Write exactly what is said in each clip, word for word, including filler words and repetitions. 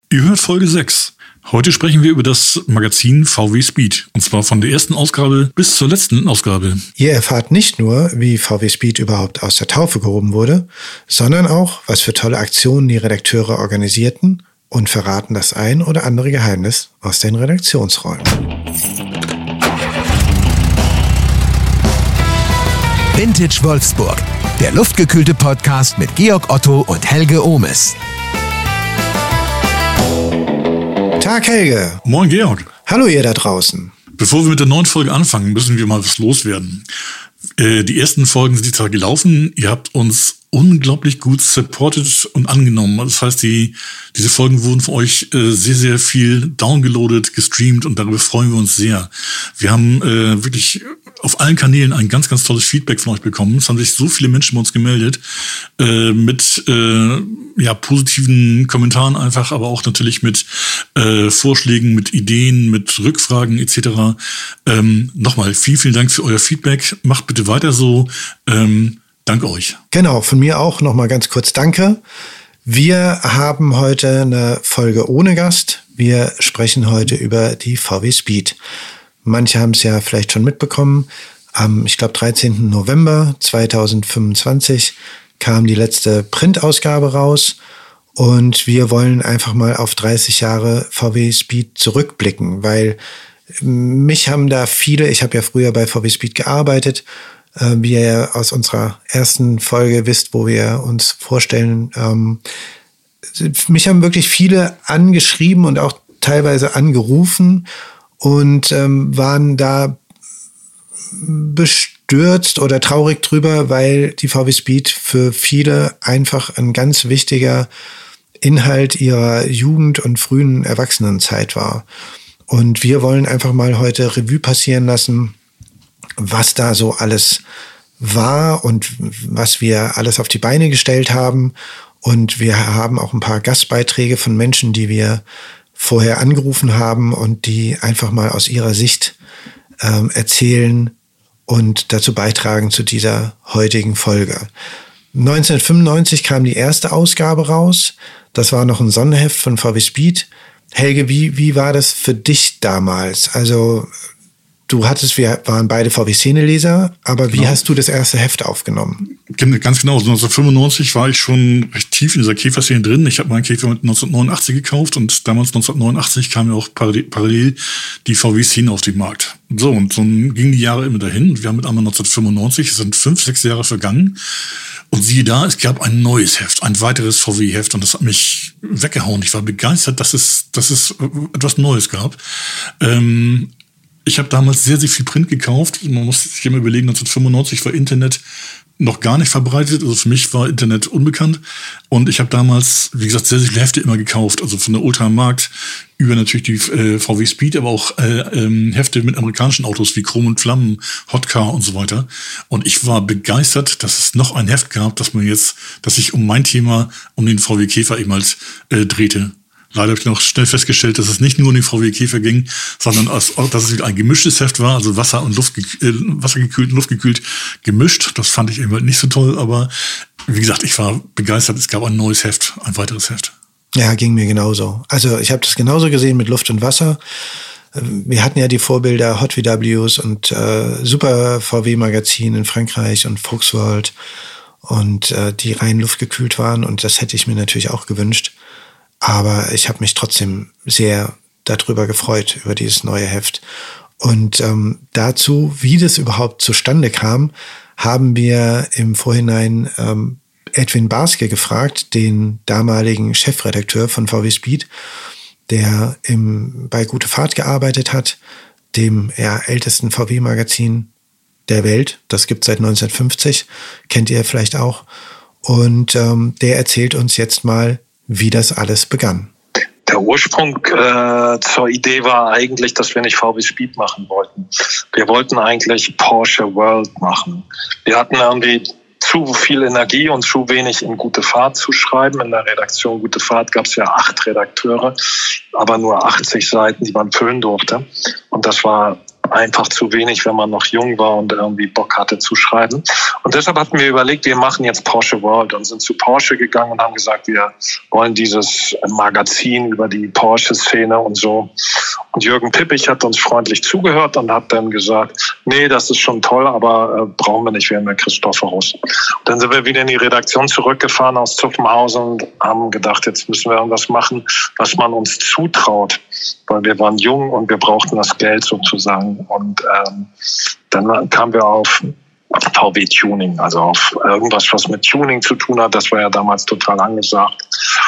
Ihr hört Folge sechs. Heute sprechen wir über das Magazin V W Speed. Und zwar von der ersten Ausgabe bis zur letzten Ausgabe. Ihr erfahrt nicht nur, wie V W Speed überhaupt aus der Taufe gehoben wurde, sondern auch, was für tolle Aktionen die Redakteure organisierten und verraten das ein oder andere Geheimnis aus den Redaktionsräumen. Vintage Wolfsburg, der luftgekühlte Podcast mit Georg Otto und Helge Ohmes. Tag Helge. Moin Georg. Hallo ihr da draußen. Bevor wir mit der neuen Folge anfangen, müssen wir mal was loswerden. Äh, die ersten Folgen sind jetzt gelaufen. Ihr habt uns unglaublich gut supported und angenommen. Das heißt, die diese Folgen wurden von euch äh, sehr, sehr viel downgeloadet, gestreamt und darüber freuen wir uns sehr. Wir haben äh, wirklich auf allen Kanälen ein ganz, ganz tolles Feedback von euch bekommen. Es haben sich so viele Menschen bei uns gemeldet äh, mit äh, ja positiven Kommentaren einfach, aber auch natürlich mit äh, Vorschlägen, mit Ideen, mit Rückfragen et cetera. Ähm, nochmal, vielen, vielen Dank für euer Feedback. Macht bitte weiter so. Ähm, danke euch. Genau, von mir auch nochmal ganz kurz Danke. Wir haben heute eine Folge ohne Gast. Wir sprechen heute über die V W Speed. Manche haben es ja vielleicht schon mitbekommen. Am, ich glaube, dreizehnten November zweitausendfünfundzwanzig kam die letzte Printausgabe raus. Und wir wollen einfach mal auf dreißig Jahre V W Speed zurückblicken, weil mich haben da viele, ich habe ja früher bei V W Speed gearbeitet, äh, wie ihr ja aus unserer ersten Folge wisst, wo wir uns vorstellen, ähm, mich haben wirklich viele angeschrieben und auch teilweise angerufen und ähm, waren da bestürzt oder traurig drüber, weil die V W Speed für viele einfach ein ganz wichtiger Inhalt ihrer Jugend- und frühen Erwachsenenzeit war. Und wir wollen einfach mal heute Revue passieren lassen, was da so alles war und was wir alles auf die Beine gestellt haben. Und wir haben auch ein paar Gastbeiträge von Menschen, die wir vorher angerufen haben und die einfach mal aus ihrer Sicht ähm, erzählen und dazu beitragen zu dieser heutigen Folge. neunzehnhundertfünfundneunzig kam die erste Ausgabe raus. Das war noch ein Sonderheft von V W Speed. Helge, wie, wie war das für dich damals? Also du hattest, wir waren beide V W-Szene-Leser, aber wie genau. hast du das erste Heft aufgenommen? Ganz genau, neunzehnhundertfünfundneunzig war ich schon recht tief in dieser Käfer-Szene drin. Ich habe meinen Käfer mit neunzehnhundertneunundachtzig gekauft und damals neunzehnhundertneunundachtzig kam ja auch parallel die V W-Szene auf den Markt. So, und so gingen die Jahre immer dahin. Wir haben mit einmal neunzehnhundertfünfundneunzig, es sind fünf, sechs Jahre vergangen. Und siehe da, es gab ein neues Heft, ein weiteres V W-Heft und das hat mich weggehauen. Ich war begeistert, dass es, dass es etwas Neues gab. Ähm, Ich habe damals sehr, sehr viel Print gekauft. Man muss sich immer überlegen, neunzehnhundertfünfundneunzig war Internet noch gar nicht verbreitet. Also für mich war Internet unbekannt. Und ich habe damals, wie gesagt, sehr, sehr viele Hefte immer gekauft. Also von der Oldtimer Markt über natürlich die äh, V W Speed, aber auch äh, ähm, Hefte mit amerikanischen Autos wie Chrom und Flammen, Hotcar und so weiter. Und ich war begeistert, dass es noch ein Heft gab, das man jetzt, das sich um mein Thema, um den V W Käfer eben halt äh, drehte. Leider habe ich noch schnell festgestellt, dass es nicht nur um den V W Käfer ging, sondern dass es ein gemischtes Heft war, also Wasser und Luft, äh, wassergekühlt und luftgekühlt gemischt. Das fand ich eben nicht so toll, aber wie gesagt, ich war begeistert. Es gab ein neues Heft, ein weiteres Heft. Ja, ging mir genauso. Also ich habe das genauso gesehen mit Luft und Wasser. Wir hatten ja die Vorbilder Hot V Ws und äh, Super V W-Magazin in Frankreich und Fuchsworld und äh, die rein luftgekühlt waren und das hätte ich mir natürlich auch gewünscht. Aber ich habe mich trotzdem sehr darüber gefreut, über dieses neue Heft. Und ähm, dazu, wie das überhaupt zustande kam, haben wir im Vorhinein ähm, Edwin Barske gefragt, den damaligen Chefredakteur von V W Speed, der im, bei Gute Fahrt gearbeitet hat, dem ja, ältesten V W-Magazin der Welt. Das gibt es seit neunzehnhundertfünfzig, kennt ihr vielleicht auch. Und ähm, der erzählt uns jetzt mal, wie das alles begann. Der Ursprung äh, zur Idee war eigentlich, dass wir nicht V W Speed machen wollten. Wir wollten eigentlich Porsche World machen. Wir hatten irgendwie zu viel Energie und zu wenig in Gute Fahrt zu schreiben. In der Redaktion Gute Fahrt gab es ja acht Redakteure, aber nur achtzig Seiten, die man füllen durfte. Und das war einfach zu wenig, wenn man noch jung war und irgendwie Bock hatte zu schreiben. Und deshalb hatten wir überlegt, wir machen jetzt Porsche World und sind zu Porsche gegangen und haben gesagt, wir wollen dieses Magazin über die Porsche-Szene und so. Und Jürgen Pippich hat uns freundlich zugehört und hat dann gesagt, nee, das ist schon toll, aber äh, brauchen wir nicht, wir haben ja Christophorus. Und dann sind wir wieder in die Redaktion zurückgefahren aus Zuffenhausen und haben gedacht, jetzt müssen wir irgendwas machen, was man uns zutraut, weil wir waren jung und wir brauchten das Geld sozusagen. Und ähm, dann kamen wir auf V W Tuning, also auf irgendwas, was mit Tuning zu tun hat. Das war ja damals total angesagt.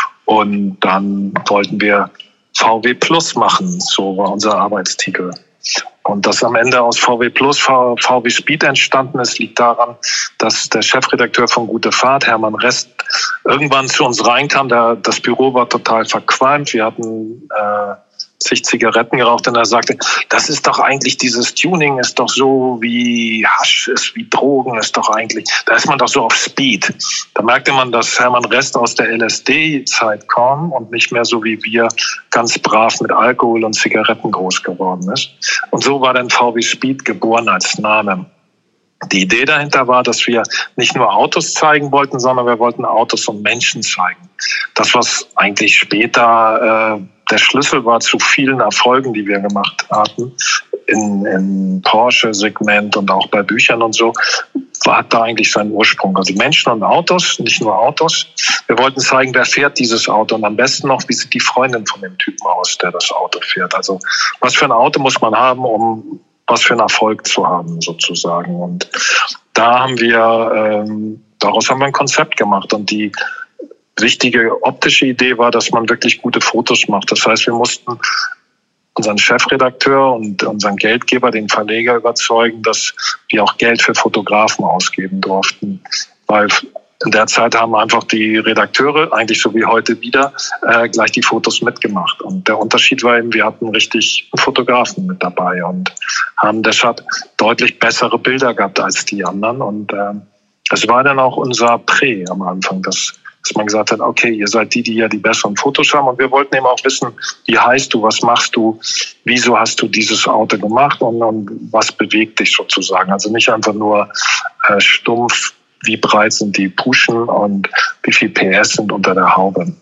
Und dann wollten wir V W Plus machen, so war unser Arbeitstitel. Und dass am Ende aus V W Plus V W Speed entstanden ist, liegt daran, dass der Chefredakteur von Gute Fahrt, Hermann Rest, irgendwann zu uns reinkam. Der, das Büro war total verqualmt. Wir hatten äh, zig Zigaretten geraucht und er sagte, das ist doch eigentlich, dieses Tuning ist doch so wie Hasch, ist wie Drogen, ist doch eigentlich, da ist man doch so auf Speed. Da merkte man, dass Hermann Rest aus der L S D-Zeit kam und nicht mehr so wie wir ganz brav mit Alkohol und Zigaretten groß geworden ist. Und so war dann V W Speed geboren als Name. Die Idee dahinter war, dass wir nicht nur Autos zeigen wollten, sondern wir wollten Autos und Menschen zeigen. Das, was eigentlich später äh, der Schlüssel war zu vielen Erfolgen, die wir gemacht hatten, in, in Porsche-Segment und auch bei Büchern und so, hat da eigentlich seinen Ursprung. Also Menschen und Autos, nicht nur Autos. Wir wollten zeigen, wer fährt dieses Auto und am besten noch, wie sieht die Freundin von dem Typen aus, der das Auto fährt. Also was für ein Auto muss man haben, um was für einen Erfolg zu haben, sozusagen. Und da haben wir, ähm, daraus haben wir ein Konzept gemacht. Und die wichtige optische Idee war, dass man wirklich gute Fotos macht. Das heißt, wir mussten unseren Chefredakteur und unseren Geldgeber, den Verleger, überzeugen, dass wir auch Geld für Fotografen ausgeben durften. Weil in der Zeit haben einfach die Redakteure, eigentlich so wie heute wieder, äh, gleich die Fotos mitgemacht. Und der Unterschied war eben, wir hatten richtig einen Fotografen mit dabei und haben deshalb deutlich bessere Bilder gehabt als die anderen. Und äh, das war dann auch unser Prä am Anfang, dass, dass man gesagt hat, okay, ihr seid die, die ja die besseren Fotos haben. Und wir wollten eben auch wissen, wie heißt du, was machst du, wieso hast du dieses Auto gemacht und, und was bewegt dich sozusagen. Also nicht einfach nur äh, stumpf, wie breit sind die Puschen und wie viel P S sind unter der Haube.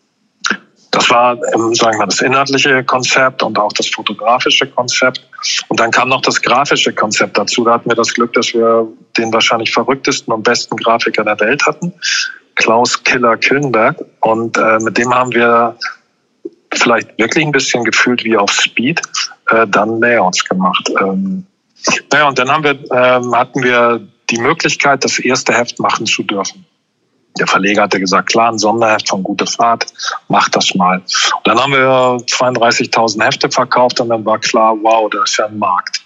Das war, sagen wir, das inhaltliche Konzept und auch das fotografische Konzept. Und dann kam noch das grafische Konzept dazu. Da hatten wir das Glück, dass wir den wahrscheinlich verrücktesten und besten Grafiker der Welt hatten, Klaus Killer Killenberg. Und äh, mit dem haben wir vielleicht wirklich ein bisschen gefühlt wie auf Speed äh, dann Layouts gemacht. Ähm, naja, und dann haben wir, ähm, hatten wir die Möglichkeit, das erste Heft machen zu dürfen. Der Verleger hatte gesagt, klar, ein Sonderheft von Gute Fahrt, mach das mal. Und dann haben wir zweiunddreißigtausend Hefte verkauft und dann war klar, wow, da ist ja ein Markt.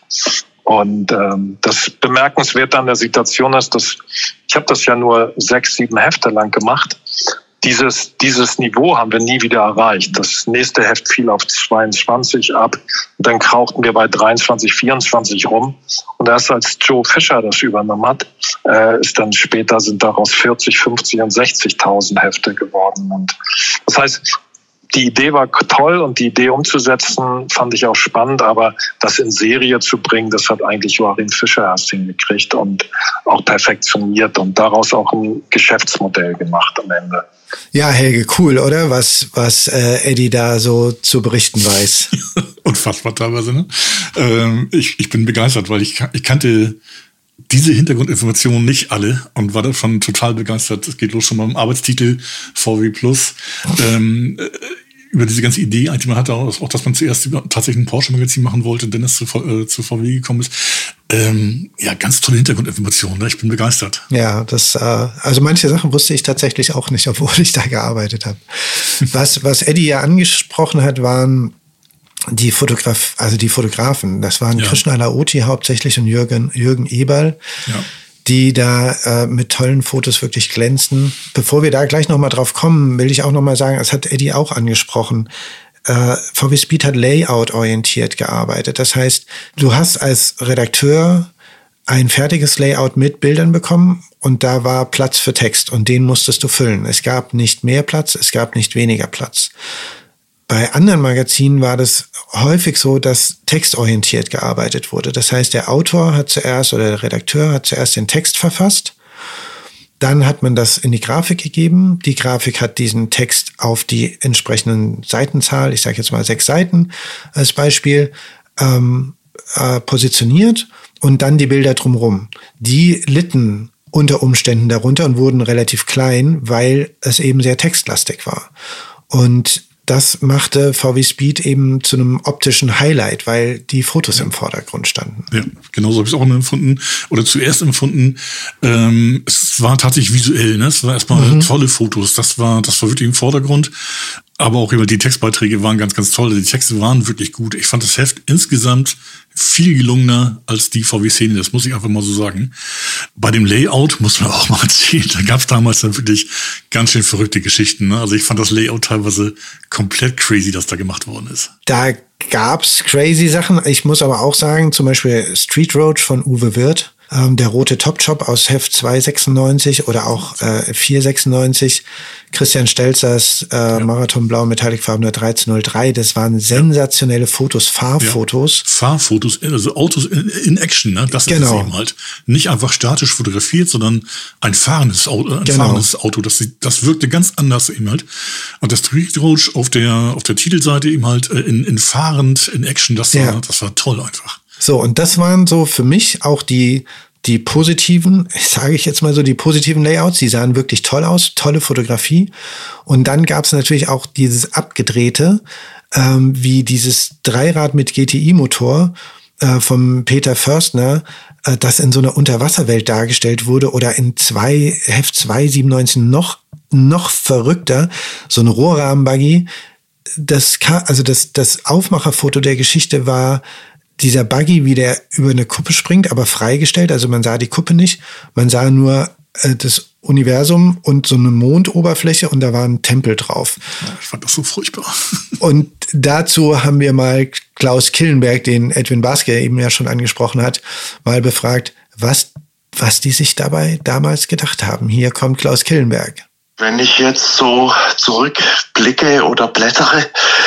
Und ähm, das Bemerkenswerte an der Situation ist, dass ich habe das ja nur sechs, sieben Hefte lang gemacht. Dieses, dieses Niveau haben wir nie wieder erreicht. Das nächste Heft fiel auf zweiundzwanzig ab. Und dann krauchten wir bei dreiundzwanzig, vierundzwanzig rum. Und erst als Joe Fischer das übernommen hat, äh, ist dann später sind daraus vierzig, fünfzig und sechzigtausend Hefte geworden. Und das heißt, die Idee war toll und die Idee umzusetzen fand ich auch spannend, aber das in Serie zu bringen, das hat eigentlich Joachim Fischer erst hingekriegt und auch perfektioniert und daraus auch ein Geschäftsmodell gemacht am Ende. Ja, Helge, cool, oder? Was, was äh, Eddie da so zu berichten weiß. Unfassbar teilweise, ne? Ähm, ich, ich bin begeistert, weil ich, ich kannte diese Hintergrundinformationen nicht alle und war davon total begeistert. Es geht los schon mal im Arbeitstitel V W Plus. Ähm, über diese ganze Idee, eigentlich man hatte auch, auch, dass man zuerst über, tatsächlich ein Porsche-Magazin machen wollte und dann es zu, äh, zu V W gekommen ist. Ähm, ja, ganz tolle Hintergrundinformationen. Ne? Ich bin begeistert. Ja, das, äh, also manche Sachen wusste ich tatsächlich auch nicht, obwohl ich da gearbeitet habe. Was, was Eddie ja angesprochen hat, waren die Fotograf, also die Fotografen. Das waren ja. Krishna Laoti hauptsächlich und Jürgen, Jürgen Eberl. Ja. Die da äh, mit tollen Fotos wirklich glänzen. Bevor wir da gleich nochmal drauf kommen, will ich auch nochmal sagen, das hat Eddie auch angesprochen, äh, V W Speed hat Layout-orientiert gearbeitet. Das heißt, du hast als Redakteur ein fertiges Layout mit Bildern bekommen und da war Platz für Text und den musstest du füllen. Es gab nicht mehr Platz, es gab nicht weniger Platz. Bei anderen Magazinen war das häufig so, dass textorientiert gearbeitet wurde. Das heißt, der Autor hat zuerst oder der Redakteur hat zuerst den Text verfasst. Dann hat man das in die Grafik gegeben. Die Grafik hat diesen Text auf die entsprechenden Seitenzahl, ich sage jetzt mal sechs Seiten als Beispiel, ähm, äh, positioniert und dann die Bilder drumherum. Die litten unter Umständen darunter und wurden relativ klein, weil es eben sehr textlastig war. Und das machte V W Speed eben zu einem optischen Highlight, weil die Fotos ja. im Vordergrund standen. Ja, genauso habe ich es auch empfunden. Oder zuerst empfunden, ähm, es war tatsächlich visuell, ne? Es war erstmal mhm. tolle Fotos. Das war, das war wirklich im Vordergrund. Aber auch immer die Textbeiträge waren ganz, ganz toll. Die Texte waren wirklich gut. Ich fand das Heft insgesamt viel gelungener als die V W-Szene, das muss ich einfach mal so sagen. Bei dem Layout muss man auch mal erzählen, da gab es damals dann wirklich ganz schön verrückte Geschichten. Ne? Also ich fand das Layout teilweise komplett crazy, dass da gemacht worden ist. Da gab's crazy Sachen. Ich muss aber auch sagen, zum Beispiel Street Road von Uwe Wirth, ähm, der rote Top-Job aus Heft zwei sechsundneunzig oder auch äh, vier sechsundneunzig, Christian Stelzers äh, ja. Marathon Blau Metallicfarbener dreizehn null drei, das waren sensationelle Fotos, Fahrfotos. Ja. Fahrfotos, also Autos in, in Action, ne? Das genau. ist es eben halt. Nicht einfach statisch fotografiert, sondern ein fahrendes Auto, ein genau. fahrendes Auto. Das, das wirkte ganz anders eben halt. Und das Street Road auf der, auf der Titelseite eben halt in, in fahrend, in Action, das war, ja. das war toll einfach. So, und das waren so für mich auch die, die positiven, sage ich jetzt mal so, die positiven Layouts, die sahen wirklich toll aus, tolle Fotografie. Und dann gab es natürlich auch dieses Abgedrehte, ähm, wie dieses Dreirad mit G T I-Motor äh, vom Peter Förstner, äh, das in so einer Unterwasserwelt dargestellt wurde, oder in zwei, Heft zwei siebenundneunzig noch, noch verrückter, so eine Rohrrahmenbuggy. Das, also das, das Aufmacherfoto der Geschichte war dieser Buggy, wie der über eine Kuppe springt, aber freigestellt. Also man sah die Kuppe nicht. Man sah nur äh, das Universum und so eine Mondoberfläche und da war ein Tempel drauf. Ich fand das so furchtbar. Und dazu haben wir mal Klaus Killenberg, den Edwin Baske eben ja schon angesprochen hat, mal befragt, was, was die sich dabei damals gedacht haben. Hier kommt Klaus Killenberg. Wenn ich jetzt so zurückblicke oder blättere,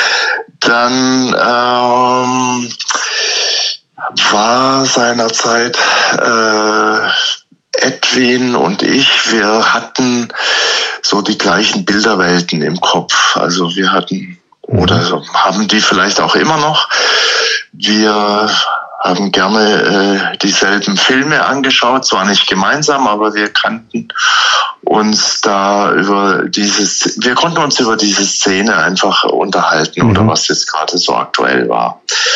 dann ähm, war seinerzeit äh, Edwin und ich, wir hatten so die gleichen Bilderwelten im Kopf. Also wir hatten, oder haben die vielleicht auch immer noch, wir haben gerne äh, dieselben Filme angeschaut, zwar nicht gemeinsam, aber wir kannten uns da über dieses, wir konnten uns über diese Szene einfach unterhalten, mhm. oder was jetzt gerade so aktuell war.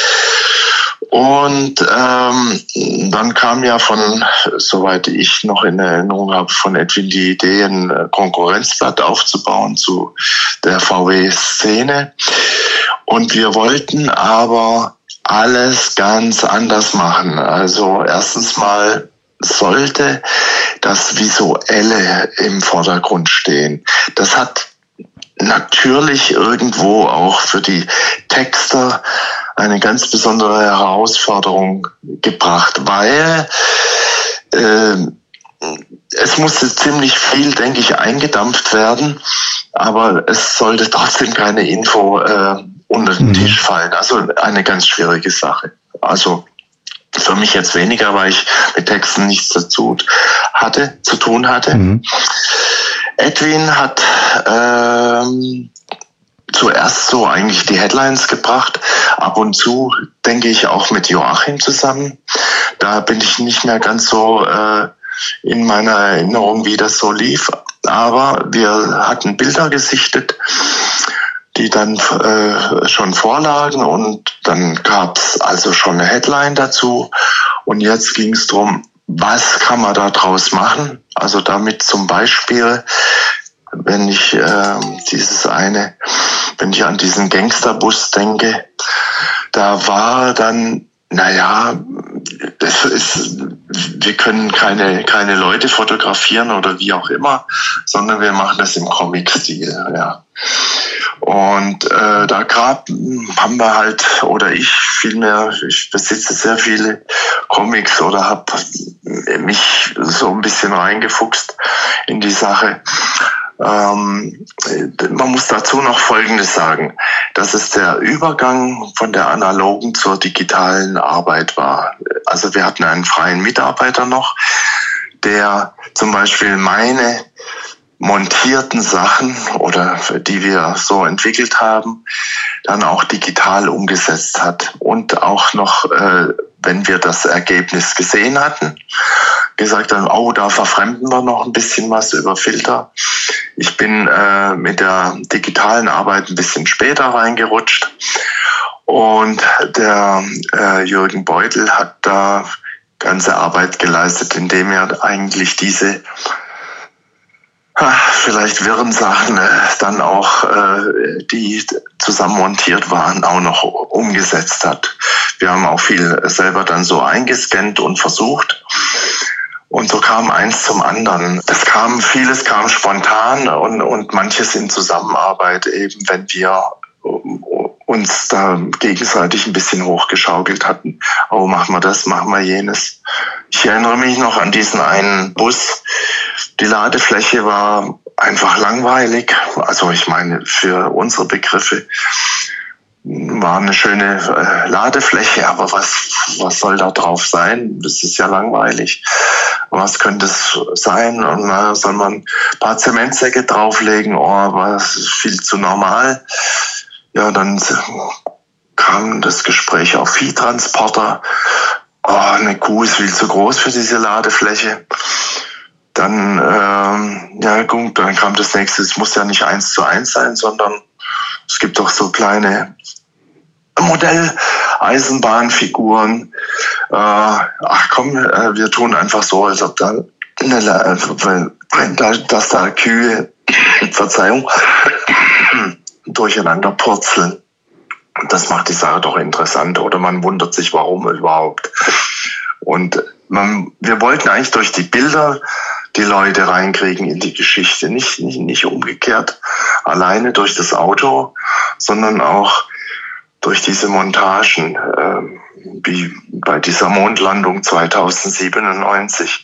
Und ähm, dann kam ja von, soweit ich noch in Erinnerung habe, von Edwin die Idee, ein Konkurrenzblatt aufzubauen zu der V W-Szene. Und wir wollten aber alles ganz anders machen. Also erstens mal sollte das Visuelle im Vordergrund stehen. Das hat natürlich irgendwo auch für die Texter eine ganz besondere Herausforderung gebracht, weil äh, es musste ziemlich viel, denke ich, eingedampft werden, aber es sollte trotzdem keine Info äh, unter den Tisch fallen. Also eine ganz schwierige Sache. Also für mich jetzt weniger, weil ich mit Texten nichts dazu hatte, zu tun hatte. Mhm. Edwin hat ähm, zuerst so eigentlich die Headlines gebracht. Ab und zu denke ich auch mit Joachim zusammen. Da bin ich nicht mehr ganz so äh, in meiner Erinnerung, wie das so lief. Aber wir hatten Bilder gesichtet, die dann äh, schon vorlagen, und dann gab's also schon eine Headline dazu. Und jetzt ging es darum, was kann man da draus machen? Also damit zum Beispiel, wenn ich äh, dieses eine, wenn ich an diesen Gangsterbus denke, da war dann, naja, es ist, wir können keine keine Leute fotografieren oder wie auch immer, sondern wir machen das im Comic-Stil, ja. Und äh, da grad haben wir halt, oder ich vielmehr, ich besitze sehr viele Comics oder habe mich so ein bisschen reingefuchst in die Sache, Ähm, man muss dazu noch Folgendes sagen, dass es der Übergang von der analogen zur digitalen Arbeit war. Also wir hatten einen freien Mitarbeiter noch, der zum Beispiel meine montierten Sachen oder die wir so entwickelt haben, dann auch digital umgesetzt hat und auch noch, äh, wenn wir das Ergebnis gesehen hatten, gesagt haben, oh, da verfremden wir noch ein bisschen was über Filter. Ich bin äh, mit der digitalen Arbeit ein bisschen später reingerutscht und der äh, Jürgen Beutel hat da ganze Arbeit geleistet, indem er eigentlich diese vielleicht wirren Sachen äh, dann auch, äh, die zusammenmontiert waren, auch noch umgesetzt hat. Wir haben auch viel selber dann so eingescannt und versucht. Und so kam eins zum anderen. Das kam, vieles kam spontan und, und manches in Zusammenarbeit eben, wenn wir uns da gegenseitig ein bisschen hochgeschaukelt hatten. Oh, machen wir das, machen wir jenes. Ich erinnere mich noch an diesen einen Bus. Die Ladefläche war einfach langweilig. Also ich meine, für unsere Begriffe war eine schöne äh, Ladefläche, aber was, was soll da drauf sein? Das ist ja langweilig. Was könnte es sein? Und na, soll man ein paar Zementsäcke drauflegen? Oh, aber das ist viel zu normal. Ja, dann kam das Gespräch auf Viehtransporter. Oh, eine Kuh ist viel zu groß für diese Ladefläche. Dann, ähm, ja gut, dann kam das nächste, es muss ja nicht eins zu eins sein, sondern es gibt doch so kleine Modelleisenbahnfiguren. Äh, ach komm, äh, wir tun einfach so, als ob da, eine, dass da Kühe, Verzeihung, durcheinander purzeln. Das macht die Sache doch interessant, oder man wundert sich, warum überhaupt. Und man, wir wollten eigentlich durch die Bilder die Leute reinkriegen in die Geschichte, nicht, nicht, nicht umgekehrt alleine durch das Auto, sondern auch durch diese Montagen, äh, wie bei dieser Mondlandung zweitausendsiebenundneunzig.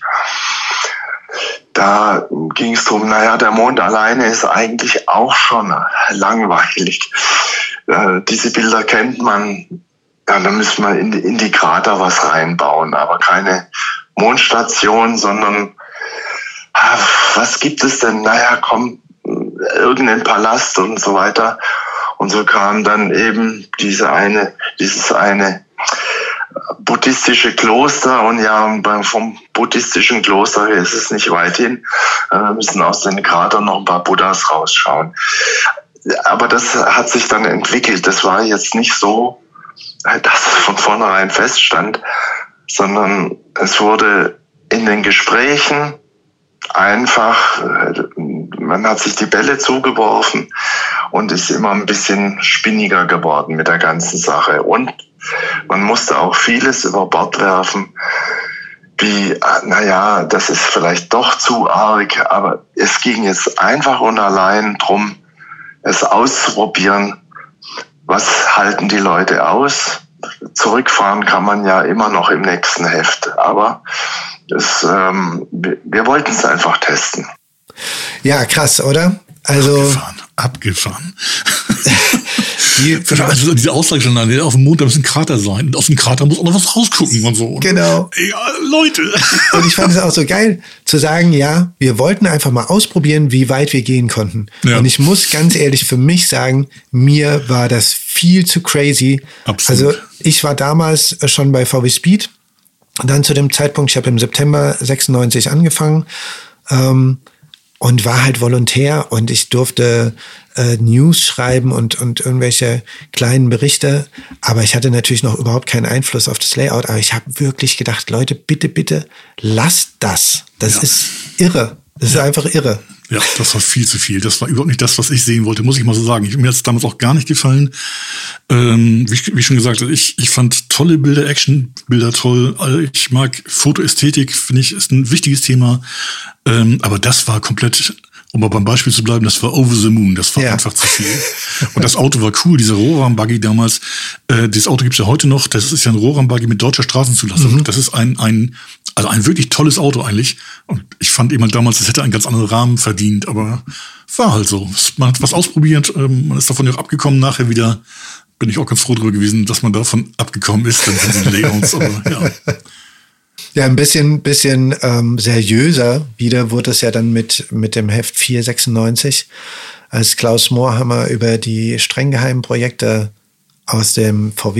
Da ging es darum, naja, der Mond alleine ist eigentlich auch schon langweilig. Äh, diese Bilder kennt man, ja, da müssen wir in, in die Krater was reinbauen, aber keine Mondstation, sondern was gibt es denn? Naja, komm, irgendein Palast und so weiter. Und so kam dann eben diese eine, dieses eine buddhistische Kloster. Und ja, vom buddhistischen Kloster her ist es nicht weit hin. Wir müssen aus den Kratern noch ein paar Buddhas rausschauen. Aber das hat sich dann entwickelt. Das war jetzt nicht so, dass es von vornherein feststand, sondern es wurde in den Gesprächen einfach, man hat sich die Bälle zugeworfen und ist immer ein bisschen spinniger geworden mit der ganzen Sache. Und man musste auch vieles über Bord werfen, wie, naja, das ist vielleicht doch zu arg, aber es ging jetzt einfach und allein drum, es auszuprobieren, was halten die Leute aus. Zurückfahren kann man ja immer noch im nächsten Heft, aber das, ähm, wir, wir wollten es einfach testen. Ja, krass, oder? Also abgefahren, abgefahren. die, also diese Aussage schon, auf dem Mond da muss ein Krater sein und aus dem Krater muss auch noch was rausgucken und so. Genau. Ja, Leute. Und ich fand es auch so geil zu sagen, ja, wir wollten einfach mal ausprobieren, wie weit wir gehen konnten. Ja. Und ich muss ganz ehrlich für mich sagen, mir war das viel zu crazy. Absolut. Also ich war damals schon bei V W Speed. Und dann zu dem Zeitpunkt, ich habe im September sechsundneunzig angefangen ähm, und war halt Volontär und ich durfte äh, News schreiben und, und irgendwelche kleinen Berichte. Aber ich hatte natürlich noch überhaupt keinen Einfluss auf das Layout. Aber ich habe wirklich gedacht, Leute, bitte, bitte, lasst das. Das ja. ist irre. Das ja. ist einfach irre. Ja, das war viel zu viel. Das war überhaupt nicht das, was ich sehen wollte, muss ich mal so sagen. Ich, mir hat es damals auch gar nicht gefallen. Ähm, wie, wie schon gesagt, ich, ich fand tolle Bilder, Actionbilder toll. Also ich mag Fotoästhetik, finde ich, ist ein wichtiges Thema. Ähm, aber das war komplett, um mal beim Beispiel zu bleiben, das war over the moon. Das war ja. einfach zu viel. Und das Auto war cool, dieser Rohraum-Buggy damals. Äh, dieses Auto gibt's ja heute noch. Das ist ja ein Rohraum-Buggy mit deutscher Straßenzulassung. Mhm. Das ist ein, ein, Also ein wirklich tolles Auto eigentlich. Und ich fand eben damals, es hätte einen ganz anderen Rahmen verdient, aber war halt so. Man hat was ausprobiert, man ist davon ja auch abgekommen. Nachher wieder bin ich auch ganz froh darüber gewesen, dass man davon abgekommen ist, dann sind die Layouts, aber ja. Ja, ein bisschen, bisschen ähm, seriöser wieder wurde es ja dann mit, mit dem Heft vier sechsundneunzig, als Klaus Moorhammer über die streng geheimen Projekte aus dem V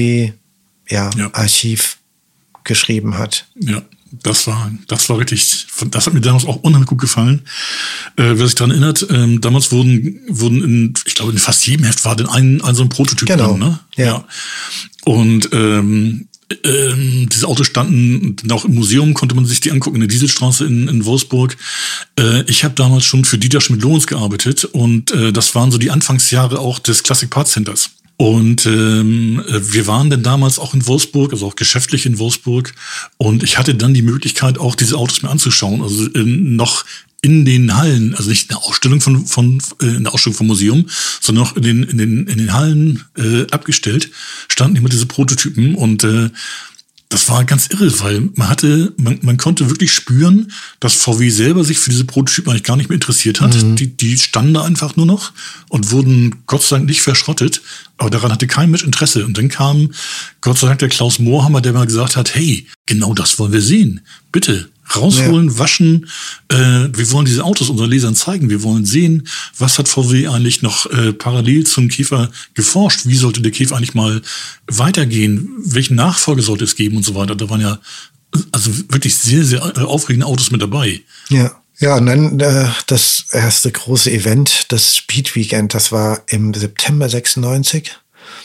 W-Archiv ja, geschrieben hat. Ja. Das war, das war richtig, das hat mir damals auch unheimlich gut gefallen. Äh, wer sich daran erinnert, ähm, damals wurden, wurden in, ich glaube, in fast jedem Heft war denn ein, ein so ein Prototyp genau. drin, ne? Ja. ja. Und, ähm, ähm, diese Autos standen auch im Museum, konnte man sich die angucken, in der Dieselstraße in, in Wolfsburg. Äh, ich habe damals schon für Dieter Schmidt-Lorenz gearbeitet und äh, das waren so die Anfangsjahre auch des Classic Parts Centers. Und ähm, wir waren dann damals auch in Wolfsburg, also auch geschäftlich in Wolfsburg. Und ich hatte dann die Möglichkeit, auch diese Autos mir anzuschauen. Also äh, noch in den Hallen, also nicht in der Ausstellung von, von äh, in der Ausstellung vom Museum, sondern auch in den in den in den Hallen äh, abgestellt standen immer diese Prototypen und äh, das war ganz irre, weil man hatte, man, man konnte wirklich spüren, dass V W selber sich für diese Prototypen eigentlich gar nicht mehr interessiert hat. Mhm. Die, die standen da einfach nur noch und wurden Gott sei Dank nicht verschrottet. Aber daran hatte kein Mensch Interesse. Und dann kam Gott sei Dank der Klaus Moorhammer, der mal gesagt hat, hey, genau das wollen wir sehen. Bitte rausholen, ja. waschen. Äh, wir wollen diese Autos unseren Lesern zeigen. Wir wollen sehen, was hat V W eigentlich noch äh, parallel zum Käfer geforscht? Wie sollte der Käfer eigentlich mal weitergehen? Welchen Nachfolge sollte es geben und so weiter? Da waren ja also wirklich sehr, sehr aufregende Autos mit dabei. Ja. Ja, und dann äh, das erste große Event, das Speed Weekend, das war im September sechsundneunzig.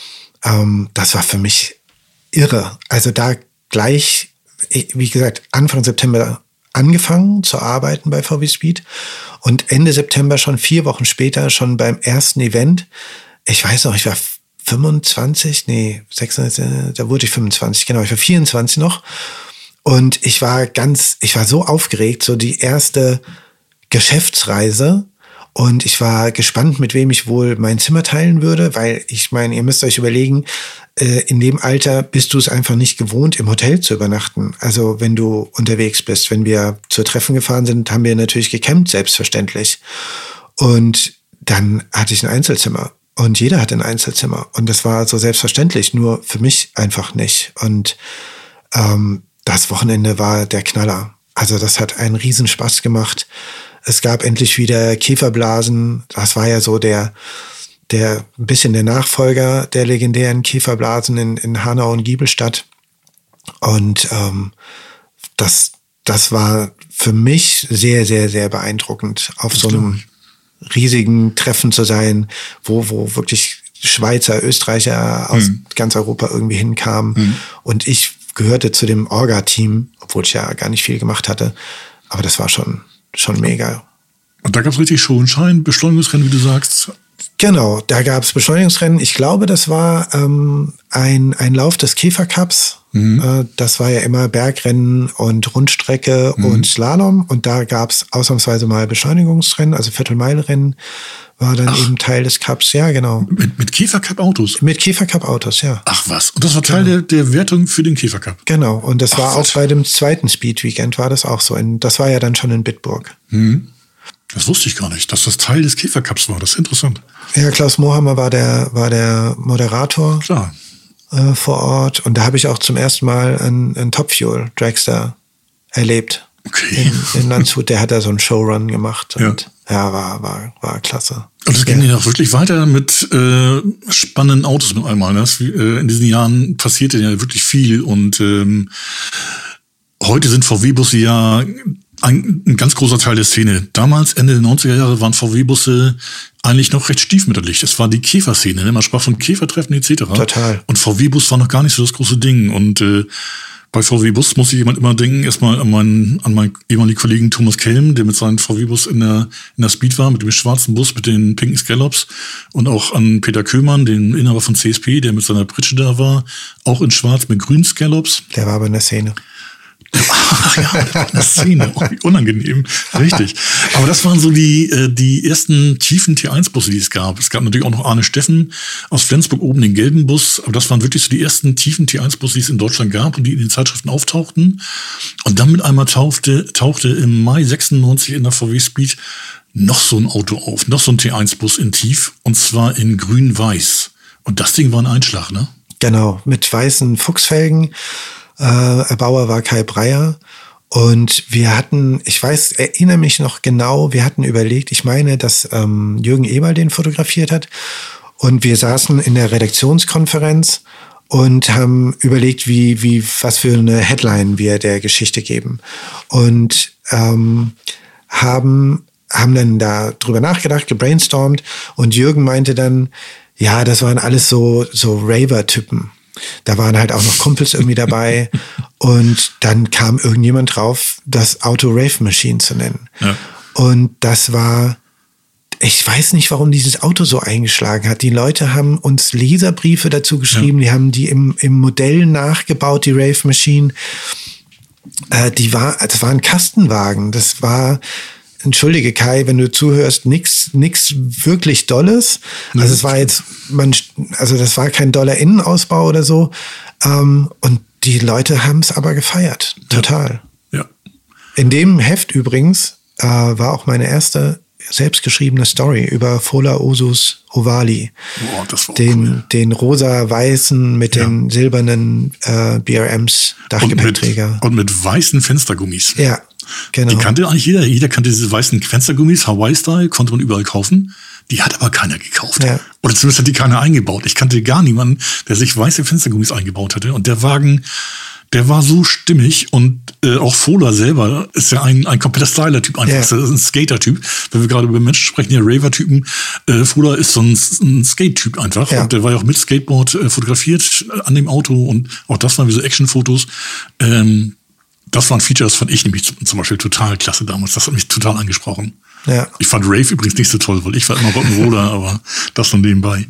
Ähm, das war für mich irre. Also da gleich, wie gesagt, Anfang September angefangen zu arbeiten bei V W Speed und Ende September, schon vier Wochen später, schon beim ersten Event. Ich weiß noch, ich war fünfundzwanzig, nee, sechsundzwanzig, da wurde ich fünfundzwanzig, genau, ich war vierundzwanzig noch. Und ich war ganz, ich war so aufgeregt, so die erste Geschäftsreise. Und ich war gespannt, mit wem ich wohl mein Zimmer teilen würde, weil ich meine, ihr müsst euch überlegen, äh, in dem Alter bist du es einfach nicht gewohnt, im Hotel zu übernachten. Also wenn du unterwegs bist. Wenn wir zur Treffen gefahren sind, haben wir natürlich gecampt, selbstverständlich. Und dann hatte ich ein Einzelzimmer. Und jeder hatte ein Einzelzimmer. Und das war so selbstverständlich, nur für mich einfach nicht. Und ähm, das Wochenende war der Knaller. Also das hat einen Riesenspaß gemacht. Es gab endlich wieder Käferblasen. Das war ja so der, der ein bisschen der Nachfolger der legendären Käferblasen in, in Hanau und Giebelstadt. Und ähm, das, das war für mich sehr, sehr, sehr beeindruckend, auf so einem riesigen Treffen zu sein, wo, wo wirklich Schweizer, Österreicher aus mhm. ganz Europa irgendwie hinkamen. Mhm. Und ich gehörte zu dem Orga-Team, obwohl ich ja gar nicht viel gemacht hatte. Aber das war schon, schon mega. Und da gab es richtig Schonschein, Beschleunigungsrennen, wie du sagst. Genau, da gab es Beschleunigungsrennen. Ich glaube, das war ähm, ein, ein Lauf des Käfercups. Mhm. Äh, das war ja immer Bergrennen und Rundstrecke mhm. und Slalom. Und da gab es ausnahmsweise mal Beschleunigungsrennen, also Viertelmeile-Rennen war dann Ach. eben Teil des Cups. Ja, genau. Mit, mit Käfercup-Autos? Mit Käfercup-Autos, ja. Ach was, und das war Teil genau. der, der Wertung für den Käfercup? Genau, und das Ach, war was? auch bei dem zweiten Speed-Weekend war das auch so. In, das war ja dann schon in Bitburg. Mhm. Das wusste ich gar nicht, dass das Teil des Käfercups war. Das ist interessant. Ja, Klaus Moorhammer war der, war der Moderator Klar. Äh, vor Ort. Und da habe ich auch zum ersten Mal einen, einen Top Fuel Dragster erlebt. Okay. In, in Landshut. Der hat da so einen Showrun gemacht. Und ja, ja war, war, war klasse. Und es ging ja auch wirklich weiter mit äh, spannenden Autos mit einmal. Ne? Das, äh, in diesen Jahren passierte ja wirklich viel. Und ähm, heute sind V W-Busse ja ein, ein ganz großer Teil der Szene. Damals, Ende der neunziger Jahre, waren V W-Busse eigentlich noch recht stiefmütterlich. Es war die Käferszene. Ne? Man sprach von Käfertreffen et cetera. Total. Und V W-Bus war noch gar nicht so das große Ding. Und äh, bei V W-Bus muss sich jemand immer denken, erstmal an meinen, an meinen ehemaligen Kollegen Thomas Kelm, der mit seinem V W-Bus in der, in der Speed war, mit dem schwarzen Bus, mit den pinken Scallops. Und auch an Peter Köhmann, den Inhaber von C S P, der mit seiner Pritsche da war, auch in schwarz mit grünen Scallops. Der war aber in der Szene. Ach, Ach ja, das war eine Szene, oh, wie unangenehm. Richtig. Aber das waren so die, die ersten tiefen T eins Busse, die es gab. Es gab natürlich auch noch Arne Steffen aus Flensburg oben den gelben Bus. Aber das waren wirklich so die ersten tiefen T eins Busse, die es in Deutschland gab und die in den Zeitschriften auftauchten. Und dann mit einmal tauchte, tauchte im Mai sechsundneunzig in der V W Speed noch so ein Auto auf, noch so ein T eins Bus in tief. Und zwar in grün-weiß. Und das Ding war ein Einschlag, ne? Genau, mit weißen Fuchsfelgen. Äh, Erbauer war Kai Breyer und wir hatten, ich weiß, erinnere mich noch genau, wir hatten überlegt, ich meine, dass ähm, Jürgen Eberl den fotografiert hat und wir saßen in der Redaktionskonferenz und haben überlegt, wie, wie, was für eine Headline wir der Geschichte geben und ähm, haben, haben dann da drüber nachgedacht, gebrainstormt und Jürgen meinte dann, ja, das waren alles so, so Raver-Typen. Da waren halt auch noch Kumpels irgendwie dabei. Und dann kam irgendjemand drauf, das Auto Rave Machine zu nennen. Ja. Und das war, ich weiß nicht, warum dieses Auto so eingeschlagen hat. Die Leute haben uns Leserbriefe dazu geschrieben. Ja. Die haben die im, im Modell nachgebaut, die Rave Machine. Äh, die war, das war ein Kastenwagen. Das war, entschuldige Kai, wenn du zuhörst, nix, nix wirklich Dolles. Also es war jetzt, man, also das war kein doller Innenausbau oder so. Ähm, und die Leute haben es aber gefeiert. Total. Ja. Ja. In dem Heft übrigens äh, war auch meine erste selbstgeschriebene Story über Fola Osus Ovali. Boah, das war den, cool. Den rosa-weißen mit ja. den silbernen äh, B R Ms Dachgepäckträger. Und mit, und mit weißen Fenstergummis. Ja. Genau. Die kannte eigentlich jeder. Jeder kannte diese weißen Fenstergummis, Hawaii-Style, konnte man überall kaufen. Die hat aber keiner gekauft. Ja. Oder zumindest hat die keiner eingebaut. Ich kannte gar niemanden, der sich weiße Fenstergummis eingebaut hatte. Und der Wagen, der war so stimmig. Und äh, auch Fola selber ist ja ein, ein kompletter Styler-Typ einfach. Ja. Das ist ein Skater-Typ. Wenn wir gerade über Menschen sprechen, ja, Raver-Typen. Äh, Fola ist so ein, ein Skate-Typ einfach. Ja. Und der war ja auch mit Skateboard äh, fotografiert an dem Auto. Und auch das waren wie so Action-Fotos. Ähm, Das war ein Feature, das fand ich nämlich zum Beispiel total klasse damals. Das hat mich total angesprochen. Ja. Ich fand Rave übrigens nicht so toll, weil ich war immer Rock'n'Roller, aber das von nebenbei.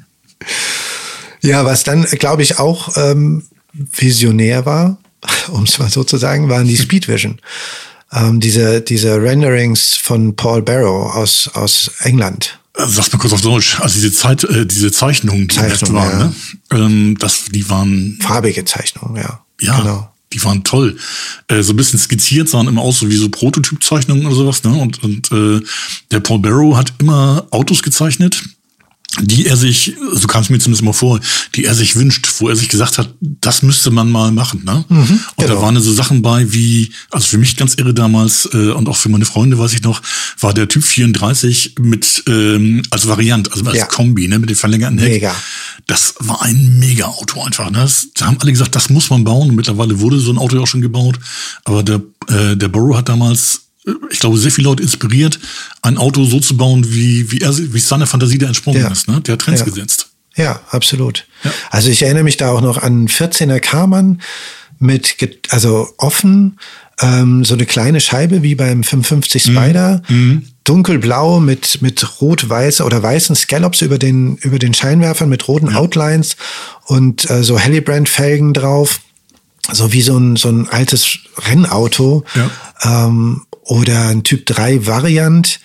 Ja, was dann, glaube ich, auch ähm, visionär war, um es mal so zu sagen, waren die Speed Vision. ähm, diese, diese Renderings von Paul Barrow aus, aus England. Sag's mal kurz auf Deutsch. Also diese Zeit, äh, diese Zeichnungen, die Zeichnung, waren, ja. ne? Ähm, das, die waren farbige Zeichnungen, ja. Ja, genau. Die waren toll. Äh, so ein bisschen skizziert, sahen immer aus so wie so Prototypzeichnungen oder sowas, ne? Und, und äh, der Paul Barrow hat immer Autos gezeichnet, die er sich, so kam es mir zumindest mal vor, die er sich wünscht, wo er sich gesagt hat, das müsste man mal machen, ne? Mhm, und genau. Da waren so Sachen bei wie, also für mich ganz irre damals äh, und auch für meine Freunde, weiß ich noch, war der Typ vierunddreißig mit ähm, als Variant, also als ja. Kombi, ne, mit dem verlängerten Heck. Mega. Das war ein Mega-Auto einfach. Ne? Das, da haben alle gesagt, das muss man bauen. Und mittlerweile wurde so ein Auto ja auch schon gebaut. Aber der, äh, der Barrow hat damals, ich glaube, sehr viele Leute inspiriert, ein Auto so zu bauen, wie, wie er, wie seine Fantasie da entsprungen ja. ist. Ne? Der hat Trends ja. gesetzt. Ja, absolut. Ja. Also ich erinnere mich da auch noch an vierzehner Karmann mit, also offen, ähm, so eine kleine Scheibe wie beim fünfundfünfzig Spider, mhm. dunkelblau mit, mit rot-weiß oder weißen Scallops über den, über den Scheinwerfern mit roten ja. Outlines und äh, so Hellebrand-Felgen drauf. So wie so ein, so ein altes Rennauto. Ja. Ähm, oder ein Typ drei Variant,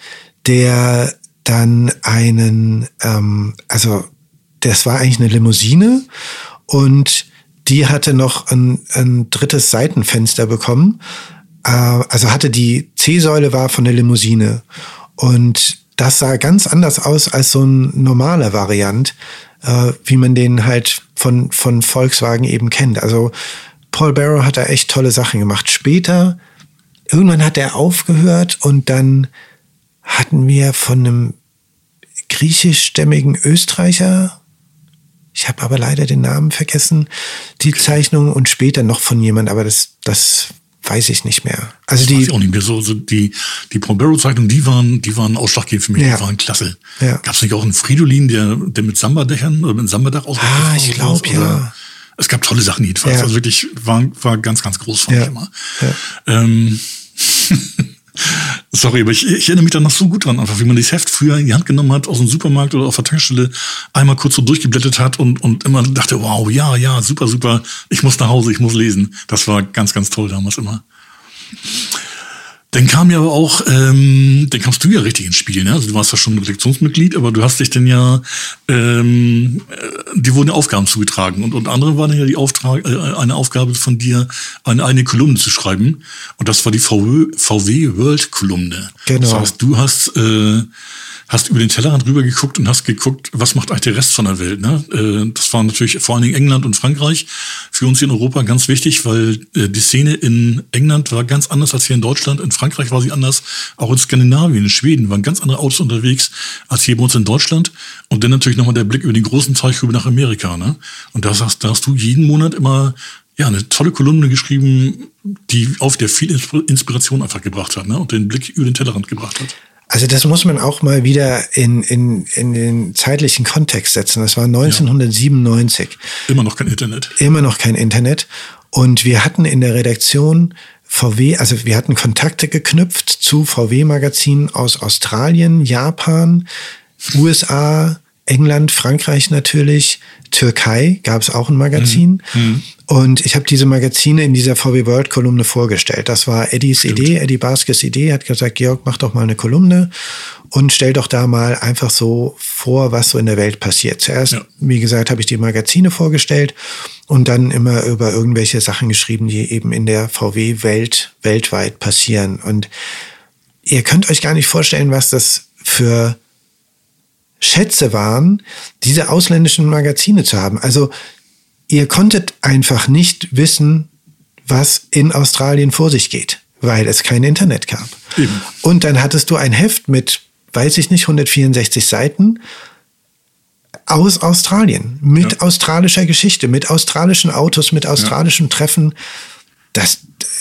der dann einen, ähm, also das war eigentlich eine Limousine und die hatte noch ein, ein drittes Seitenfenster bekommen. Äh, also hatte die C-Säule war von der Limousine. Und das sah ganz anders aus als so ein normaler Variant, äh, wie man den halt von, von Volkswagen eben kennt. Also Paul Barrow hat da echt tolle Sachen gemacht. Später, irgendwann hat er aufgehört und dann hatten wir von einem griechischstämmigen Österreicher, ich habe aber leider den Namen vergessen, die Zeichnung und später noch von jemand, aber das, das weiß ich nicht mehr. Also das die weiß ich auch nicht mehr. So, so die, die Paul Barrow-Zeichnungen, die waren, die waren ausschlaggebend für mich. Ja. Die waren klasse. Ja. Gab es nicht auch einen Fridolin, der, der mit Samba-Dächern oder mit Sambadach ausgestattet war? Ah, ich glaube, ja. Es gab tolle Sachen jedenfalls. Ja. Also wirklich, war, war ganz, ganz groß, fand ja. ich immer. Ja. Ähm, Sorry, aber ich, ich erinnere mich da noch so gut dran, einfach wie man das Heft früher in die Hand genommen hat, aus dem Supermarkt oder auf der Tankstelle, einmal kurz so durchgeblättert hat und, und immer dachte, wow, ja, ja, super, super, ich muss nach Hause, ich muss lesen. Das war ganz, ganz toll damals immer. Dann kam ja aber auch, ähm, dann kamst du ja richtig ins Spiel, ne? Also du warst ja schon Redaktionsmitglied, aber du hast dich dann ja, ähm, dir wurden Aufgaben zugetragen und unter anderem war dann ja die Auftrag, äh, eine Aufgabe von dir, eine, eine Kolumne zu schreiben und das war die V W World Kolumne. Genau. Das heißt, du hast, äh, hast über den Tellerrand rüber geguckt und hast geguckt, was macht eigentlich der Rest von der Welt, ne? Äh, das war natürlich vor allen Dingen England und Frankreich für uns hier in Europa ganz wichtig, weil äh, die Szene in England war ganz anders als hier in Deutschland. In Frankreich war sie anders. Auch in Skandinavien, in Schweden waren ganz andere Autos unterwegs als hier bei uns in Deutschland. Und dann natürlich nochmal der Blick über den großen Teich rüber nach Amerika, ne? Und da hast, da hast du jeden Monat immer ja eine tolle Kolumne geschrieben, die auf der viel Inspiration einfach gebracht hat, ne? Und den Blick über den Tellerrand gebracht hat. Also das muss man auch mal wieder in, in, in den zeitlichen Kontext setzen. Das war neunzehnhundertsiebenundneunzig. Ja. Immer noch kein Internet. Immer noch kein Internet. Und wir hatten in der Redaktion V W, also wir hatten Kontakte geknüpft zu V W-Magazinen aus Australien, Japan, U S A, England, Frankreich natürlich, Türkei gab es auch ein Magazin. Mhm. Und ich habe diese Magazine in dieser V W World Kolumne vorgestellt. Das war Eddies Stimmt. Idee, Eddie Baskes Idee. Hat gesagt, Georg, mach doch mal eine Kolumne und stell doch da mal einfach so vor, was so in der Welt passiert. Zuerst, ja. wie gesagt, habe ich die Magazine vorgestellt und dann immer über irgendwelche Sachen geschrieben, die eben in der V W-Welt weltweit passieren. Und ihr könnt euch gar nicht vorstellen, was das für Schätze waren, diese ausländischen Magazine zu haben. Also ihr konntet einfach nicht wissen, was in Australien vor sich geht, weil es kein Internet gab. Eben. Und dann hattest du ein Heft mit, weiß ich nicht, hundertvierundsechzig Seiten aus Australien, mit ja. australischer Geschichte, mit australischen Autos, mit australischen ja. Treffen. Das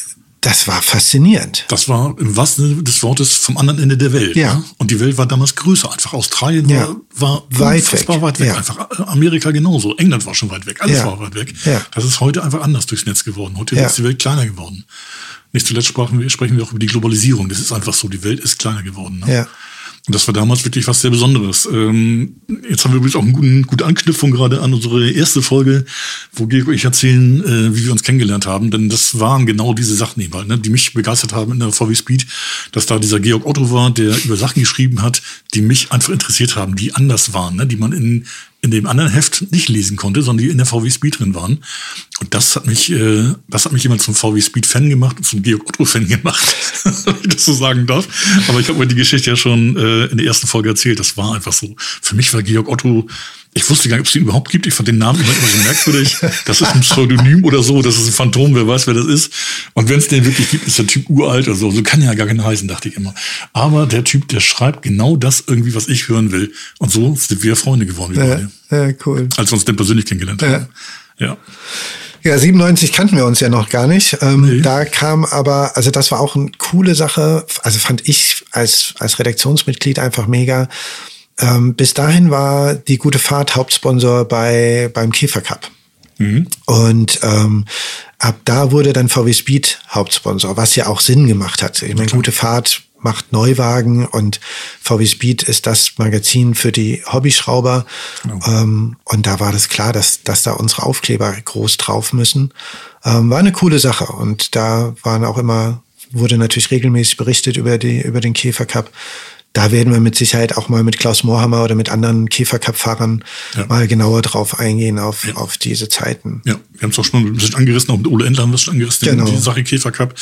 Das war faszinierend. Das war im wahrsten Sinne des Wortes vom anderen Ende der Welt. Ja. Ne? Und die Welt war damals größer. Einfach Australien ja. war, war weit weg. weit weg. Ja. Einfach Amerika genauso. England war schon weit weg. Alles ja. war weit weg. Ja. Das ist heute einfach anders durchs Netz geworden. Heute ja. ist die Welt kleiner geworden. Nicht zuletzt sprechen wir, sprechen wir auch über die Globalisierung. Das ist einfach so. Die Welt ist kleiner geworden. Ne? Ja. Und das war damals wirklich was sehr Besonderes. Ähm, jetzt haben wir übrigens auch eine gute, gute Anknüpfung gerade an unsere erste Folge, wo Georg und ich erzählen, äh, wie wir uns kennengelernt haben. Denn das waren genau diese Sachen, eben halt, ne, die mich begeistert haben in der V W Speed, dass da dieser Georg Otto war, der über Sachen geschrieben hat, die mich einfach interessiert haben, die anders waren, ne, die man in in dem anderen Heft nicht lesen konnte, sondern die in der V W Speed drin waren. Und das hat mich, äh, das hat mich jemand zum V W Speed Fan gemacht und zum Georg Otto Fan gemacht, wenn ich das so sagen darf. Aber ich habe mir die Geschichte ja schon äh, in der ersten Folge erzählt. Das war einfach so. Für mich war Georg Otto, ich wusste gar nicht, ob es den überhaupt gibt. Ich fand den Namen immer, immer so merkwürdig. Das ist ein Pseudonym oder so. Das ist ein Phantom. Wer weiß, wer das ist. Und wenn es den wirklich gibt, ist der Typ uralt oder so. So kann ja gar keiner heißen, dachte ich immer. Aber der Typ, der schreibt genau das irgendwie, was ich hören will. Und so sind wir Freunde geworden. Ja, ja, cool. Als wir uns dann persönlich kennengelernt haben. Ja. ja. Ja, siebenundneunzig kannten wir uns ja noch gar nicht. Ähm, nee. Da kam aber, also das war auch eine coole Sache. Also fand ich als, als Redaktionsmitglied einfach mega. Ähm, bis dahin war die Gute Fahrt Hauptsponsor bei beim Käfer Cup. Mhm. Und ähm, ab da wurde dann V W Speed Hauptsponsor, was ja auch Sinn gemacht hat. Ich meine, Gute Fahrt macht Neuwagen und V W Speed ist das Magazin für die Hobbyschrauber. Genau. Ähm, und da war das klar, dass, dass da unsere Aufkleber groß drauf müssen. Ähm, war eine coole Sache. Und da waren auch immer, wurde natürlich regelmäßig berichtet über die, über den Käfer Cup. Da werden wir mit Sicherheit auch mal mit Klaus Moorhammer oder mit anderen Käfer-Cup-Fahrern ja. mal genauer drauf eingehen, auf, ja. auf diese Zeiten. Ja, wir haben es auch schon mal ein bisschen angerissen, auch mit Ole Endler haben wir es schon angerissen, genau. die Sache Käfer-Cup.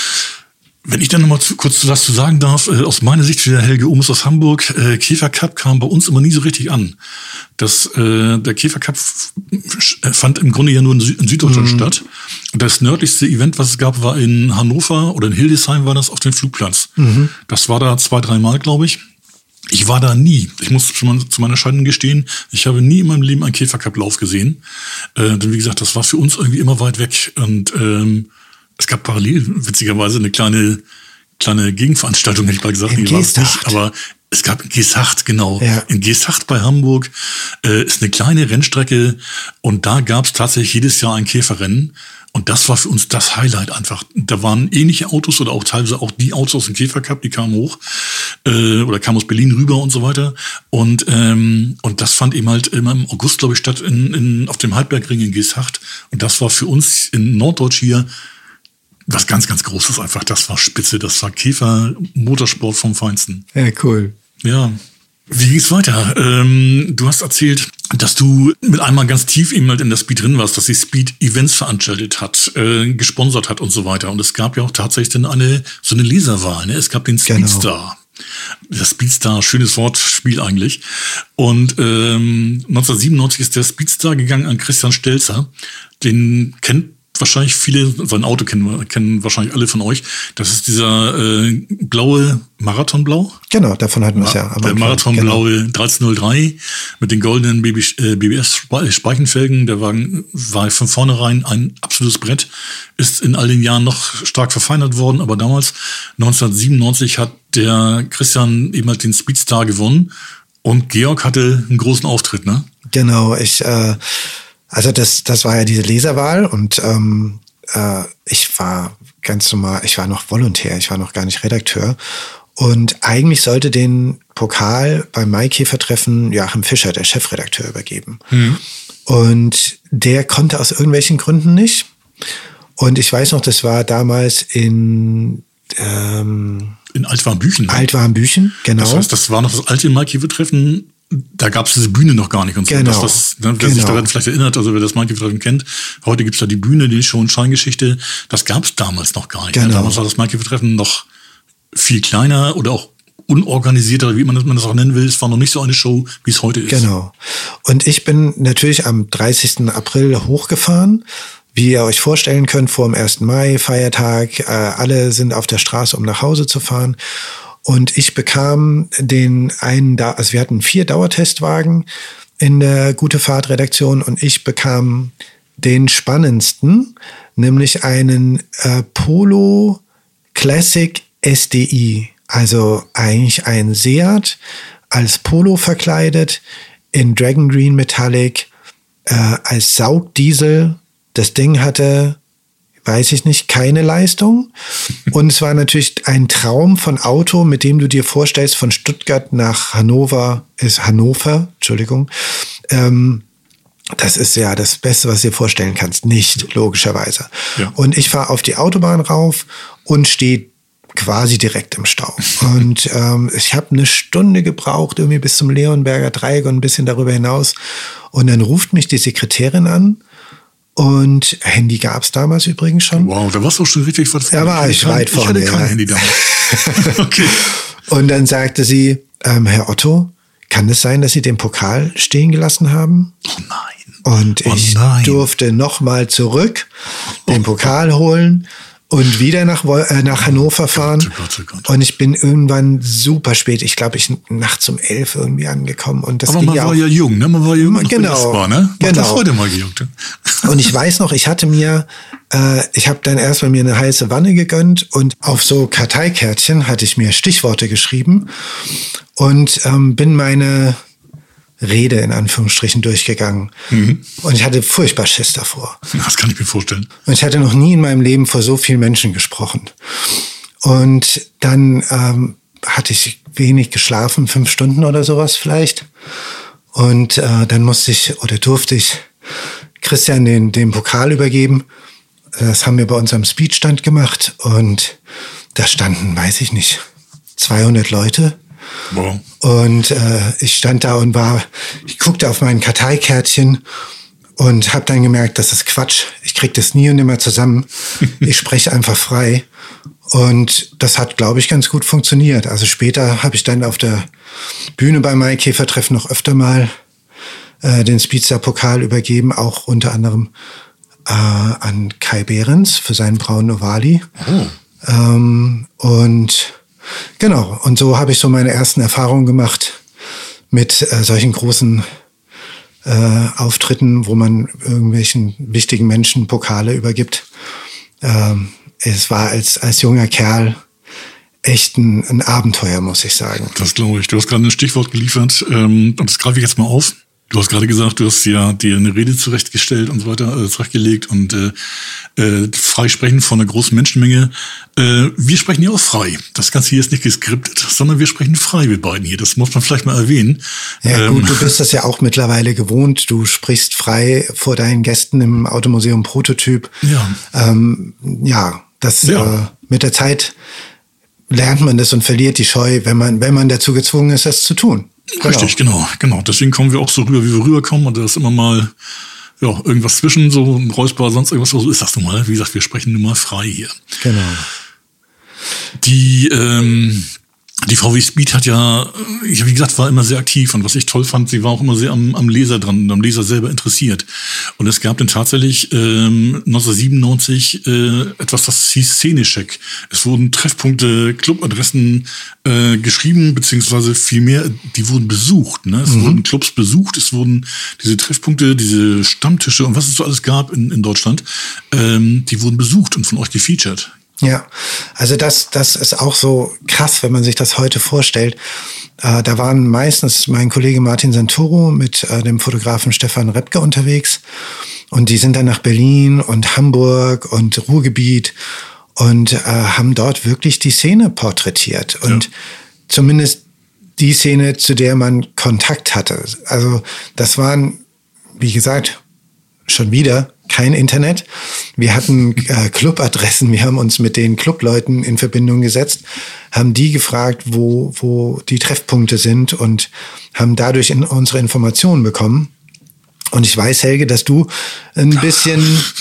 Wenn ich dann noch mal zu, kurz was zu sagen darf, äh, aus meiner Sicht wieder Helge Ohmes aus Hamburg, äh, Käfer Cup kam bei uns immer nie so richtig an. Das, äh, der Käfer Cup f- fand im Grunde ja nur in, Sü- in Süddeutschland mhm. statt. Und das nördlichste Event, was es gab, war in Hannover oder in Hildesheim war das auf dem Flugplatz. Mhm. Das war da zwei, dreimal, glaube ich. Ich war da nie. Ich muss zu meiner Schande gestehen, ich habe nie in meinem Leben einen Käfer Cup Lauf gesehen. Äh, denn wie gesagt, das war für uns irgendwie immer weit weg. Und ähm, es gab parallel, witzigerweise, eine kleine, kleine Gegenveranstaltung, hätte ich mal gesagt. In Geesthacht. Aber es gab in Geesthacht, genau. Ja. In Geesthacht bei Hamburg äh, ist eine kleine Rennstrecke und da gab es tatsächlich jedes Jahr ein Käferrennen. Und das war für uns das Highlight einfach. Da waren ähnliche Autos oder auch teilweise auch die Autos aus dem Käfer Cup, die kamen hoch äh, oder kamen aus Berlin rüber und so weiter. Und ähm, und das fand eben halt immer im August, glaube ich, statt in, in, auf dem Heidbergring in Geesthacht. Und das war für uns in Norddeutsch hier was ganz, ganz Großes einfach. Das war spitze. Das war Käfer-Motorsport vom Feinsten. Ja, cool. Ja. Wie geht's weiter? Ähm, du hast erzählt, dass du mit einmal ganz tief eben halt in der Speed drin warst, dass sie Speed Events veranstaltet hat, äh, gesponsert hat und so weiter. Und es gab ja auch tatsächlich dann eine, so eine Leserwahl, ne? Es gab den Speedstar. Genau. Der Speedstar, schönes Wortspiel eigentlich. Und ähm, neunzehnhundertsiebenundneunzig ist der Speedstar gegangen an Christian Stelzer. Den kennt wahrscheinlich viele, sein Auto kennen, kennen wahrscheinlich alle von euch. Das ist dieser äh, blaue Marathonblau. Genau, davon hatten wir es ja. Der Marathonblaue genau. dreizehn null drei mit den goldenen B B, äh, B B S-Speichenfelgen. Der Wagen war von vornherein ein absolutes Brett. Ist in all den Jahren noch stark verfeinert worden. Aber damals, neunzehnhundertsiebenundneunzig, hat der Christian eben halt den Speedstar gewonnen. Und Georg hatte einen großen Auftritt, ne? Genau, ich... Äh Also das, das war ja diese Leserwahl und ähm, äh, ich war ganz normal, ich war noch Volontär, ich war noch gar nicht Redakteur. Und eigentlich sollte den Pokal beim Maikäfertreffen Joachim Fischer, der Chefredakteur, übergeben. Mhm. Und der konnte aus irgendwelchen Gründen nicht. Und ich weiß noch, das war damals in... Ähm, in Altwarmbüchen. Ne? Altwarmbüchen, genau. Das heißt, das war noch das alte Maikäfertreffen. Da gab es diese Bühne noch gar nicht und so. Genau. Das, das, ne, wer genau. sich daran vielleicht erinnert, also wer das Maikäfertreffen kennt, heute gibt's da die Bühne, die Show- und Scheingeschichte. Das gab's damals noch gar nicht. Genau. Ne? Damals war das Maikäfertreffen noch viel kleiner oder auch unorganisierter, wie man das, man das auch nennen will. Es war noch nicht so eine Show, wie es heute ist. Genau. Und ich bin natürlich am dreißigsten April hochgefahren. Wie ihr euch vorstellen könnt, vor dem ersten Mai, Feiertag. Äh, alle sind auf der Straße, um nach Hause zu fahren. Und ich bekam den einen, da, also wir hatten vier Dauertestwagen in der Gute Fahrt Redaktion und ich bekam den spannendsten, nämlich einen äh, Polo Classic S D I. Also eigentlich ein Seat als Polo verkleidet in Dragon Green Metallic äh, als Saugdiesel. Das Ding hatte, weiß ich nicht, keine Leistung. Und es war natürlich ein Traum von Auto, mit dem du dir vorstellst, von Stuttgart nach Hannover, ist Hannover, Entschuldigung. Ähm, das ist ja das Beste, was du dir vorstellen kannst. Nicht, logischerweise. Ja. Und ich fahre auf die Autobahn rauf und stehe quasi direkt im Stau. Und ähm, ich habe eine Stunde gebraucht, irgendwie bis zum Leonberger Dreieck und ein bisschen darüber hinaus. Und dann ruft mich die Sekretärin an. Und Handy gab es damals übrigens schon. Wow, da warst du schon richtig weit vorne. Da war ich, ich weit vorne. Ich hatte kein ja. Handy damals. Okay. Und dann sagte sie, ähm, Herr Otto, kann es sein, dass Sie den Pokal stehen gelassen haben? Oh nein. Und ich oh nein. durfte nochmal zurück den Pokal holen und wieder nach, äh, nach Hannover fahren. Oh Gott, oh Gott, oh Gott. Und ich bin irgendwann super spät, ich glaube, ich nachts um elf irgendwie angekommen. Und das Aber ging man ja war auch, ja jung, ne? Man war jung und genau, war, ne? Man genau. hat heute mal gejuckt. Und ich weiß noch, ich hatte mir, äh, ich habe dann erstmal mir eine heiße Wanne gegönnt und auf so Karteikärtchen hatte ich mir Stichworte geschrieben und ähm, bin meine Rede in Anführungsstrichen durchgegangen. Mhm. Und ich hatte furchtbar Schiss davor. Das kann ich mir vorstellen. Und ich hatte noch nie in meinem Leben vor so vielen Menschen gesprochen. Und dann ähm, hatte ich wenig geschlafen, fünf Stunden oder sowas vielleicht. Und äh, dann musste ich oder durfte ich Christian den, den Pokal übergeben. Das haben wir bei unserem Speedstand gemacht. Und da standen, weiß ich nicht, zweihundert Leute. Wow. Und äh, ich stand da und war, ich guckte auf mein Karteikärtchen und habe dann gemerkt, das ist Quatsch. Ich krieg das nie und nimmer zusammen. Ich spreche einfach frei. Und das hat, glaube ich, ganz gut funktioniert. Also später habe ich dann auf der Bühne beim Maikäfertreffen noch öfter mal äh, den Speedstar-Pokal übergeben, auch unter anderem äh, an Kai Behrens für seinen braunen Ovali. Oh. Ähm, und genau, und so habe ich so meine ersten Erfahrungen gemacht mit äh, solchen großen äh, Auftritten, wo man irgendwelchen wichtigen Menschen Pokale übergibt. Ähm, es war als, als junger Kerl echt ein, ein Abenteuer, muss ich sagen. Das glaube ich. Du hast gerade ein Stichwort geliefert ähm, und das greife ich jetzt mal auf. Du hast gerade gesagt, du hast ja dir eine Rede zurechtgestellt und so weiter, äh, zurechtgelegt und äh, äh, frei sprechen von einer großen Menschenmenge. Äh, wir sprechen hier auch frei. Das Ganze hier ist nicht geskriptet, sondern wir sprechen frei, wir beiden hier. Das muss man vielleicht mal erwähnen. Ja gut, ähm, du bist das ja auch mittlerweile gewohnt. Du sprichst frei vor deinen Gästen im Automuseum Prototyp. Ja. Ähm, ja, Das Ja. äh, mit der Zeit lernt man das und verliert die Scheu, wenn man, wenn man dazu gezwungen ist, das zu tun. Genau. Richtig, genau, genau. Deswegen kommen wir auch so rüber, wie wir rüberkommen. Und da ist immer mal ja, irgendwas zwischen, so ein Räusper, sonst irgendwas. So ist das nun mal. Wie gesagt, wir sprechen nun mal frei hier. Genau. Die, ähm, die V W Speed hat ja, wie gesagt, war immer sehr aktiv. Und was ich toll fand, sie war auch immer sehr am, am Leser dran, am Leser selber interessiert. Und es gab dann tatsächlich ähm, neunzehnhundertsiebenundneunzig äh, etwas, das hieß Szenecheck. Es wurden Treffpunkte, Clubadressen äh, geschrieben, beziehungsweise vielmehr, die wurden besucht. Ne? Es mhm. wurden Clubs besucht, es wurden diese Treffpunkte, diese Stammtische und was es so alles gab in, in Deutschland, ähm, die wurden besucht und von euch gefeatured. Ja, also das, das ist auch so krass, wenn man sich das heute vorstellt. Äh, da waren meistens mein Kollege Martin Santoro mit äh, dem Fotografen Stefan Repke unterwegs. Und die sind dann nach Berlin und Hamburg und Ruhrgebiet und äh, haben dort wirklich die Szene porträtiert. Und ja. zumindest die Szene, zu der man Kontakt hatte. Also das waren, wie gesagt, schon wieder kein Internet. Wir hatten äh, Clubadressen, wir haben uns mit den Clubleuten in Verbindung gesetzt, haben die gefragt, wo, wo die Treffpunkte sind und haben dadurch in unsere Informationen bekommen. Und ich weiß, Helge, dass du ein bisschen,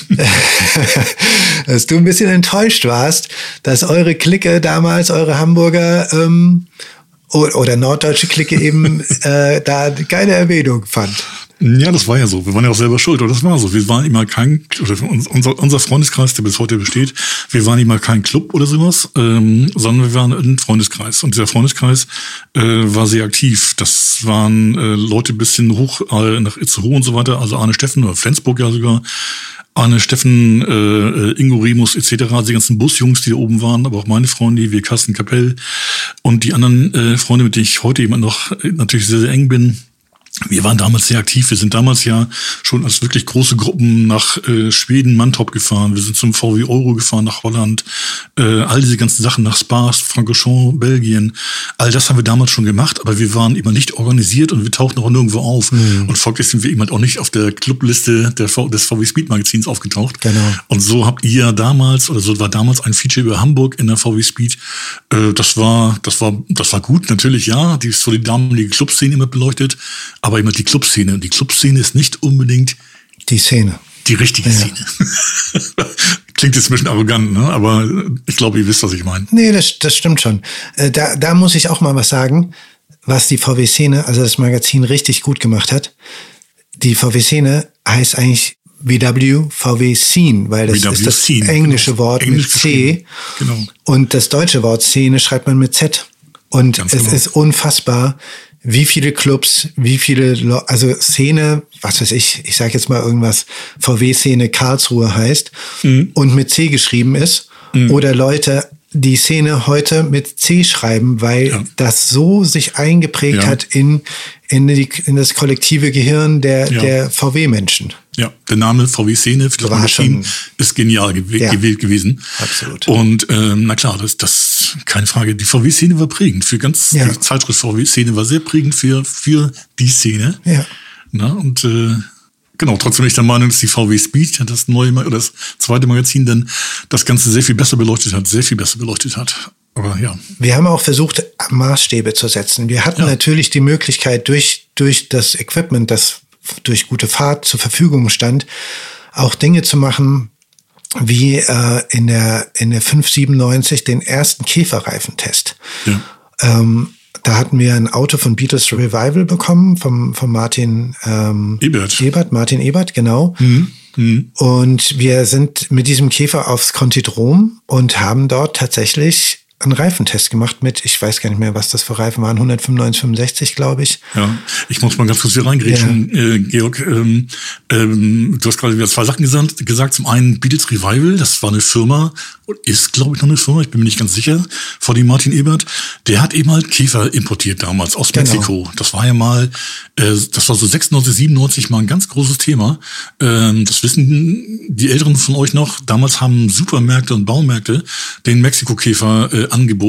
dass du ein bisschen enttäuscht warst, dass eure Clique damals, eure Hamburger ähm, oder norddeutsche Clique eben äh, da keine Erwähnung fand. Ja, das war ja so. Wir waren ja auch selber schuld, oder das war so. Wir waren immer kein, oder unser, unser Freundeskreis, der bis heute besteht, wir waren immer kein Club oder sowas, ähm, sondern wir waren ein Freundeskreis. Und dieser Freundeskreis äh, war sehr aktiv. Das waren äh, Leute ein bisschen hoch äh, nach Itzehoe und so weiter, also Arne Steffen oder Flensburg ja sogar. Arne Steffen, äh, Ingo Remus et cetera, die ganzen Busjungs, die da oben waren, aber auch meine Freunde, wie Carsten Kapell und die anderen äh, Freunde, mit denen ich heute immer noch äh, natürlich sehr, sehr eng bin. Wir waren damals sehr aktiv. Wir sind damals ja schon als wirklich große Gruppen nach äh, Schweden, Mantorp gefahren. Wir sind zum V W Euro gefahren, nach Holland. Äh, all diese ganzen Sachen nach Spa, Francorchamps, Belgien. All das haben wir damals schon gemacht, aber wir waren immer nicht organisiert und wir tauchten auch nirgendwo auf. Mhm. Und folglich sind wir eben halt auch nicht auf der Clubliste der v- des V W Speed Magazins aufgetaucht. Genau. Und so habt ihr damals, oder so war damals ein Feature über Hamburg in der V W Speed. Äh, das war, das war, das war gut, natürlich, ja. Die ist so die damalige Clubszene immer beleuchtet. Aber immer die Clubszene. Und die Clubszene ist nicht unbedingt die Szene. Die richtige ja. Szene. Klingt jetzt ein bisschen arrogant, ne? Aber ich glaube, ihr wisst, was ich meine. Nee, das, das stimmt schon. Äh, da, da muss ich auch mal was sagen, was die V W-Szene, also das Magazin, richtig gut gemacht hat. Die V W-Szene heißt eigentlich V W V W Scene, weil das V W ist das Scene, englische genau. Wort Englisch mit C. Genau. Und das deutsche Wort Szene schreibt man mit Z. Und Ganz es genau. ist unfassbar, wie viele Clubs, wie viele, Le- also Szene, was weiß ich, ich sage jetzt mal irgendwas, V W-Szene Karlsruhe heißt mhm. und mit C geschrieben ist. Mhm. Oder Leute, die Szene heute mit C schreiben, weil ja. das so sich eingeprägt ja. hat in, in, die, in das kollektive Gehirn der, ja. der V W-Menschen. Ja, der Name V W-Szene für das Magazin ist genial gew- ja. gewählt gewesen. Absolut. Und ähm, na klar, das das keine Frage. Die V W-Szene war prägend für ganz ja. die Zeitschrift V W-Szene war sehr prägend für für die Szene. Ja. Na und äh, genau. Trotzdem bin ich der Meinung, dass die V W Speed, das neue oder das zweite Magazin, dann das Ganze sehr viel besser beleuchtet hat, sehr viel besser beleuchtet hat. Aber ja. Wir haben auch versucht, Maßstäbe zu setzen. Wir hatten ja. natürlich die Möglichkeit durch durch das Equipment, das durch gute Fahrt zur Verfügung stand, auch Dinge zu machen, wie äh, in der in der fünf siebenundneunzig den ersten Käferreifentest. Ja. Ähm, da hatten wir ein Auto von Beatles Revival bekommen, vom, vom Martin ähm, Ebert. Ebert, Martin Ebert, genau. Mhm. Mhm. Und wir sind mit diesem Käfer aufs Contidrom und haben dort tatsächlich einen Reifentest gemacht mit, ich weiß gar nicht mehr, was das für Reifen waren, hundertfünfundneunzig, fünfundsechzig, glaube ich. Ja, ich muss mal ganz kurz hier reingrätschen, ja. äh, Georg. Ähm, ähm, du hast gerade wieder zwei Sachen gesagt. gesagt. Zum einen Beatles Revival, das war eine Firma, ist, glaube ich, noch eine Firma, ich bin mir nicht ganz sicher, von dem Martin Ebert. Der hat eben halt Käfer importiert damals aus genau. Mexiko. Das war ja mal, äh, das war so sechsundneunzig, siebenundneunzig mal ein ganz großes Thema. Ähm, das wissen die Älteren von euch noch. Damals haben Supermärkte und Baumärkte den Mexiko-Käfer äh, angeboten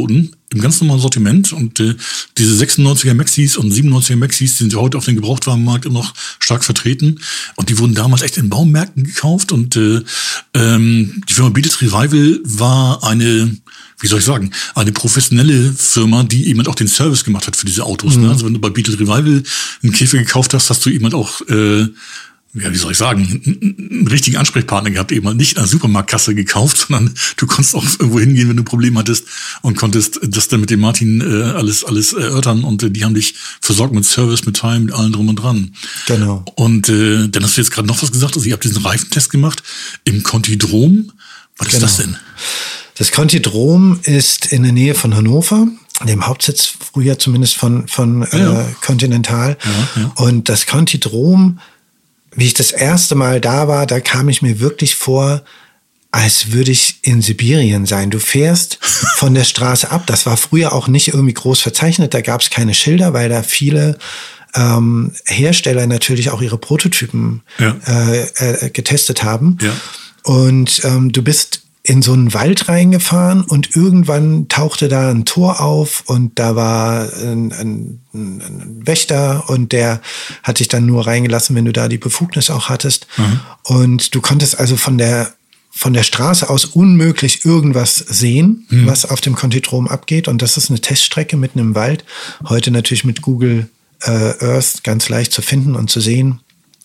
im ganz normalen Sortiment und äh, diese sechsundneunziger Maxis und siebenundneunziger Maxis sind ja heute auf dem Gebrauchtwarenmarkt immer noch stark vertreten und die wurden damals echt in Baumärkten gekauft und äh, ähm, die Firma Beatles Revival war eine, wie soll ich sagen, eine professionelle Firma, die eben auch den Service gemacht hat für diese Autos. Mhm. Ne? Also wenn du bei Beatles Revival einen Käfer gekauft hast, hast du eben auch äh, ja, wie soll ich sagen, einen richtigen Ansprechpartner gehabt, eben nicht in einer Supermarktkasse gekauft, sondern du konntest auch irgendwo hingehen, wenn du ein Problem hattest und konntest das dann mit dem Martin äh, alles alles erörtern und äh, die haben dich versorgt mit Service, mit Time, mit allem drum und dran. Genau. Und äh, dann hast du jetzt gerade noch was gesagt, also ihr habt diesen Reifentest gemacht im Contidrom. Was genau. ist das denn? Das Contidrom ist in der Nähe von Hannover, dem Hauptsitz früher zumindest von von ja. äh, Continental. Ja, ja. Und das Contidrom, wie ich das erste Mal da war, da kam ich mir wirklich vor, als würde ich in Sibirien sein. Du fährst von der Straße ab. Das war früher auch nicht irgendwie groß verzeichnet. Da gab es keine Schilder, weil da viele ähm, Hersteller natürlich auch ihre Prototypen ja. äh, äh, getestet haben. Ja. Und ähm, du bist in so einen Wald reingefahren und irgendwann tauchte da ein Tor auf und da war ein, ein, ein Wächter und der hat dich dann nur reingelassen, wenn du da die Befugnis auch hattest. Mhm. Und du konntest also von der von der Straße aus unmöglich irgendwas sehen, mhm. was auf dem Contidrom abgeht. Und das ist eine Teststrecke mitten im Wald. Heute natürlich mit Google äh, Earth ganz leicht zu finden und zu sehen.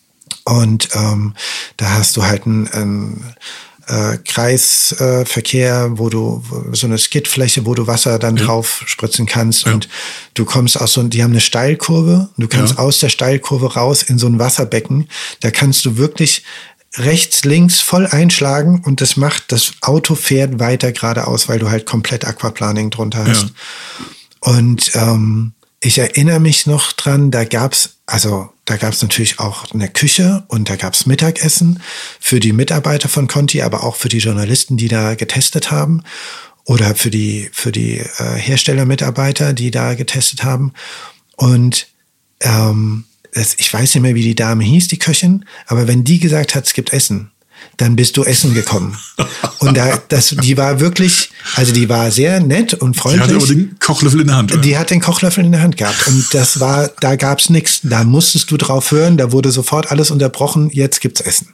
Und ähm, da hast du halt ein, ein Äh, Kreisverkehr, äh, wo du so eine Skidfläche, wo du Wasser dann ja. drauf spritzen kannst ja. und du kommst aus so, die haben eine Steilkurve, du kannst ja. aus der Steilkurve raus in so ein Wasserbecken, da kannst du wirklich rechts, links voll einschlagen und das macht, das Auto fährt weiter geradeaus, weil du halt komplett Aquaplaning drunter hast. Ja. Und ähm, ich erinnere mich noch dran, da gab's, also da gab's natürlich auch eine Küche und da gab's Mittagessen für die Mitarbeiter von Conti, aber auch für die Journalisten, die da getestet haben oder für die für die äh, Herstellermitarbeiter, die da getestet haben. Und ähm, das, ich weiß nicht mehr, wie die Dame hieß, die Köchin, aber wenn die gesagt hat, es gibt Essen, dann bist du essen gekommen. Und da, das, die war wirklich, also die war sehr nett und freundlich. Die hatte aber den Kochlöffel in der Hand. Oder? Die hat den Kochlöffel in der Hand gehabt. Und das war, da gab's nichts. Da musstest du drauf hören. Da wurde sofort alles unterbrochen. Jetzt gibt's Essen.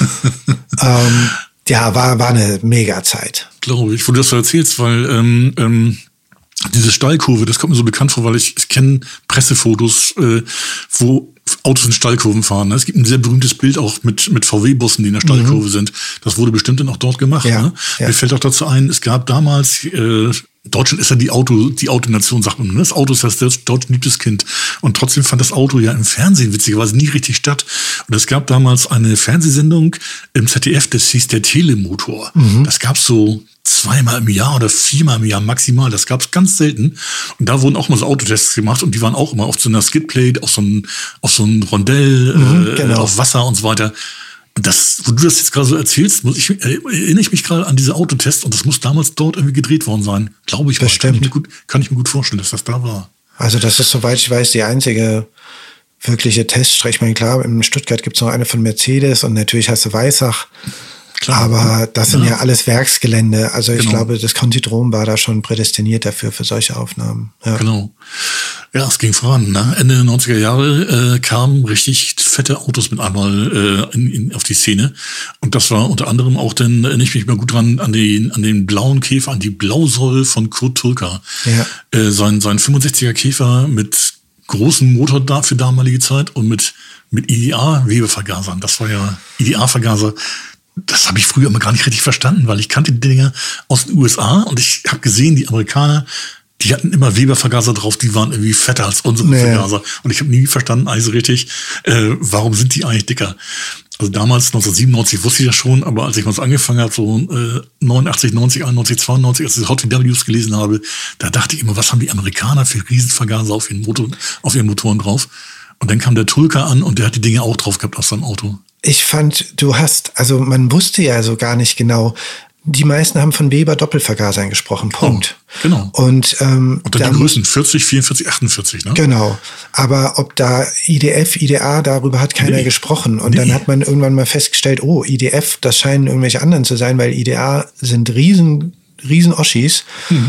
ähm, ja, war, war eine Mega-Zeit. Glaube ich, wo du das so erzählst, weil ähm, ähm, diese Steilkurve, das kommt mir so bekannt vor, weil ich, ich kenne Pressefotos, äh, wo Autos in Steilkurven fahren. Ne? Es gibt ein sehr berühmtes Bild auch mit, mit V W-Bussen, die in der Steilkurve mhm. sind. Das wurde bestimmt dann auch dort gemacht. Ja, ne? ja. Mir fällt auch dazu ein, es gab damals, äh, Deutschland ist ja die Auto, die Autonation, sagt man. Ne? Das Auto ist das Deutschland liebtes Kind. Und trotzdem fand das Auto ja im Fernsehen witzigerweise nie richtig statt. Und es gab damals eine Fernsehsendung im Z D F, das hieß der Telemotor. Mhm. Das gab's so zweimal im Jahr oder viermal im Jahr maximal. Das gab's ganz selten. Und da wurden auch mal so Autotests gemacht und die waren auch immer auf so einer Skidplate, auf so einem, auf so einem Rondell, mhm, äh, genau. auf Wasser und so weiter. Und das, wo du das jetzt gerade so erzählst, muss ich, äh, erinnere ich mich gerade an diese Autotests und das muss damals dort irgendwie gedreht worden sein. Glaube ich. Bestimmt. Kann ich mir gut, kann ich mir gut vorstellen, dass das da war. Also das ist, soweit ich weiß, die einzige wirkliche Teststrecke. Ich meine, klar, in Stuttgart gibt's noch eine von Mercedes und natürlich hast du Weissach. Klar. Aber das sind ja, ja alles Werksgelände. Also ich genau. glaube, das Contidrom war da schon prädestiniert dafür, für solche Aufnahmen. Ja. Genau. Ja, es ging voran. Ne? Ende der neunziger Jahre äh, kamen richtig fette Autos mit einmal äh, in, in, auf die Szene. Und das war unter anderem auch, dann erinnere ich mich mal gut dran, an den, an den blauen Käfer, an die Blausäule von Kurt Tulker. Ja. Äh, sein, sein fünfundsechziger Käfer mit großem Motor da für damalige Zeit und mit, mit I D A-Webevergasern. Das war ja I D A-Vergaser. Das habe ich früher immer gar nicht richtig verstanden, weil ich kannte die Dinger aus den U S A und ich habe gesehen, die Amerikaner, die hatten immer Weber-Vergaser drauf, die waren irgendwie fetter als unsere nee. Vergaser. Und ich habe nie verstanden, also richtig, äh, warum sind die eigentlich dicker? Also damals, neunzehnhundertsiebenundneunzig, wusste ich das schon, aber als ich mal so angefangen habe, so äh, neunundachtzig, neunzig, einundneunzig, zweiundneunzig, als ich Hot W Ws gelesen habe, da dachte ich immer, was haben die Amerikaner für Riesenvergaser auf ihren, Motor, auf ihren Motoren drauf? Und dann kam der Tulka an und der hat die Dinge auch drauf gehabt aus seinem Auto. Ich fand, du hast, also man wusste ja so gar nicht genau, die meisten haben von Weber Doppelvergasern gesprochen, Punkt. Oh, genau. Und, ähm, und dann, dann die Größen vierzig, vierundvierzig, achtundvierzig, ne? Genau. Aber ob da I D F, I D A, darüber hat keiner nee. gesprochen. Und nee. dann hat man irgendwann mal festgestellt, oh, I D F, das scheinen irgendwelche anderen zu sein, weil I D A sind riesen, riesen Oschis. Hm.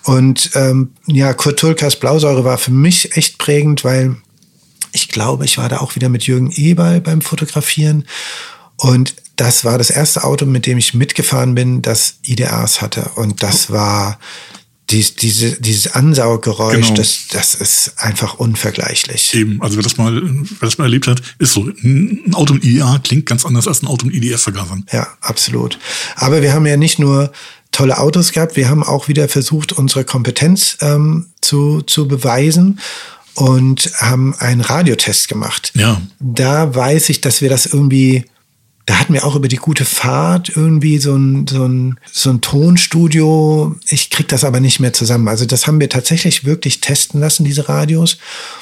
Und ähm, ja, Kurt Tulkas Blausäure war für mich echt prägend, weil ich glaube, ich war da auch wieder mit Jürgen Eberl beim Fotografieren. Und das war das erste Auto, mit dem ich mitgefahren bin, das I D As hatte. Und das war dies, diese, dieses Ansauggeräusch, genau. das, das ist einfach unvergleichlich. Eben, also wer das mal, wer das mal erlebt hat, ist so, ein Auto im I D A klingt ganz anders als ein Auto im I D F-Vergasern. Ja, absolut. Aber wir haben ja nicht nur tolle Autos gehabt, wir haben auch wieder versucht, unsere Kompetenz ähm, zu, zu beweisen. Und haben einen Radiotest gemacht. Ja. Da weiß ich, dass wir das irgendwie, da hatten wir auch über die gute Fahrt irgendwie so ein, so ein, so ein Tonstudio. Ich krieg das aber nicht mehr zusammen. Also das haben wir tatsächlich wirklich testen lassen, diese Radios.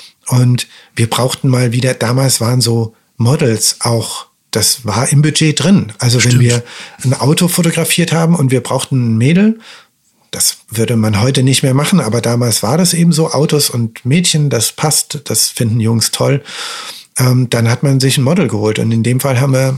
Und wir brauchten mal wieder, damals waren so Models auch, das war im Budget drin. Also Stimmt. wenn wir ein Auto fotografiert haben und wir brauchten ein Mädel, das würde man heute nicht mehr machen, aber damals war das eben so, Autos und Mädchen, das passt, das finden Jungs toll. Ähm, dann hat man sich ein Model geholt und in dem Fall haben wir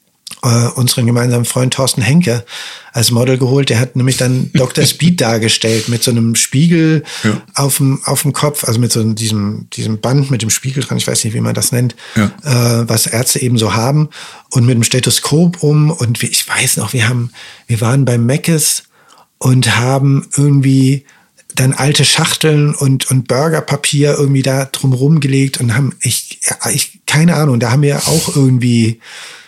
äh, unseren gemeinsamen Freund Thorsten Henke als Model geholt. Der hat nämlich dann Doktor Speed dargestellt mit so einem Spiegel ja. auf dem auf dem Kopf, also mit so diesem diesem Band mit dem Spiegel dran, ich weiß nicht, wie man das nennt, ja. äh, was Ärzte eben so haben und mit dem Stethoskop um und wie, ich weiß noch, wir haben wir waren bei Meckes und haben irgendwie dann alte Schachteln und, und Burgerpapier irgendwie da drumherum gelegt und haben, ich, ich, keine Ahnung, da haben wir auch irgendwie,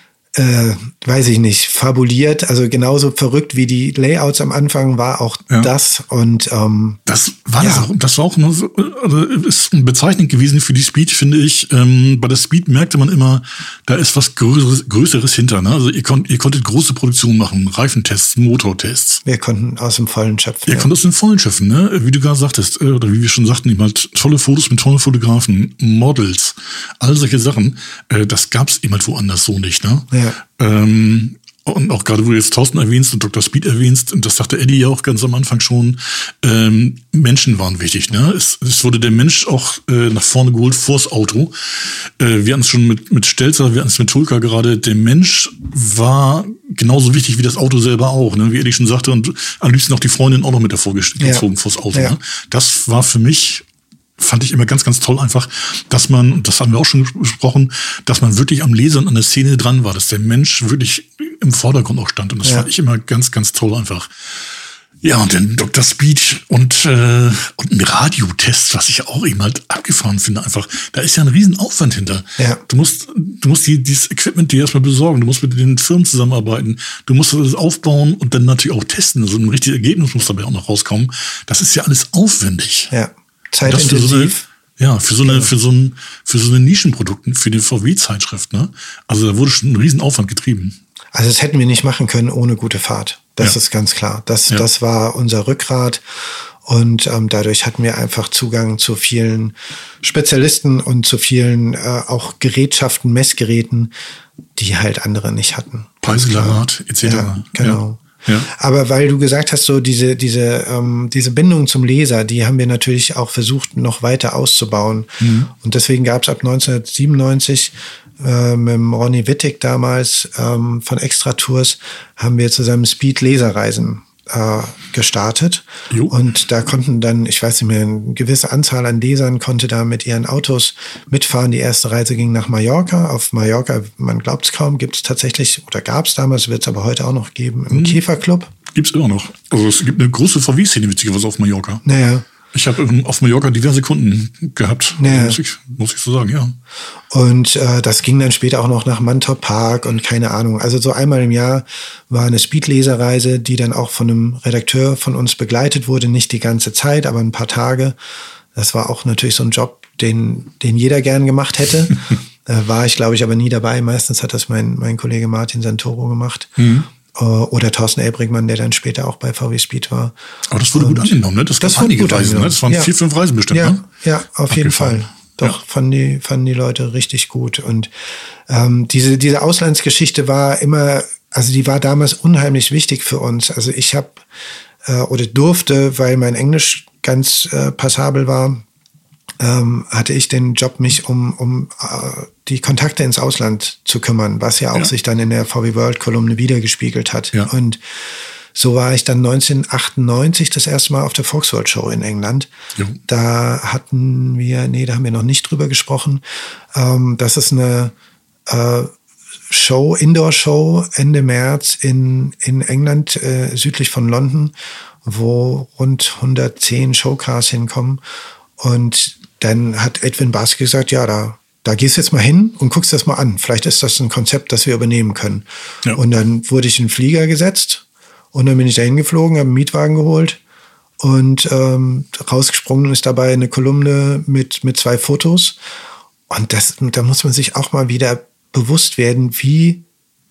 äh, weiß ich nicht, fabuliert. Also genauso verrückt wie die Layouts am Anfang war auch ja. das. Und ähm, das war ja. das auch. Das war auch immer so, also ist bezeichnend gewesen für die Speed, finde ich. Ähm, bei der Speed merkte man immer, da ist was Größeres, Größeres hinter. Ne? Also ihr, konnt, ihr konntet große Produktionen machen, Reifentests, Motortests. Wir konnten aus dem Vollen schöpfen. Ihr ja. konntet aus dem Vollen schöpfen, ne? Wie du gerade sagtest, oder wie wir schon sagten, eben halt tolle Fotos mit tollen Fotografen, Models, all solche Sachen. Äh, das gab's eben halt woanders so nicht, ne? Ja. Ähm, und auch gerade, wo du jetzt Thorsten erwähnst und Doktor Speed erwähnst, und das sagte Eddie ja auch ganz am Anfang schon, ähm, Menschen waren wichtig, ne? Es, es wurde der Mensch auch äh, nach vorne geholt vors Auto. Äh, wir hatten es schon mit, mit Stelzer, wir hatten es mit Tulka gerade. Der Mensch war genauso wichtig wie das Auto selber auch, ne? Wie Eddie schon sagte, und am liebsten auch die Freundin auch noch mit davor gezogen ja. vors Auto. Ja. Ne? Das war für mich, fand ich immer ganz, ganz toll einfach, dass man, und das haben wir auch schon besprochen, dass man wirklich am Leser und an der Szene dran war, dass der Mensch wirklich im Vordergrund auch stand. Und das ja. fand ich immer ganz, ganz toll einfach. Ja, und dann Doktor Speed und, äh, und ein Radiotest, was ich auch eben halt abgefahren finde einfach. Da ist ja ein riesen Aufwand hinter. Ja. Du musst, du musst die, dieses Equipment dir erstmal besorgen. Du musst mit den Firmen zusammenarbeiten. Du musst das aufbauen und dann natürlich auch testen. Also ein richtiges Ergebnis muss dabei auch noch rauskommen. Das ist ja alles aufwendig. Ja. Zeitintensiv. So eine, ja, für so eine, für so ein, für so eine Nischenprodukten, für die V W-Zeitschrift, ne? Also da wurde schon ein Riesenaufwand getrieben. Also das hätten wir nicht machen können ohne gute Fahrt. Das ja. ist ganz klar. Das, ja. das war unser Rückgrat. Und ähm, dadurch hatten wir einfach Zugang zu vielen Spezialisten und zu vielen äh, auch Gerätschaften, Messgeräten, die halt andere nicht hatten. Preiselrat et cetera. Ja, genau. Ja. Ja. Aber weil du gesagt hast, so diese, diese, ähm, diese Bindung zum Leser, die haben wir natürlich auch versucht, noch weiter auszubauen. Mhm. Und deswegen gab es ab neunzehnhundertsiebenundneunzig äh, mit dem Ronny Wittig damals ähm, von Extra Tours, haben wir zusammen Speed-Leserreisen äh, gestartet. Jo. Und da konnten dann, ich weiß nicht mehr, eine gewisse Anzahl an Lesern konnte da mit ihren Autos mitfahren. Die erste Reise ging nach Mallorca. Auf Mallorca, man glaubt es kaum, gibt es tatsächlich, oder gab es damals, wird es aber heute auch noch geben, im mhm. Käferclub. Gibt es immer noch. Also es gibt eine große V W-Szene, witzigerweise, auf Mallorca. Naja. Ich habe auf Mallorca diverse Kunden gehabt, naja. muss, ich, muss ich so sagen, ja. Und äh, das ging dann später auch noch nach Mantor Park und keine Ahnung. Also so einmal im Jahr war eine Speed-Leserreise, die dann auch von einem Redakteur von uns begleitet wurde. Nicht die ganze Zeit, aber ein paar Tage. Das war auch natürlich so ein Job, den, den jeder gern gemacht hätte. äh, war ich, glaube ich, aber nie dabei. Meistens hat das mein, mein Kollege Martin Santoro gemacht. Mhm. Oder Thorsten Elbrigmann, der dann später auch bei V W Speed war. Aber das wurde und gut angenommen, ne? Das, das gab einige Reisen, ne? Das waren ja. vier, fünf Reisen bestimmt, ja, ne? Ja, auf jeden Fall. Doch, ja. fanden die, fanden die Leute richtig gut. Und ähm, diese, diese Auslandsgeschichte war immer, also die war damals unheimlich wichtig für uns. Also ich habe äh, oder durfte, weil mein Englisch ganz äh, passabel war, ähm, hatte ich den Job, mich um, um äh, die Kontakte ins Ausland zu kümmern, was ja auch ja. sich dann in der V W World Kolumne wiedergespiegelt hat. Ja. Und So war ich dann neunzehnhundertachtundneunzig das erste Mal auf der Folksworld Show in England. Jo. Da hatten wir, nee, da haben wir noch nicht drüber gesprochen. Ähm, das ist eine äh, Show, Indoor-Show Ende März in, in England, äh, südlich von London, wo rund hundertzehn Showcars hinkommen. Und dann hat Edwin Baske gesagt, ja, da, da gehst du jetzt mal hin und guckst das mal an. Vielleicht ist das ein Konzept, das wir übernehmen können. Ja. Und dann wurde ich in den Flieger gesetzt und dann bin ich da hingeflogen, habe einen Mietwagen geholt und ähm, rausgesprungen ist dabei eine Kolumne mit, mit zwei Fotos. Und das, da muss man sich auch mal wieder bewusst werden, wie,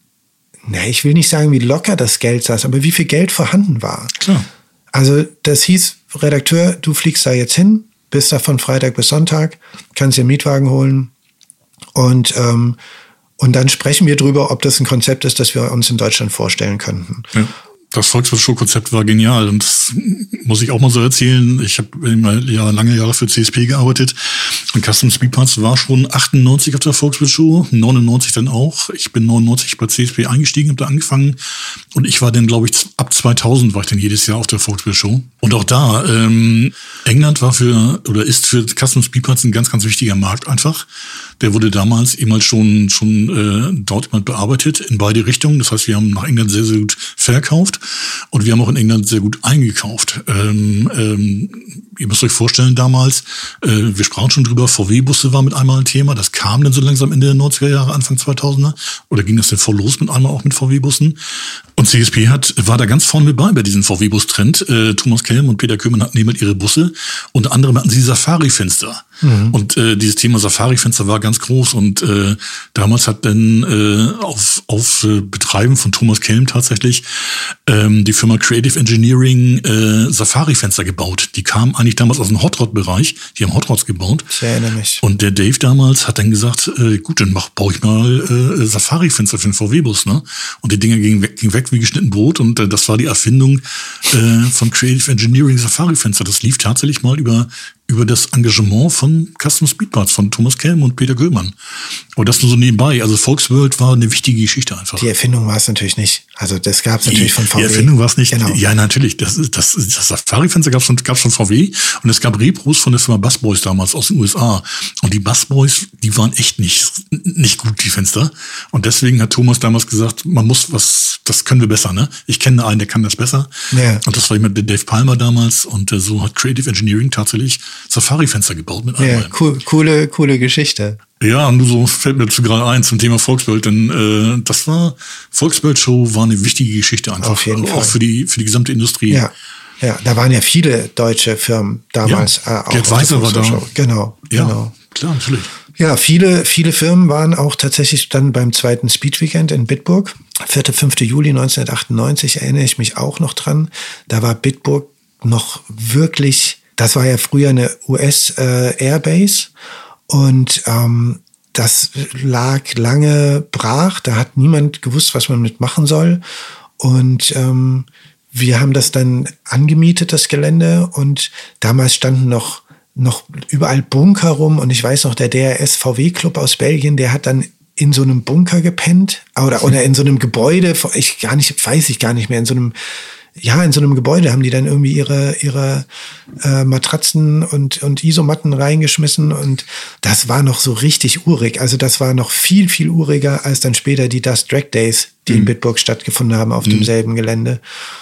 na, ich will nicht sagen, wie locker das Geld saß, aber wie viel Geld vorhanden war. Klar. Also das hieß, Redakteur, du fliegst da jetzt hin, bist da von Freitag bis Sonntag, kannst dir einen Mietwagen holen und, ähm, und dann sprechen wir drüber, ob das ein Konzept ist, das wir uns in Deutschland vorstellen könnten. Ja. Das Volksworld-Show-Konzept war genial und das muss ich auch mal so erzählen. Ich habe ja lange Jahre für C S P gearbeitet und Custom Speed Parts war schon achtundneunzig auf der Volksworld-Show, neunundneunzig dann auch. Ich bin neunundneunzig bei C S P eingestiegen, habe da angefangen und ich war dann, glaube ich, ab zweitausend war ich dann jedes Jahr auf der Volksworld-Show. Und auch da, ähm, England war für oder ist für Custom Speed Parts ein ganz, ganz wichtiger Markt einfach. Der wurde damals eben schon schon äh, dort jemand bearbeitet in beide Richtungen. Das heißt, wir haben nach England sehr, sehr gut verkauft und wir haben auch in England sehr gut eingekauft. Ähm, ähm, ihr müsst euch vorstellen, damals, äh, wir sprachen schon drüber, V W-Busse war mit einmal ein Thema. Das kam dann so langsam Ende der neunziger Jahre, Anfang zweitausender. Oder ging das denn voll los mit einmal auch mit V W-Bussen? Und C S P hat, war da ganz vorne mit bei bei diesem V W-Bus-Trend. Äh, Thomas Kelm und Peter Köhlmann hatten jemand ihre Busse. Unter anderem hatten sie Safari-Fenster. Mhm. Und äh, dieses Thema Safari-Fenster war ganz groß. Und äh, damals hat dann äh, auf, auf äh, Betreiben von Thomas Kelm tatsächlich ähm, die Firma Creative Engineering äh, Safari-Fenster gebaut. Die kamen eigentlich damals aus dem Hot Rod-Bereich. Die haben Hot Rods gebaut. Ich erinnere mich. Und der Dave damals hat dann gesagt, äh, gut, dann mach, baue ich mal äh, Safari-Fenster für den V W-Bus. Ne? Und die Dinger gingen weg, gingen weg wie geschnitten Brot. Und äh, das war die Erfindung äh, von Creative Engineering Safari-Fenster. Das lief tatsächlich mal über über das Engagement von Custom Speed Parts, von Thomas Kelm und Peter Köhlmann. Aber das nur so nebenbei. Also Volksworld war eine wichtige Geschichte einfach. Die Erfindung war es natürlich nicht. Also das gab es natürlich von V W. Die Erfindung war es nicht. Genau. Ja, natürlich. Das, das, das Safari-Fenster gab es von, gab's von V W und es gab Repros von der Firma Busboys damals aus den U S A. Und die Busboys, die waren echt nicht, nicht gut, die Fenster. Und deswegen hat Thomas damals gesagt, man muss was, das können wir besser, ne? Ich kenne einen, der kann das besser. Ja. Und das war jemand, der Dave Palmer damals. Und äh, so hat Creative Engineering tatsächlich Safari-Fenster gebaut mit einem. Ja, cool, coole, coole Geschichte. Ja, nur so fällt mir dazu gerade ein zum Thema Volksworld, denn äh, das war, Volksworld-Show war eine wichtige Geschichte einfach. Auf jeden Fall. Auch für die, für die gesamte Industrie. Ja, ja, da waren ja viele deutsche Firmen damals. Ja, äh, auch Gerd Weiser war da. Genau, ja, genau. Klar, natürlich. Ja, viele, viele Firmen waren auch tatsächlich dann beim zweiten Speed Weekend in Bitburg. vierter, fünfter Juli neunzehnhundertachtundneunzig erinnere ich mich auch noch dran. Da war Bitburg noch wirklich, das war ja früher eine U S äh, Airbase und ähm, das lag lange brach. Da hat niemand gewusst, was man mitmachen soll. Und ähm, wir haben das dann angemietet, das Gelände. Und damals standen noch noch überall Bunker rum. Und ich weiß noch, der D R S V W-Club aus Belgien, der hat dann in so einem Bunker gepennt. Oder, oder in so einem Gebäude, ich gar nicht, weiß ich gar nicht mehr, in so einem Ja, in so einem Gebäude haben die dann irgendwie ihre, ihre äh, Matratzen und, und Isomatten reingeschmissen und das war noch so richtig urig. Also das war noch viel, viel uriger als dann später die Dust Drag Days, die mhm. in Bitburg stattgefunden haben auf mhm. demselben Gelände.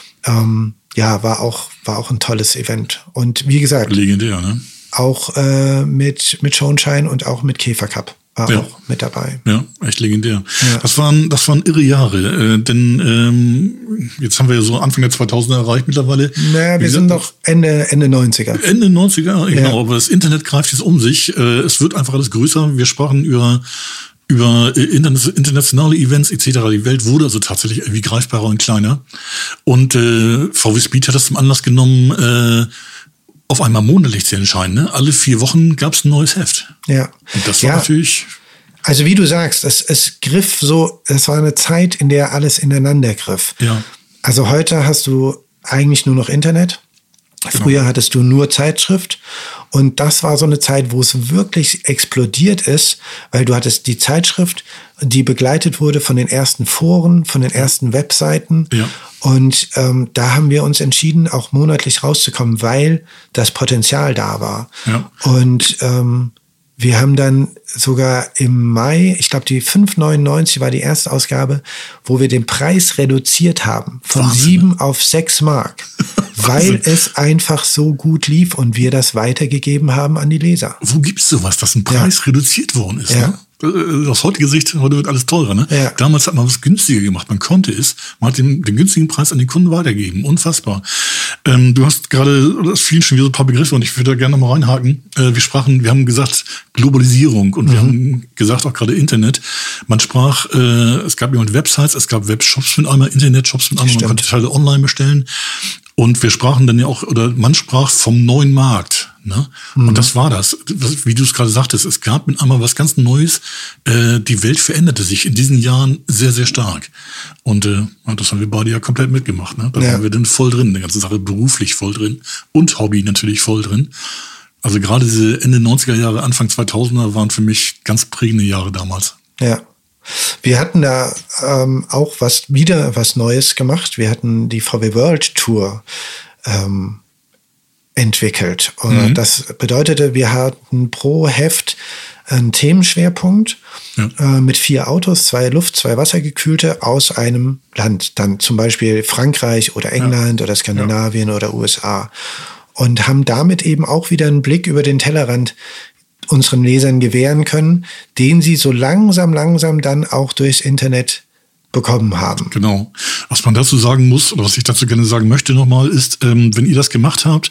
Ähm, ja, war auch, war auch ein tolles Event. Und wie gesagt, legendär, ne? Auch äh, mit, mit Schonschein und auch mit Käfer Cup. War ja. auch mit dabei. Ja, echt legendär. Ja. Das waren, das waren irre Jahre, äh, denn ähm, jetzt haben wir ja so Anfang der zweitausender erreicht mittlerweile. Naja, wir sind noch Ende, Ende neunziger. Ende neunziger, genau, ja. Aber das Internet greift jetzt um sich. Äh, es wird einfach alles größer. Wir sprachen über über internationale Events et cetera. Die Welt wurde also tatsächlich irgendwie greifbarer und kleiner. Und äh, V W Speed hat das zum Anlass genommen, äh, auf einmal monatlich zu entscheiden. Ne? Alle vier Wochen gab es ein neues Heft. Ja. Und das war ja. natürlich... Also wie du sagst, es, es griff so, es war eine Zeit, in der alles ineinander griff. Ja. Also heute hast du eigentlich nur noch Internet. Genau. Früher hattest du nur Zeitschrift. Und das war so eine Zeit, wo es wirklich explodiert ist, weil du hattest die Zeitschrift, die begleitet wurde von den ersten Foren, von den ersten Webseiten. Ja. Und ähm, da haben wir uns entschieden, auch monatlich rauszukommen, weil das Potenzial da war. Ja. Und ähm, wir haben dann sogar im Mai, ich glaube die fünf neunundneunzig war die erste Ausgabe, wo wir den Preis reduziert haben von Wahnsinn. sieben auf sechs Mark, weil es einfach so gut lief und wir das weitergegeben haben an die Leser. Wo gibt's sowas, dass ein Preis ja. reduziert worden ist? Ja. Ne? Aus heutiger Sicht, heute wird alles teurer. Ne? Ja. Damals hat man was günstiger gemacht. Man konnte es, man hat den, den günstigen Preis an die Kunden weitergeben. Unfassbar. Ähm, du hast gerade, es fielen schon wieder so ein paar Begriffe und ich würde da gerne noch mal reinhaken. Äh, wir sprachen, wir haben gesagt Globalisierung und mhm. wir haben gesagt auch gerade Internet. Man sprach, äh, es gab jemand Websites, es gab Webshops mit einmal, Internetshops mit einmal, man konnte Teile online bestellen. Und wir sprachen dann ja auch, oder man sprach vom neuen Markt. Ne? Mhm. Und das war das, wie du es gerade sagtest. Es gab mit einmal was ganz Neues. Äh, die Welt veränderte sich in diesen Jahren sehr, sehr stark. Und äh, das haben wir beide ja komplett mitgemacht. Ne? Da ja. waren wir dann voll drin, die ganze Sache beruflich voll drin und Hobby natürlich voll drin. Also gerade diese Ende neunziger Jahre, Anfang zweitausender waren für mich ganz prägende Jahre damals. Ja. Wir hatten da ähm, auch was wieder was Neues gemacht. Wir hatten die V W World Tour ähm, entwickelt. Und mhm. das bedeutete, wir hatten pro Heft einen Themenschwerpunkt ja. äh, mit vier Autos, zwei Luft-, zwei Wassergekühlte aus einem Land. Dann zum Beispiel Frankreich oder England ja. oder Skandinavien ja. oder U S A. Und haben damit eben auch wieder einen Blick über den Tellerrand unseren Lesern gewähren können, den sie so langsam, langsam dann auch durchs Internet bekommen haben. Genau. Was man dazu sagen muss, oder was ich dazu gerne sagen möchte nochmal, ist, ähm, wenn ihr das gemacht habt,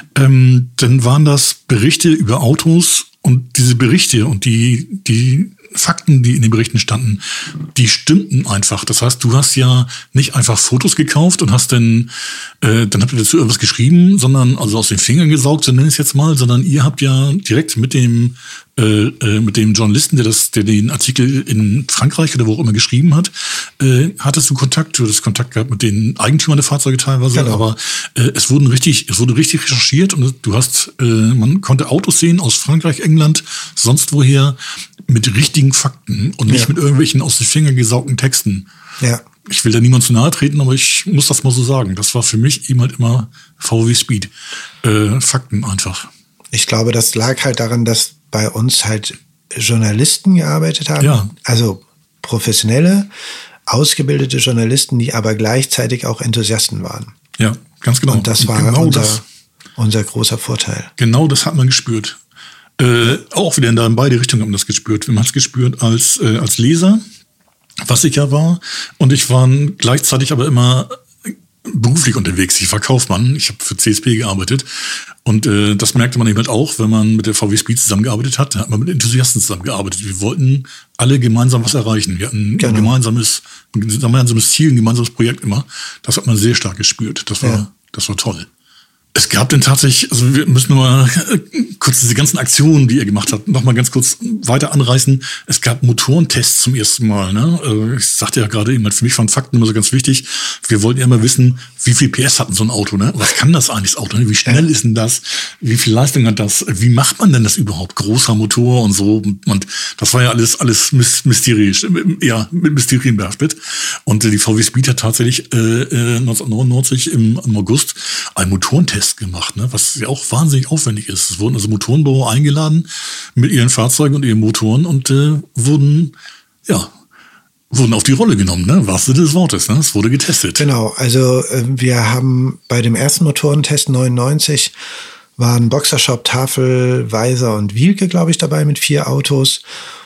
ähm, dann waren das Berichte über Autos und diese Berichte und die, die Fakten, die in den Berichten standen, die stimmten einfach. Das heißt, du hast ja nicht einfach Fotos gekauft und hast dann, äh, dann habt ihr dazu irgendwas geschrieben, sondern also aus den Fingern gesaugt, so nenne ich es jetzt mal, sondern ihr habt ja direkt mit dem äh, äh, mit dem Journalisten, der das, der den Artikel in Frankreich oder wo auch immer geschrieben hat, äh, hattest du Kontakt, du hattest Kontakt gehabt mit den Eigentümern der Fahrzeuge teilweise, genau. aber äh, es wurden richtig, es wurde richtig recherchiert und du hast, äh, man konnte Autos sehen aus Frankreich, England, sonst woher, mit richtigen Fakten und nicht ja. mit irgendwelchen aus den Fingern gesaugten Texten. Ja. Ich will da niemand zu nahe treten, aber ich muss das mal so sagen. Das war für mich eben halt immer V W Speed. Äh, Fakten einfach. Ich glaube, das lag halt daran, dass bei uns halt Journalisten gearbeitet haben. Ja. Also professionelle, ausgebildete Journalisten, die aber gleichzeitig auch Enthusiasten waren. Ja, ganz genau. Und das war genau unser, das. unser großer Vorteil. Genau das hat man gespürt. Äh, auch wieder in, da in beide Richtungen hat man das gespürt. Man hat es gespürt als, äh, als Leser, was ich ja war. Und ich war gleichzeitig aber immer beruflich unterwegs. Ich war Kaufmann. Ich habe für C S P gearbeitet. Und äh, das merkte man eben halt auch, wenn man mit der V W Speed zusammengearbeitet hat. Da hat man mit Enthusiasten zusammengearbeitet. Wir wollten alle gemeinsam was erreichen. Wir hatten genau. ein gemeinsames, ein gemeinsames Ziel, ein gemeinsames Projekt immer. Das hat man sehr stark gespürt. Das war, ja. das war toll. Es gab denn tatsächlich, also wir müssen nur mal kurz diese ganzen Aktionen, die ihr gemacht habt, noch mal ganz kurz weiter anreißen. Es gab Motorentests zum ersten Mal. Ne? Ich sagte ja gerade eben, für mich waren Fakten immer so ganz wichtig. Wir wollten ja immer wissen, wie viel P S hat denn so ein Auto? Ne? Was kann das eigentlich, das Auto? Ne? Wie schnell ja. ist denn das? Wie viel Leistung hat das? Wie macht man denn das überhaupt? Großer Motor und so. Und das war ja alles alles mysteriös, ja, mit Mysterien behaftet. Und die V W Speed hat tatsächlich äh, neunzehnhundertneunundneunzig im, im August einen Motorentest gemacht, ne? Was ja auch wahnsinnig aufwendig ist. Es wurden also Motorenbauer eingeladen mit ihren Fahrzeugen und ihren Motoren und äh, wurden, ja, wurden auf die Rolle genommen, ne? Wahrste des Wortes, ne? Es wurde getestet. Genau, also äh, wir haben bei dem ersten Motorentest neunundneunzig waren Boxershop, Tafel, Weiser und Wielke, glaube ich, dabei mit vier Autos.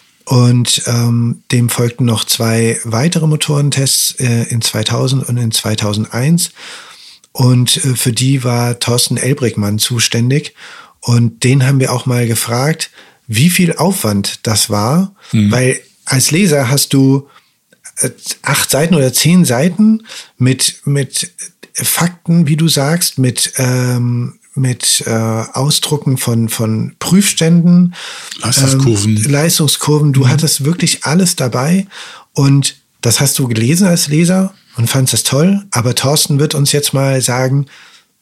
Und ähm, dem folgten noch zwei weitere Motorentests äh, in zweitausend und in zweitausendeins. Und für die war Thorsten Elbrigmann zuständig. Und den haben wir auch mal gefragt, wie viel Aufwand das war. Mhm. Weil als Leser hast du acht Seiten oder zehn Seiten mit, mit Fakten, wie du sagst, mit, ähm, mit äh, Ausdrucken von, von Prüfständen. Leistungskurven. Ähm, Leistungskurven. Du mhm. hattest wirklich alles dabei. Und das hast du gelesen als Leser und fandst das toll, aber Thorsten wird uns jetzt mal sagen,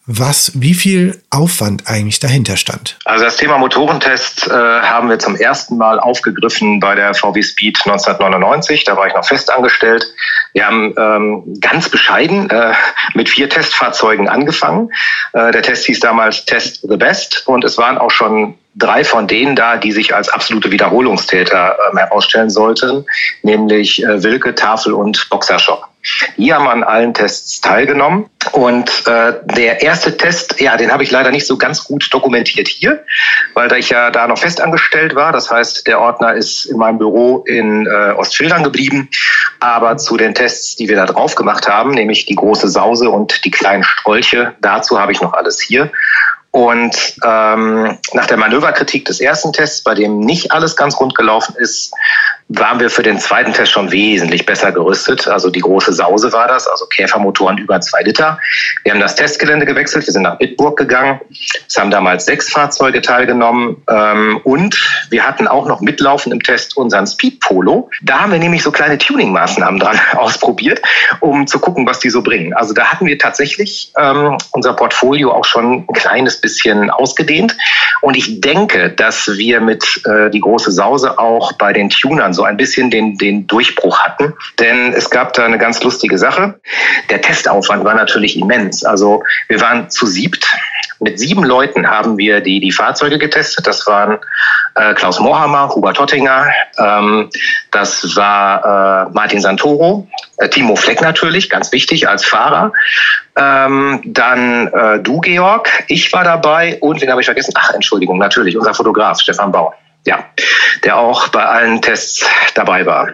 was, wie viel Aufwand eigentlich dahinter stand. Also das Thema Motorentest äh, haben wir zum ersten Mal aufgegriffen bei der V W Speed neunzehnhundertneunundneunzig. Da war ich noch fest angestellt. Wir haben ähm, ganz bescheiden äh, mit vier Testfahrzeugen angefangen. Äh, der Test hieß damals Test the Best und es waren auch schon drei von denen da, die sich als absolute Wiederholungstäter äh, herausstellen sollten, nämlich äh, Wilke, Tafel und Boxershop. Die haben an allen Tests teilgenommen und äh, der erste Test, ja, den habe ich leider nicht so ganz gut dokumentiert hier, weil da ich ja da noch festangestellt war. Das heißt, der Ordner ist in meinem Büro in äh, Ostfildern geblieben. Aber zu den Tests, die wir da drauf gemacht haben, nämlich die große Sause und die kleinen Strolche, dazu habe ich noch alles hier. Und ähm, nach der Manöverkritik des ersten Tests, bei dem nicht alles ganz rund gelaufen ist, waren wir für den zweiten Test schon wesentlich besser gerüstet. Also die große Sause war das, also Käfermotoren über zwei Liter. Wir haben das Testgelände gewechselt, wir sind nach Bitburg gegangen. Es haben damals sechs Fahrzeuge teilgenommen. Ähm, und wir hatten auch noch mitlaufen im Test unseren Speed Polo. Da haben wir nämlich so kleine Tuning-Maßnahmen dran ausprobiert, um zu gucken, was die so bringen. Also da hatten wir tatsächlich ähm, unser Portfolio auch schon ein kleines bisschen ausgedehnt. Und ich denke, dass wir mit äh, die große Sause auch bei den Tunern so ein bisschen den, den Durchbruch hatten. Denn es gab da eine ganz lustige Sache. Der Testaufwand war natürlich immens. Also wir waren zu siebt. Mit sieben Leuten haben wir die, die Fahrzeuge getestet. Das waren äh, Klaus Mohammer, Hubert Hottinger, ähm, das war äh, Martin Santoro, äh, Timo Fleck natürlich, ganz wichtig als Fahrer. Ähm, dann äh, du, Georg, ich war dabei und wen habe ich vergessen? Ach, Entschuldigung, natürlich, unser Fotograf, Stefan Bauer. Ja, der auch bei allen Tests dabei war.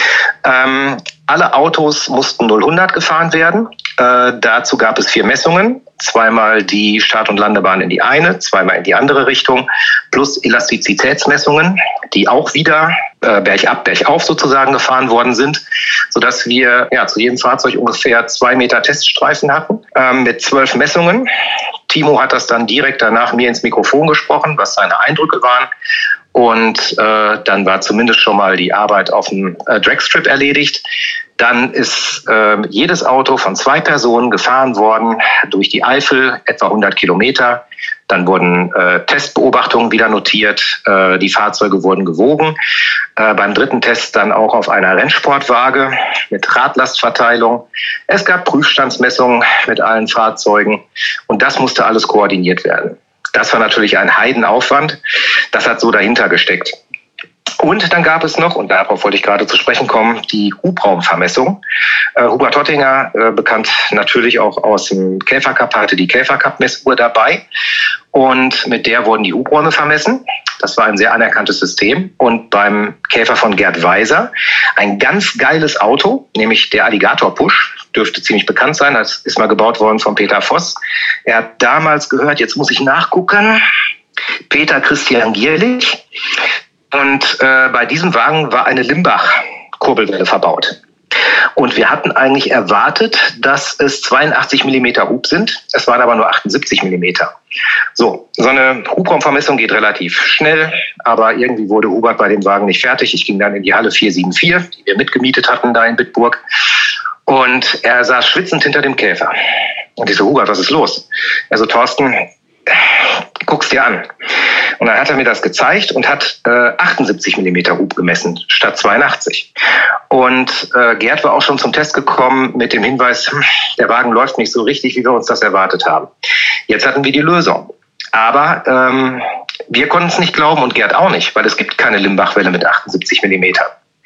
Ähm, alle Autos mussten null hundert gefahren werden. Äh, dazu gab es vier Messungen. Zweimal die Start- und Landebahn in die eine, zweimal in die andere Richtung, plus Elastizitätsmessungen, die auch wieder äh, bergab, bergauf sozusagen gefahren worden sind, sodass wir ja zu jedem Fahrzeug ungefähr zwei Meter Teststreifen hatten, ähm, mit zwölf Messungen. Timo hat das dann direkt danach mir ins Mikrofon gesprochen, was seine Eindrücke waren. Und äh, dann war zumindest schon mal die Arbeit auf dem äh, Dragstrip erledigt. Dann ist äh, jedes Auto von zwei Personen gefahren worden durch die Eifel, etwa hundert Kilometer. Dann wurden äh, Testbeobachtungen wieder notiert, äh, die Fahrzeuge wurden gewogen. Äh, beim dritten Test dann auch auf einer Rennsportwaage mit Radlastverteilung. Es gab Prüfstandsmessungen mit allen Fahrzeugen und das musste alles koordiniert werden. Das war natürlich ein Heidenaufwand. Das hat so dahinter gesteckt. Und dann gab es noch, und darauf wollte ich gerade zu sprechen kommen, die Hubraumvermessung. Äh, Hubert Hottinger, äh, bekannt natürlich auch aus dem Käfercup, hatte die Käfercup-Messuhr dabei. Und mit der wurden die Hubräume vermessen. Das war ein sehr anerkanntes System. Und beim Käfer von Gerd Weiser ein ganz geiles Auto, nämlich der Alligator Push, dürfte ziemlich bekannt sein. Das ist mal gebaut worden von Peter Voss. Er hat damals gehört, jetzt muss ich nachgucken, Peter Christian Gierlich. Und äh, bei diesem Wagen war eine Limbach-Kurbelwelle verbaut. Und wir hatten eigentlich erwartet, dass es zweiundachtzig Millimeter Hub sind. Es waren aber nur achtundsiebzig Millimeter. So, so eine Hubraumvermessung geht relativ schnell, aber irgendwie wurde Hubert bei dem Wagen nicht fertig. Ich ging dann in die Halle vier sieben vier, die wir mitgemietet hatten da in Bitburg. Und er saß schwitzend hinter dem Käfer. Und ich so, Hubert, was ist los? Er so, Thorsten, guck's dir an. Und dann hat er mir das gezeigt und hat äh, achtundsiebzig Millimeter Hub gemessen, statt zweiundachtzig. Und äh, Gerd war auch schon zum Test gekommen mit dem Hinweis, hm, der Wagen läuft nicht so richtig, wie wir uns das erwartet haben. Jetzt hatten wir die Lösung. Aber ähm, wir konnten es nicht glauben und Gerd auch nicht, weil es gibt keine Limbach-Welle mit achtundsiebzig Millimeter.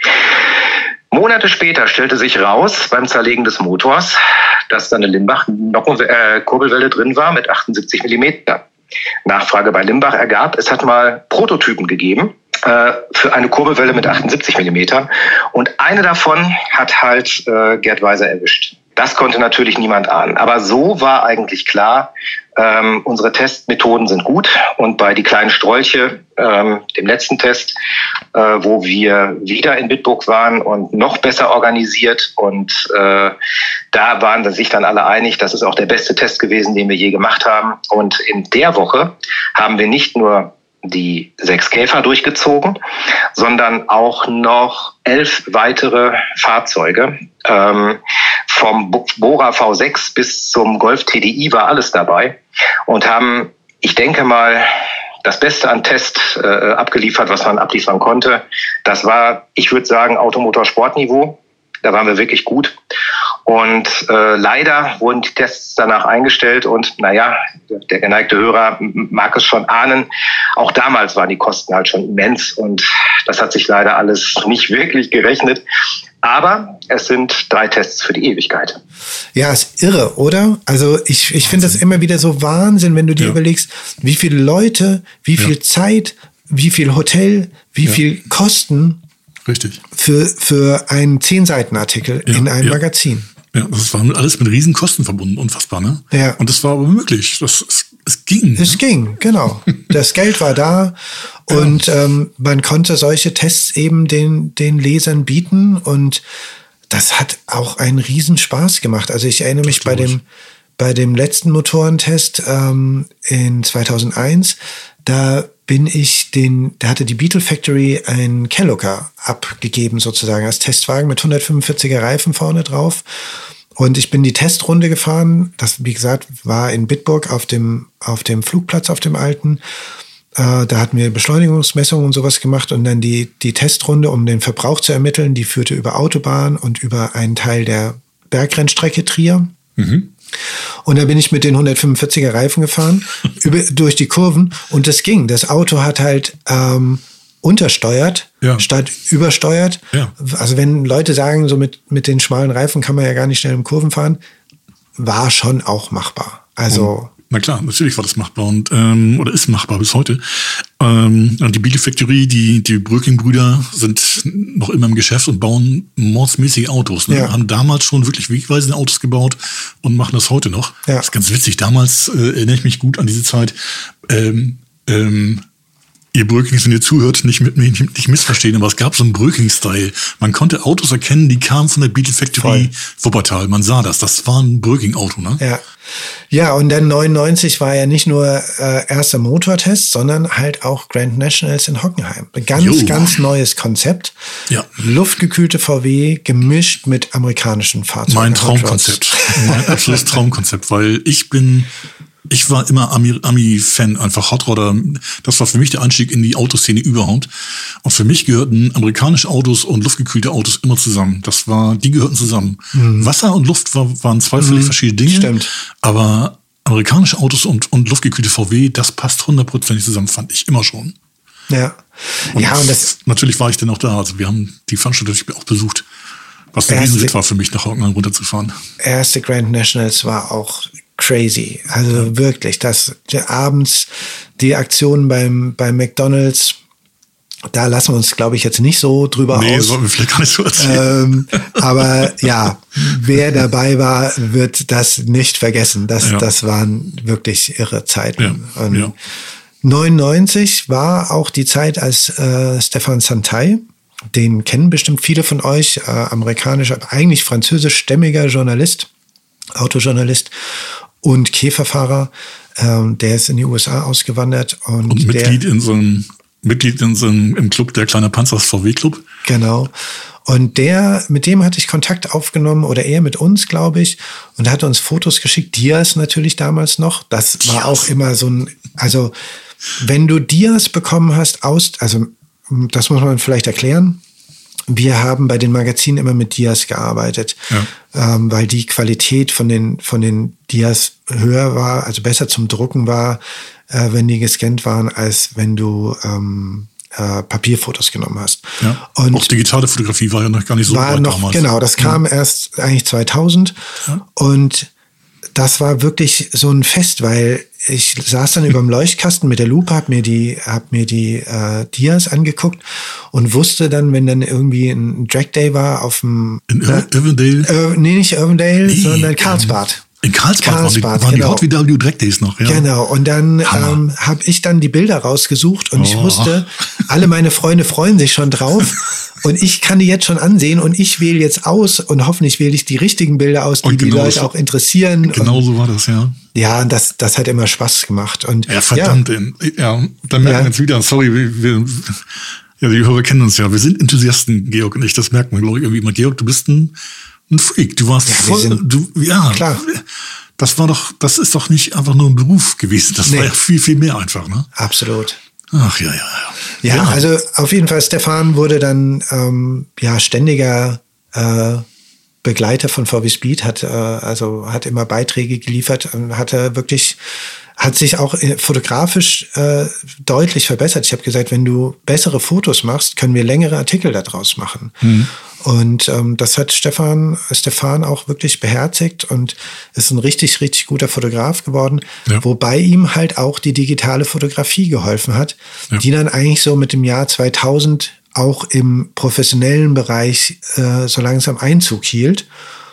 Monate später stellte sich raus beim Zerlegen des Motors, dass da eine Limbach-Kurbelwelle drin war mit achtundsiebzig Millimeter. Nachfrage bei Limbach ergab, es hat mal Prototypen gegeben äh, für eine Kurbelwelle mit achtundsiebzig Millimeter und eine davon hat halt äh, Gerd Weiser erwischt. Das konnte natürlich niemand ahnen. Aber so war eigentlich klar, ähm, unsere Testmethoden sind gut. Und bei die kleinen Strolche, ähm, dem letzten Test, äh, wo wir wieder in Bitburg waren und noch besser organisiert. Und äh, da waren sich dann alle einig, das ist auch der beste Test gewesen, den wir je gemacht haben. Und in der Woche haben wir nicht nur die sechs Käfer durchgezogen, sondern auch noch elf weitere Fahrzeuge. Ähm, vom Bora V sechs bis zum Golf T D I war alles dabei und haben, ich denke mal, das Beste an Test äh, abgeliefert, was man abliefern konnte. Das war, ich würde sagen, Automotorsportniveau. Da waren wir wirklich gut. Und äh, leider wurden die Tests danach eingestellt und naja, der geneigte Hörer mag es schon ahnen, auch damals waren die Kosten halt schon immens und das hat sich leider alles nicht wirklich gerechnet. Aber es sind drei Tests für die Ewigkeit. Ja, ist irre, oder? Also ich, ich finde das immer wieder so Wahnsinn, wenn du dir ja. überlegst, wie viele Leute, wie viel ja. Zeit, wie viel Hotel, wie ja. viel Kosten Richtig. Für, für einen zehn-Seiten-Artikel ja, in einem ja. Magazin. Ja, das war alles mit riesen Kosten verbunden, unfassbar, ne? Ja. Und das war aber möglich. Das, es, es ging. Es ne? ging, genau. Das Geld war da ja. und ähm, man konnte solche Tests eben den, den Lesern bieten und das hat auch einen riesen Spaß gemacht. Also ich erinnere mich bei dem, bei dem letzten Motorentest ähm, in zweitausendeins, da bin ich den, da hatte die Beetle Factory einen Kellocker abgegeben sozusagen als Testwagen mit hundertfünfundvierziger Reifen vorne drauf. Und ich bin die Testrunde gefahren. Das, wie gesagt, war in Bitburg auf dem, auf dem Flugplatz, auf dem alten. Äh, da hatten wir Beschleunigungsmessungen und sowas gemacht und dann die, die Testrunde, um den Verbrauch zu ermitteln, die führte über Autobahn und über einen Teil der Bergrennstrecke Trier. Mhm. Und da bin ich mit den hundertfünfundvierziger Reifen gefahren, über, durch die Kurven und das ging. Das Auto hat halt ähm, untersteuert, ja. statt übersteuert. Ja. Also wenn Leute sagen, so mit, mit den schmalen Reifen kann man ja gar nicht schnell in Kurven fahren, war schon auch machbar. Also und, na klar, natürlich war das machbar und ähm, oder ist machbar bis heute. Ähm, die Beetle Factory, die, die Bröking-Brüder sind noch immer im Geschäft und bauen mordsmäßige Autos. Ne? Ja. Haben damals schon wirklich wegweisende Autos gebaut und machen das heute noch. Ja. Das ist ganz witzig. Damals äh, erinnere ich mich gut an diese Zeit. Ähm, ähm, Ihr Brökings, wenn ihr zuhört, nicht mit mir nicht, nicht missverstehen, aber es gab so einen Bröking-Style. Man konnte Autos erkennen, die kamen von der Beetle Factory Wuppertal. Man sah das. Das war ein Bröking-Auto, ne? Ja. Ja, und dann neunundneunzig war ja nicht nur äh, erster Motortest, sondern halt auch Grand Nationals in Hockenheim. Ein ganz, jo. ganz neues Konzept. Ja. Luftgekühlte V W gemischt mit amerikanischen Fahrzeugen. Mein Traumkonzept. Mein absolutes Traumkonzept, weil ich bin... Ich war immer Ami-Fan, einfach Hot Rodder. Das war für mich der Einstieg in die Autoszene überhaupt. Und für mich gehörten amerikanische Autos und luftgekühlte Autos immer zusammen. Das war, die gehörten zusammen. Mhm. Wasser und Luft war, waren zwei völlig mhm. verschiedene Dinge. Stimmt. Aber amerikanische Autos und, und luftgekühlte V W, das passt hundertprozentig zusammen, fand ich immer schon. Ja. Und ja, und das natürlich war ich dann auch da. Also wir haben die Veranstaltung natürlich auch besucht. Was der Riesenritt war für mich, nach Hockenheim runterzufahren. Erste Grand Nationals war auch crazy. Also wirklich, das abends die Aktion beim, beim McDonald's, da lassen wir uns, glaube ich, jetzt nicht so drüber nee, aus. Nee, sollten wir vielleicht gar nicht so erzählen. Ähm, aber ja, wer dabei war, wird das nicht vergessen. Das, ja. das waren wirklich irre Zeiten. Ja, Und ja. neunundneunzig war auch die Zeit, als äh, Stefan Santay, den kennen bestimmt viele von euch, äh, amerikanischer, eigentlich französischstämmiger Journalist, Autojournalist und Käferfahrer, ähm, der ist in die U S A ausgewandert. Und, und Mitglied der, in so einem, Mitglied in so einem, im Club, der Kleine Panzers V W-Club. Genau. Und der, mit dem hatte ich Kontakt aufgenommen, oder er mit uns, glaube ich, und hat uns Fotos geschickt, Dias natürlich damals noch. Das war Dias. Auch immer so ein, also wenn du Dias bekommen hast aus, also das muss man vielleicht erklären. Wir haben bei den Magazinen immer mit Dias gearbeitet, ja. ähm, weil die Qualität von den, von den Dias höher war, also besser zum Drucken war, äh, wenn die gescannt waren, als wenn du ähm, äh, Papierfotos genommen hast. Ja. Und auch digitale Fotografie war ja noch gar nicht so war weit noch, damals. Genau, das kam ja. erst eigentlich zweitausend ja. und das war wirklich so ein Fest, weil ich saß dann über dem Leuchtkasten mit der Lupe, hab mir die, hab mir die äh, Dias angeguckt und wusste dann, wenn dann irgendwie ein Drag Day war auf dem in Ir- Irvindale? Äh, nee, nicht Irvindale, nee, sondern Karlsbad. In Karlsbad, Karlsbad waren die, genau. waren die Hot W Drag Days noch, ja. Genau, und dann ähm, habe ich dann die Bilder rausgesucht und oh. ich wusste, alle meine Freunde freuen sich schon drauf und ich kann die jetzt schon ansehen und ich wähle jetzt aus und hoffentlich wähle ich die richtigen Bilder aus, die genau die Leute so, auch interessieren. Genau so war das, ja. Ja, das, das hat immer Spaß gemacht. Und ja, verdammt. Ja, ja dann merken wir ja. jetzt wieder, sorry, wir, wir, ja, die Hörer kennen uns ja. Wir sind Enthusiasten, Georg und ich. Das merkt man, glaube ich, irgendwie immer. Georg, du bist ein, ein Freak. Du warst ja, voll, sind, du, ja, klar. Das war doch, das ist doch nicht einfach nur ein Beruf gewesen. Das nee. war ja viel, viel mehr einfach, ne? Absolut. Ach, ja, ja, ja. Ja, also auf jeden Fall, Stefan wurde dann, ähm, ja, ständiger, äh, Begleiter von V W Speed, hat äh, also hat immer Beiträge geliefert und hatte wirklich hat sich auch fotografisch äh, deutlich verbessert. Ich habe gesagt, wenn du bessere Fotos machst, können wir längere Artikel daraus machen. Mhm. Und ähm, das hat Stefan Stefan auch wirklich beherzigt und ist ein richtig richtig guter Fotograf geworden, ja. Wobei ihm halt auch die digitale Fotografie geholfen hat, ja. Die dann eigentlich so mit dem Jahr zweitausend auch im professionellen Bereich äh, so langsam Einzug hielt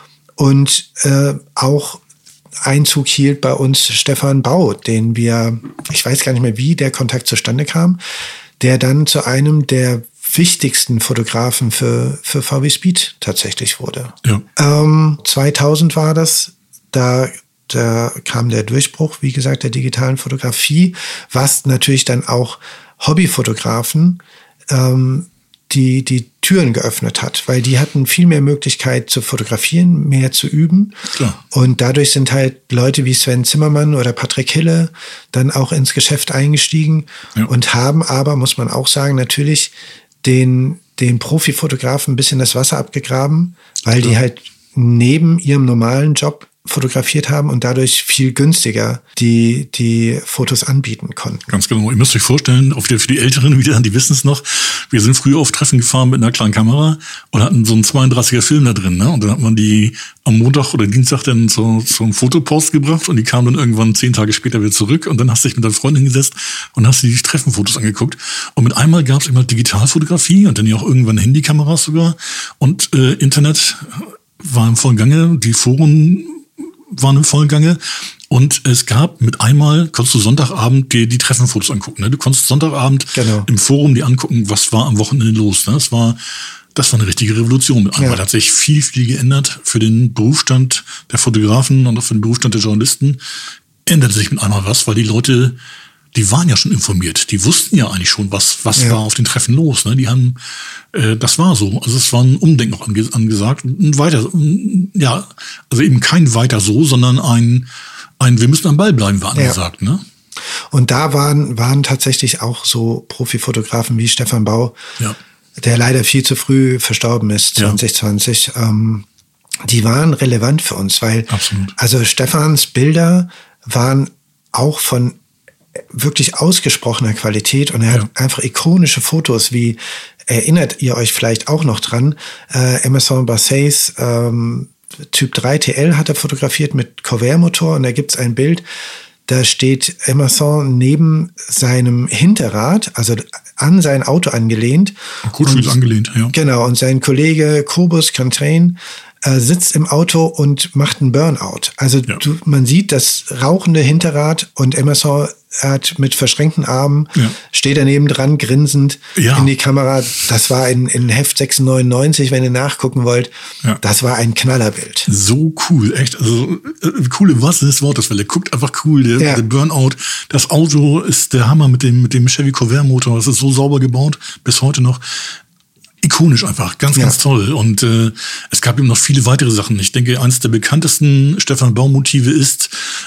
und äh, auch Einzug hielt bei uns Stefan Bau, den wir, ich weiß gar nicht mehr, wie der Kontakt zustande kam, der dann zu einem der wichtigsten Fotografen für, für V W Speed tatsächlich wurde. Ja. Ähm, zweitausend war das, da, da kam der Durchbruch, wie gesagt, der digitalen Fotografie, was natürlich dann auch Hobbyfotografen ähm, die die Türen geöffnet hat, weil die hatten viel mehr Möglichkeit zu fotografieren, mehr zu üben. Klar. Und dadurch sind halt Leute wie Sven Zimmermann oder Patrick Hille dann auch ins Geschäft eingestiegen ja. Und haben aber, muss man auch sagen, natürlich den, den Profifotografen ein bisschen das Wasser abgegraben, weil ja. Die halt neben ihrem normalen Job fotografiert haben und dadurch viel günstiger die die Fotos anbieten konnten. Ganz genau. Ihr müsst euch vorstellen, auch wieder für die Älteren wieder, die wissen es noch, wir sind früher auf Treffen gefahren mit einer kleinen Kamera und hatten so einen zweiunddreißiger Film da drin, ne? Und dann hat man die am Montag oder Dienstag dann so, so einen Fotopost gebracht und die kamen dann irgendwann zehn Tage später wieder zurück und dann hast du dich mit deiner Freundin hingesetzt und hast dir die Treffenfotos angeguckt. Und mit einmal gab es immer Digitalfotografie und dann ja auch irgendwann Handykameras sogar und äh, Internet war im vollen Gange, die Foren waren im vollen Gange und es gab mit einmal, konntest du Sonntagabend dir die Treffenfotos angucken. Ne? Du konntest Sonntagabend genau. Im Forum die angucken, was war am Wochenende los. Ne? Das war, das war eine richtige Revolution. Mit einmal ja. Hat sich viel, viel geändert für den Berufsstand der Fotografen und auch für den Berufsstand der Journalisten. Änderte sich mit einmal was, weil die Leute, die waren ja schon informiert. Die wussten ja eigentlich schon, was, was ja. war auf den Treffen los. Ne? Die haben, äh, das war so. Also es war ein Umdenken noch ange, angesagt. Ein weiter, ja, also eben kein weiter so, sondern ein, ein, wir müssen am Ball bleiben, war angesagt. Ja. Ne? Und da waren, waren tatsächlich auch so Profifotografen wie Stefan Bau, ja. Der leider viel zu früh verstorben ist, zwanzig zwanzig. Ja. Ähm, die waren relevant für uns, weil, Absolut. Also Stefans Bilder waren auch von wirklich ausgesprochener Qualität und er ja. hat einfach ikonische Fotos, wie, erinnert ihr euch vielleicht auch noch dran, äh, Emerson Basseys ähm, Typ drei T L hat er fotografiert mit Corvair-Motor und da gibt's ein Bild, da steht Emerson neben seinem Hinterrad, also an sein Auto angelehnt. Gut, und, angelehnt, ja. Genau, und sein Kollege Kobus Cantrain äh, sitzt im Auto und macht einen Burnout. Also ja. du, man sieht das rauchende Hinterrad und Emerson hat mit verschränkten Armen, ja. steht daneben dran, grinsend ja. in die Kamera. Das war in, in Heft sechs neunundneunzig, wenn ihr nachgucken wollt. Ja. Das war ein Knallerbild. So cool, echt. Also äh, cool im wahrsten Sinne des Wortes, weil er guckt einfach cool. Der, ja. der Burnout, das Auto ist der Hammer mit dem, mit dem Chevy Corvair-Motor. Das ist so sauber gebaut, bis heute noch. Ikonisch einfach, ganz, ganz ja. toll. Und äh, es gab eben noch viele weitere Sachen. Ich denke, eines der bekanntesten Stefan Bau-Motive ist,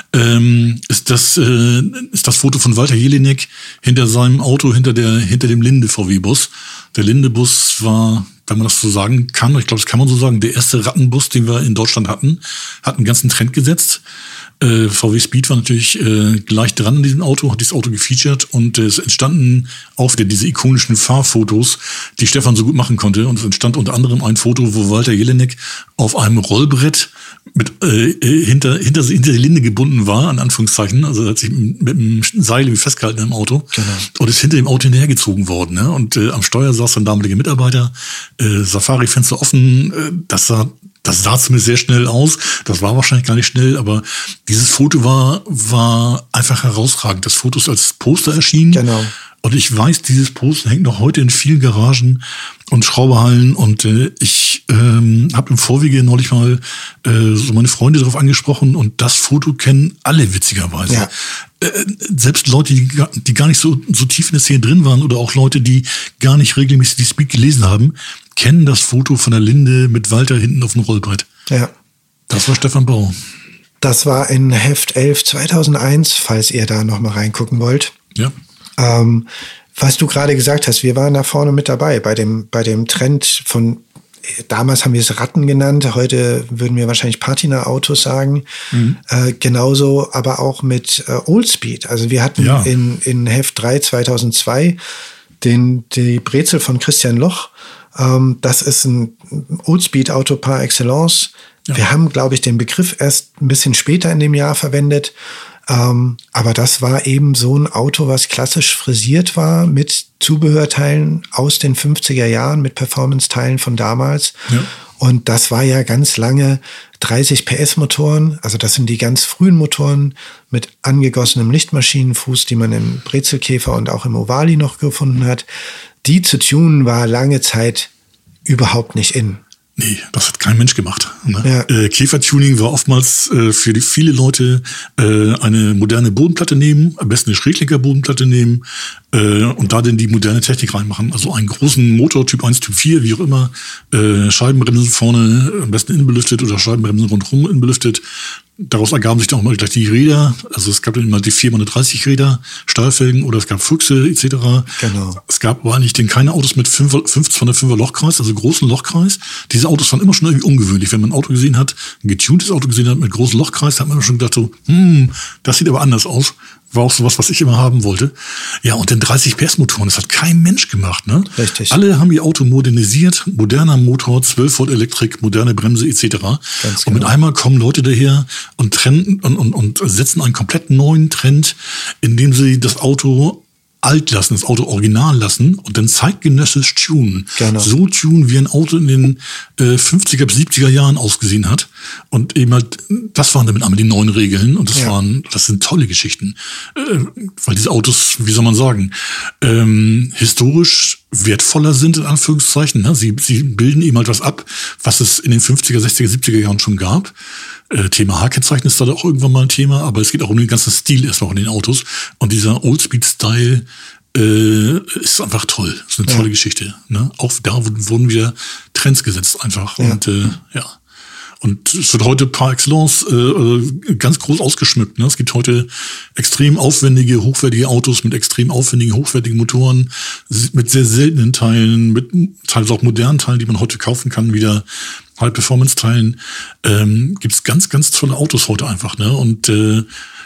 ähm, ist, das, äh, ist das Foto von Walter Jelinek hinter seinem Auto, hinter, der, hinter dem Linde-V W-Bus. Der Linde-Bus war, wenn man das so sagen kann, ich glaube, das kann man so sagen, der erste Rattenbus, den wir in Deutschland hatten, hat einen ganzen Trend gesetzt. Äh, V W Speed war natürlich äh, gleich dran an diesem Auto, hat dieses Auto gefeatured und äh, es entstanden auch wieder diese ikonischen Fahrfotos, die Stefan so gut machen konnte. Und es entstand unter anderem ein Foto, wo Walter Jelinek auf einem Rollbrett mit äh, hinter, hinter, hinter die Linde gebunden war, an Anführungszeichen. Also er hat sich mit einem Seil festgehalten im Auto genau. und ist hinter dem Auto hinterhergezogen worden. Ne? Und äh, am Steuer saß ein damaliger Mitarbeiter, äh, Safari-Fenster offen, äh, das sah Das sah zumindest sehr schnell aus. Das war wahrscheinlich gar nicht schnell, aber dieses Foto war, war einfach herausragend. Das Foto ist als Poster erschienen. Genau. Und ich weiß, dieses Poster hängt noch heute in vielen Garagen und Schrauberhallen. Und äh, ich ähm, habe im Vorwege neulich mal äh, so meine Freunde darauf angesprochen. Und das Foto kennen alle witzigerweise. Ja. Äh, selbst Leute, die, die gar nicht so, so tief in der Szene drin waren oder auch Leute, die gar nicht regelmäßig die Speed gelesen haben, kennen das Foto von der Linde mit Walter hinten auf dem Rollbrett. Ja. Das war Stefan Bau. Das war in Heft elf zweitausendeins, falls ihr da noch mal reingucken wollt. Ja. Ähm, was du gerade gesagt hast, wir waren da vorne mit dabei bei dem, bei dem Trend von, damals haben wir es Ratten genannt, heute würden wir wahrscheinlich Patina-Autos sagen. Mhm. Äh, genauso aber auch mit äh, Oldspeed. Also wir hatten ja. in, in Heft drei zweitausendzwei den, die Brezel von Christian Loch. Ähm, das ist ein Oldspeed-Auto par excellence. Ja. Wir haben, glaube ich, den Begriff erst ein bisschen später in dem Jahr verwendet. Ähm, aber das war eben so ein Auto, was klassisch frisiert war mit Zubehörteilen aus den fünfziger Jahren, mit Performance-Teilen von damals. Ja. Und das war ja ganz lange dreißig P S Motoren. Also das sind die ganz frühen Motoren mit angegossenem Lichtmaschinenfuß, die man im Brezelkäfer und auch im Ovali noch gefunden hat. Die zu tunen war lange Zeit überhaupt nicht in. Nee, das hat kein Mensch gemacht. Ne? Ja. Äh, Käfertuning war oftmals äh, für die viele Leute äh, eine moderne Bodenplatte nehmen, am besten eine Schräglenker-Bodenplatte nehmen äh, und da dann die moderne Technik reinmachen. Also einen großen Motor, Typ eins, Typ vier, wie auch immer, äh, Scheibenbremsen vorne, am besten innenbelüftet oder Scheibenbremsen rundherum innenbelüftet. Daraus ergaben sich dann auch mal gleich die Räder. Also es gab dann immer die vier mal dreißig Räder, Stahlfelgen oder es gab Füchse et cetera. Genau. Es gab aber eigentlich den keine Autos mit fünfhundertfünfer Lochkreis, also großen Lochkreis. Diese Autos waren immer schon irgendwie ungewöhnlich. Wenn man ein Auto gesehen hat, ein getuntes Auto gesehen hat mit großem Lochkreis, hat man immer schon gedacht so, hm, das sieht aber anders aus. War auch sowas, was ich immer haben wollte. Ja, und den dreißig P S Motoren, das hat kein Mensch gemacht, ne? Richtig. Alle haben ihr Auto modernisiert, moderner Motor, zwölf Volt Elektrik, moderne Bremse et cetera. Ganz genau. Und mit einmal kommen Leute daher und trennen und, und, und setzen einen komplett neuen Trend, indem sie das Auto alt lassen, das Auto original lassen und dann zeitgenössisch tunen. Genau. So tunen, wie ein Auto in den äh, fünfziger bis siebziger Jahren ausgesehen hat. Und eben halt, das waren damit einmal die neuen Regeln und das ja. waren, das sind tolle Geschichten. Äh, weil diese Autos, wie soll man sagen, ähm, historisch wertvoller sind, in Anführungszeichen. Ne? Sie, sie bilden eben halt was ab, was es in den fünfziger, sechziger, siebziger Jahren schon gab. Äh, Thema H-Kennzeichen ist da auch irgendwann mal ein Thema, aber es geht auch um den ganzen Stil erstmal in den Autos. Und dieser Oldspeed-Style äh, ist einfach toll. Das ist eine tolle ja. Geschichte. Ne? Auch da wurden wieder Trends gesetzt einfach. Ja. Und äh, ja. Und es wird heute par excellence äh, ganz groß ausgeschmückt. Ne? Es gibt heute extrem aufwendige, hochwertige Autos mit extrem aufwendigen, hochwertigen Motoren, mit sehr seltenen Teilen, mit teilweise auch modernen Teilen, die man heute kaufen kann, wieder High-Performance-Teilen. Ähm, gibt es ganz, ganz tolle Autos heute einfach. Ne? Und äh,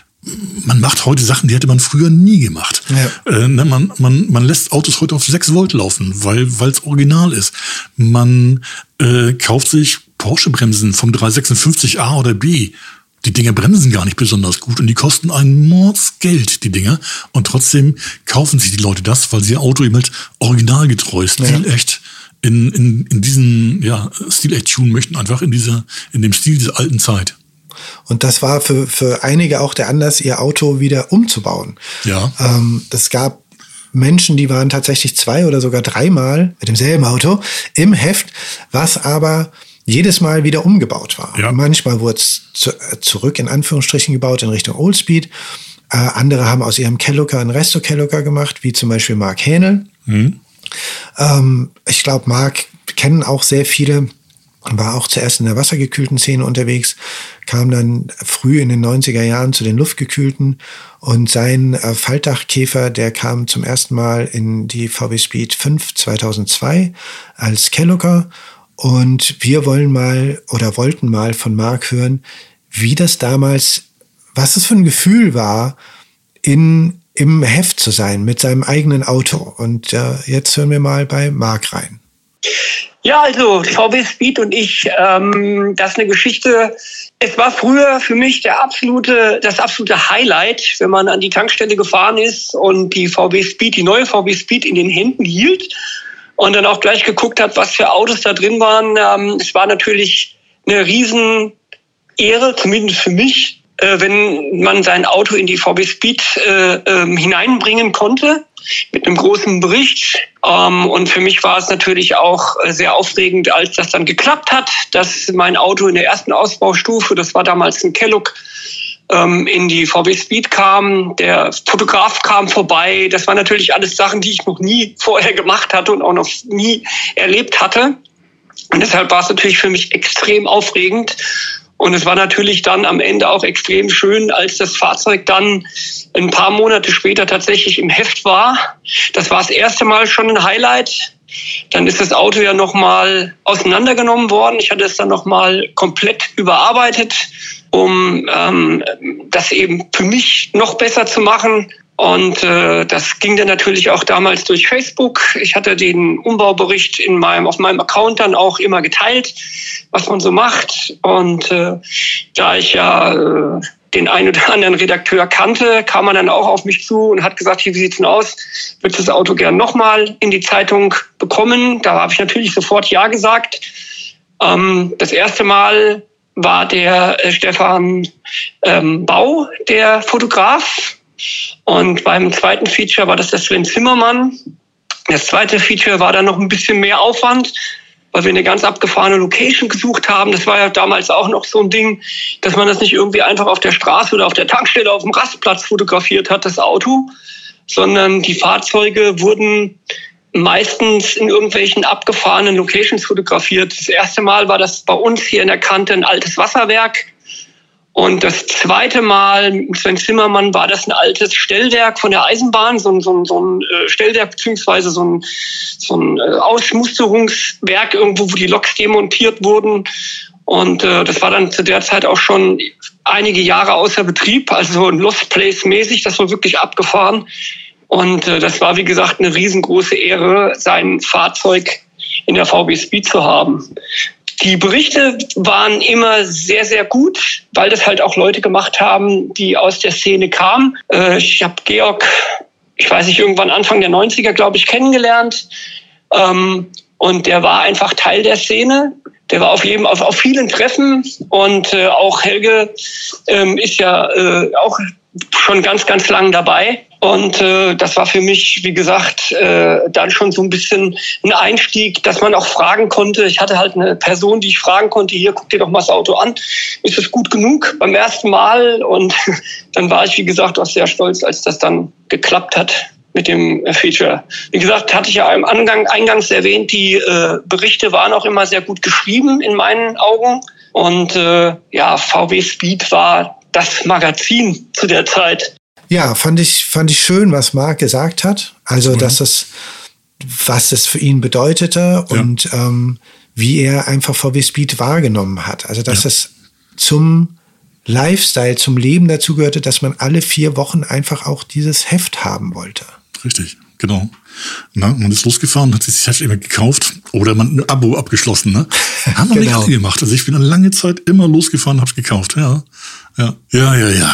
man macht heute Sachen, die hätte man früher nie gemacht. Ja. Äh, ne, man, man, man lässt Autos heute auf sechs Volt laufen, weil es original ist. Man äh, kauft sich Porsche-Bremsen vom drei sechsundfünfzig A oder B. Die Dinger bremsen gar nicht besonders gut und die kosten ein Mordsgeld, die Dinger. Und trotzdem kaufen sich die Leute das, weil sie ihr Auto eben halt originalgetreu, stilecht in, in, in diesen, ja, stilecht tunen möchten, einfach in dieser, in dem Stil dieser alten Zeit. Und das war für, für einige auch der Anlass, ihr Auto wieder umzubauen. Ja. Ähm, es gab Menschen, die waren tatsächlich zwei oder sogar dreimal mit demselben Auto im Heft, was aber jedes Mal wieder umgebaut war. Ja. Manchmal wurde es zu, äh, zurück in Anführungsstrichen gebaut in Richtung Oldspeed. Äh, andere haben aus ihrem Kellocker einen Resto-Kellocker gemacht, wie zum Beispiel Mark Hähnel. Mhm. Ähm, ich glaube, Mark kennen auch sehr viele, war auch zuerst in der wassergekühlten Szene unterwegs, kam dann früh in den neunziger Jahren zu den luftgekühlten und sein äh, Faltdachkäfer, der kam zum ersten Mal in die V W Speed fünf zweitausendzwei als Kellocker. Und wir wollen mal oder wollten mal von Mark hören, wie das damals, was es für ein Gefühl war, in, im Heft zu sein mit seinem eigenen Auto. Und äh, jetzt hören wir mal bei Mark rein. Ja, also V W Speed und ich, ähm, das ist eine Geschichte. Es war früher für mich der absolute, das absolute Highlight, wenn man an die Tankstelle gefahren ist und die V W Speed, die neue V W Speed in den Händen hielt. Und dann auch gleich geguckt hat, was für Autos da drin waren. Ähm, es war natürlich eine riesen Ehre, zumindest für mich, äh, wenn man sein Auto in die V W Speed äh, ähm, hineinbringen konnte. mit einem großen Bericht. Ähm, und für mich war es natürlich auch sehr aufregend, als das dann geklappt hat, dass mein Auto in der ersten Ausbaustufe, das war damals ein Kellogg, ähm, in die V W Speed kam. Der Fotograf kam vorbei. Das waren natürlich alles Sachen, die ich noch nie vorher gemacht hatte und auch noch nie erlebt hatte. Und deshalb war es natürlich für mich extrem aufregend. Und es war natürlich dann am Ende auch extrem schön, als das Fahrzeug dann ein paar Monate später tatsächlich im Heft war. Das war das erste Mal schon ein Highlight. Dann ist das Auto ja nochmal auseinandergenommen worden. Ich hatte es dann nochmal komplett überarbeitet, um ähm, das eben für mich noch besser zu machen. Und äh, das ging dann natürlich auch damals durch Facebook. Ich hatte den Umbaubericht in meinem, auf meinem Account dann auch immer geteilt, was man so macht. Und äh, da ich ja äh, den einen oder anderen Redakteur kannte, kam man dann auch auf mich zu und hat gesagt, hier, wie sieht's denn aus? Würdest du das Auto gern nochmal in die Zeitung bekommen? Da habe ich natürlich sofort Ja gesagt. Ähm, das erste Mal war der äh, Stefan ähm, Bau, der Fotograf. Und beim zweiten Feature war das der Sven Zimmermann. Das zweite Feature war dann noch ein bisschen mehr Aufwand, weil wir eine ganz abgefahrene Location gesucht haben. Das war ja damals auch noch so ein Ding, dass man das nicht irgendwie einfach auf der Straße oder auf der Tankstelle auf dem Rastplatz fotografiert hat, das Auto, sondern die Fahrzeuge wurden meistens in irgendwelchen abgefahrenen Locations fotografiert. Das erste Mal war das bei uns hier in der Kante ein altes Wasserwerk. Und das zweite Mal mit Sven Zimmermann war das ein altes Stellwerk von der Eisenbahn, so ein, so ein, so ein Stellwerk beziehungsweise so ein, so ein Ausmusterungswerk irgendwo, wo die Loks demontiert wurden. Und äh, das war dann zu der Zeit auch schon einige Jahre außer Betrieb, also so ein Lost Place mäßig, das war wirklich abgefahren. Und äh, das war, wie gesagt, eine riesengroße Ehre, sein Fahrzeug in der V W Speed zu haben. Die Berichte waren immer sehr, sehr gut, weil das halt auch Leute gemacht haben, die aus der Szene kamen. Äh, ich habe Georg, ich weiß nicht, irgendwann Anfang der neunziger, glaube ich, kennengelernt. Ähm, und der war einfach Teil der Szene. Der war auf jedem, auf, auf vielen Treffen. Und äh, auch Helge ähm, ist ja äh, auch schon ganz, ganz lang dabei. Und äh, das war für mich, wie gesagt, äh, dann schon so ein bisschen ein Einstieg, dass man auch fragen konnte. Ich hatte halt eine Person, die ich fragen konnte, hier, guck dir doch mal das Auto an. Ist es gut genug beim ersten Mal? Und dann war ich, wie gesagt, auch sehr stolz, als das dann geklappt hat mit dem Feature. Wie gesagt, hatte ich ja im Angang, eingangs erwähnt, die äh, Berichte waren auch immer sehr gut geschrieben in meinen Augen. Und äh, ja, V W Speed war das Magazin zu der Zeit. Ja, fand ich, fand ich schön, was Marc gesagt hat. Also, mhm. dass es, was es für ihn bedeutete ja. und ähm, wie er einfach V W Speed wahrgenommen hat. Also, dass ja. es zum Lifestyle, zum Leben dazu gehörte, dass man alle vier Wochen einfach auch dieses Heft haben wollte. Richtig, genau. Na, man ist losgefahren, hat sich das Heft immer gekauft oder man ein Abo abgeschlossen. Ne? Haben wir genau. nicht alle gemacht. Also ich bin eine lange Zeit immer losgefahren, hab's gekauft. Ja, ja, ja, ja, ja.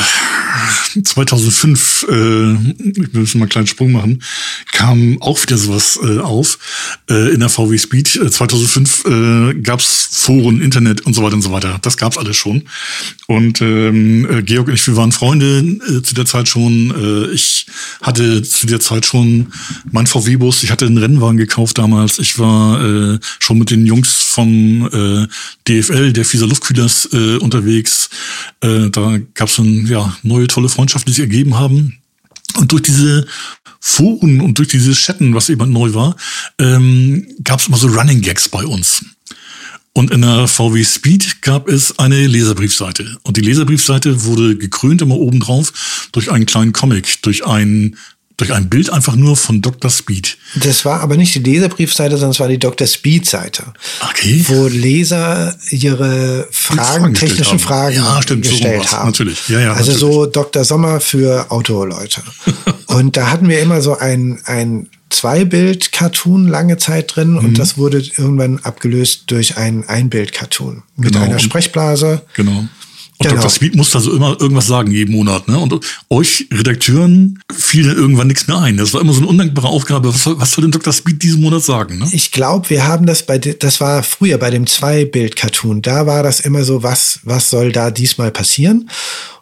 zweitausendfünf, äh, ich will mal einen kleinen Sprung machen, kam auch wieder sowas äh, auf äh, in der V W Speed. Äh, zweitausendfünf äh, gab's Foren, Internet und so weiter und so weiter. Das gab's alles schon. Und ähm, äh, Georg und ich, wir waren Freunde äh, zu der Zeit schon. Äh, ich hatte zu der Zeit schon mein V W-Bus. Ich hatte einen Rennwagen gekauft damals. Ich war äh, schon mit den Jungs vom äh, D F L, der Fieser Luftkühlers, äh, unterwegs. Äh, da gab's dann ja neue tolle Freundschaften, die sich ergeben haben. Und durch diese Foren und durch dieses Chatten, was eben neu war, ähm, gab's immer so Running Gags bei uns. Und in der V W Speed gab es eine Leserbriefseite. Und die Leserbriefseite wurde gekrönt immer obendrauf durch einen kleinen Comic, durch ein durch ein Bild einfach nur von Doktor Speed. Das war aber nicht die Leserbriefseite, sondern es war die Doktor Speed-Seite. Okay. Wo Leser ihre Fragen, Fragen technischen Fragen ja, stimmt, gestellt so haben. Natürlich. Ja, ja, also natürlich. so Doktor Sommer für Autoleute. Und da hatten wir immer so ein, ein Zwei-Bild-Cartoon lange Zeit drin mhm. und das wurde irgendwann abgelöst durch ein Ein-Bild-Cartoon mit genau. einer Sprechblase. Genau. Und genau. Doktor Speed musste also immer irgendwas sagen jeden Monat, ne? Und euch Redakteuren fiel dann irgendwann nichts mehr ein. Das war immer so eine undankbare Aufgabe. Was soll, was soll denn Doktor Speed diesen Monat sagen, ne? Ich glaube, wir haben das bei, das war früher bei dem Zwei-Bild-Cartoon. Da war das immer so, was, was soll da diesmal passieren?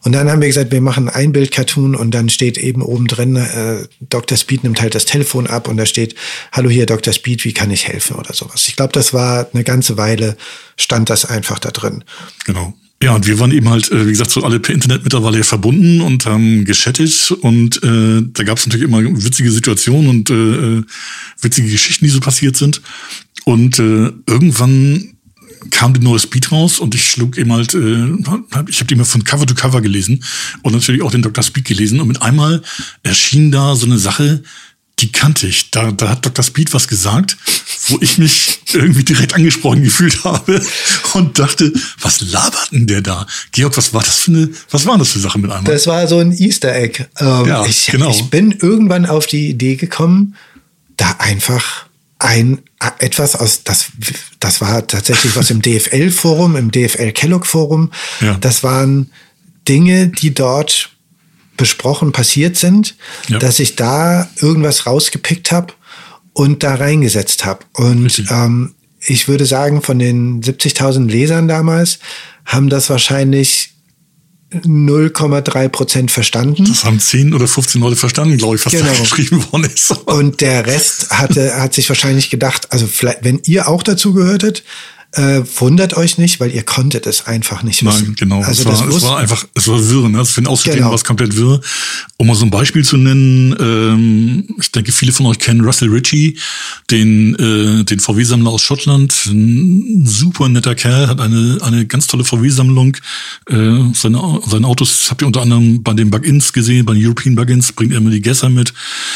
Und dann haben wir gesagt, wir machen ein Bild-Cartoon und dann steht eben oben drin, äh, Doktor Speed nimmt halt das Telefon ab und da steht, hallo hier Doktor Speed, wie kann ich helfen oder sowas. Ich glaube, das war eine ganze Weile, stand das einfach da drin. Genau. Ja, und wir waren eben halt, wie gesagt, so alle per Internet mittlerweile verbunden und haben geschattet und äh, da gab es natürlich immer witzige Situationen und äh, witzige Geschichten, die so passiert sind. Und äh, irgendwann kam die neue Speed raus und ich schlug eben halt, äh, ich habe die immer von Cover to Cover gelesen und natürlich auch den Doktor Speed gelesen und mit einmal erschien da so eine Sache, die kannte ich. Da, da hat Doktor Speed was gesagt, wo ich mich irgendwie direkt angesprochen gefühlt habe und dachte, was labert denn der da? Georg, was war das für eine, was waren das für Sachen mit einmal? Das war so ein Easter Egg. Ähm, ja, ich, genau. ich bin irgendwann auf die Idee gekommen, da einfach ein etwas aus, das, das war tatsächlich was im D F L-Forum, im D F L-Kellogg-Forum. Ja. Das waren Dinge, die dort besprochen passiert sind, ja. dass ich da irgendwas rausgepickt habe und da reingesetzt habe. Und ähm, ich würde sagen, von den siebzigtausend Lesern damals haben das wahrscheinlich null Komma drei Prozent verstanden. Das haben zehn oder fünfzehn Leute verstanden, glaube ich, was genau. da geschrieben worden ist. Und der Rest hatte, hat sich wahrscheinlich gedacht, also vielleicht, wenn ihr auch dazu gehörtet, Äh, wundert euch nicht, weil ihr konntet es einfach nicht wissen. Nein, genau. Also es, war, das es war einfach, es war wirr. Ne? Also für den Außenstehenden genau. war es komplett wirr. Um mal so ein Beispiel zu nennen, ähm, ich denke, viele von euch kennen Russell Ritchie, den, äh, den V W-Sammler aus Schottland. Ein super netter Kerl, hat eine, eine ganz tolle V W-Sammlung. Äh, seine, seine Autos habt ihr unter anderem bei den Bug-Ins gesehen, bei den European Bug-Ins, bringt er immer die Gesser mit.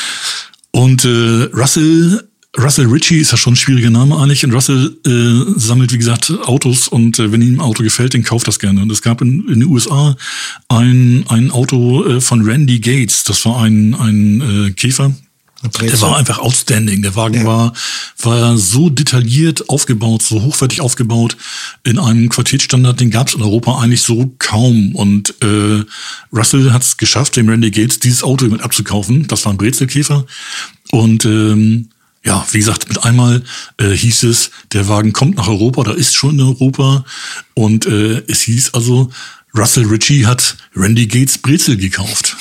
Und äh, Russell Russell Ritchie ist ja schon ein schwieriger Name eigentlich. Und Russell äh, sammelt, wie gesagt, Autos. Und äh, wenn ihm ein Auto gefällt, dann kauft das gerne. Und es gab in, in den U S A ein, ein Auto äh, von Randy Gates. Das war ein, ein äh, Käfer. Der war einfach outstanding. Der Wagen ja. war, war so detailliert aufgebaut, so hochwertig aufgebaut in einem Quartierstandard. Den gab es in Europa eigentlich so kaum. Und äh, Russell hat es geschafft, dem Randy Gates dieses Auto mit abzukaufen. Das war ein Brezelkäfer. Und ähm, ja, wie gesagt, mit einmal äh, hieß es, der Wagen kommt nach Europa, da ist schon in Europa. Und äh, es hieß also, Russell Ritchie hat Randy Gates Brezel gekauft.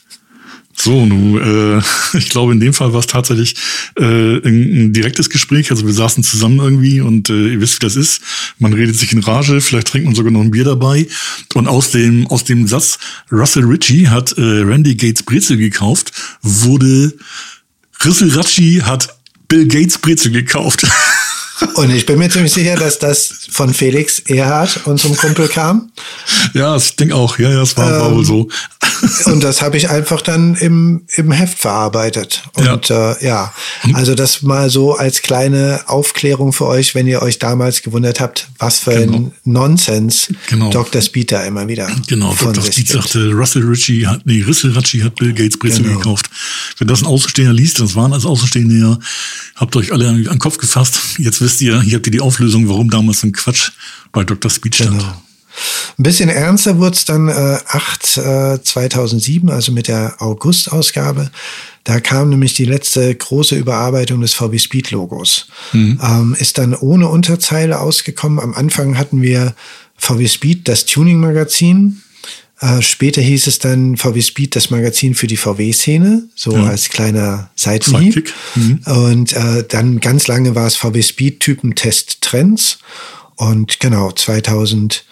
So, nun, äh, ich glaube, in dem Fall war es tatsächlich äh, ein, ein direktes Gespräch. Also wir saßen zusammen irgendwie und äh, ihr wisst, wie das ist. Man redet sich in Rage, vielleicht trinkt man sogar noch ein Bier dabei. Und aus dem aus dem Satz, Russell Ritchie hat äh, Randy Gates Brezel gekauft, wurde Russell Ritchie hat Bill Gates Brezel gekauft. Und ich bin mir ziemlich sicher, dass das von Felix Erhardt, unserem Kumpel, kam. Ja, ich denke auch. Ja, ja, das war, ähm, war wohl so. Und das habe ich einfach dann im, im Heft verarbeitet. Und ja. Äh, ja, also das mal so als kleine Aufklärung für euch, wenn ihr euch damals gewundert habt, was für genau. ein Nonsens genau. Doktor Speed da immer wieder Genau, Doktor Speed sagte, Russell Ritchie hat, nee, Russell Ritchie hat Bill Gates Brezel genau. gekauft. Wenn das ein Außenstehender liest, das waren als Außenstehende ja, habt ihr euch alle an den Kopf gefasst. Jetzt wisst ihr, hier habt ihr die Auflösung, warum damals ein Quatsch bei Doktor Speed stand. Genau. Ein bisschen ernster wurde es dann äh, acht äh, zweitausendsieben, also mit der August-Ausgabe. Da kam nämlich die letzte große Überarbeitung des V W Speed-Logos. Mhm. Ähm, ist dann ohne Unterzeile ausgekommen. Am Anfang hatten wir V W Speed, das Tuning-Magazin. Äh, später hieß es dann V W Speed, das Magazin für die V W-Szene, so ja. als kleiner Seitenhieb. Mhm. Und äh, dann ganz lange war es V W Speed Typentest Trends. Und genau, zweitausendsieben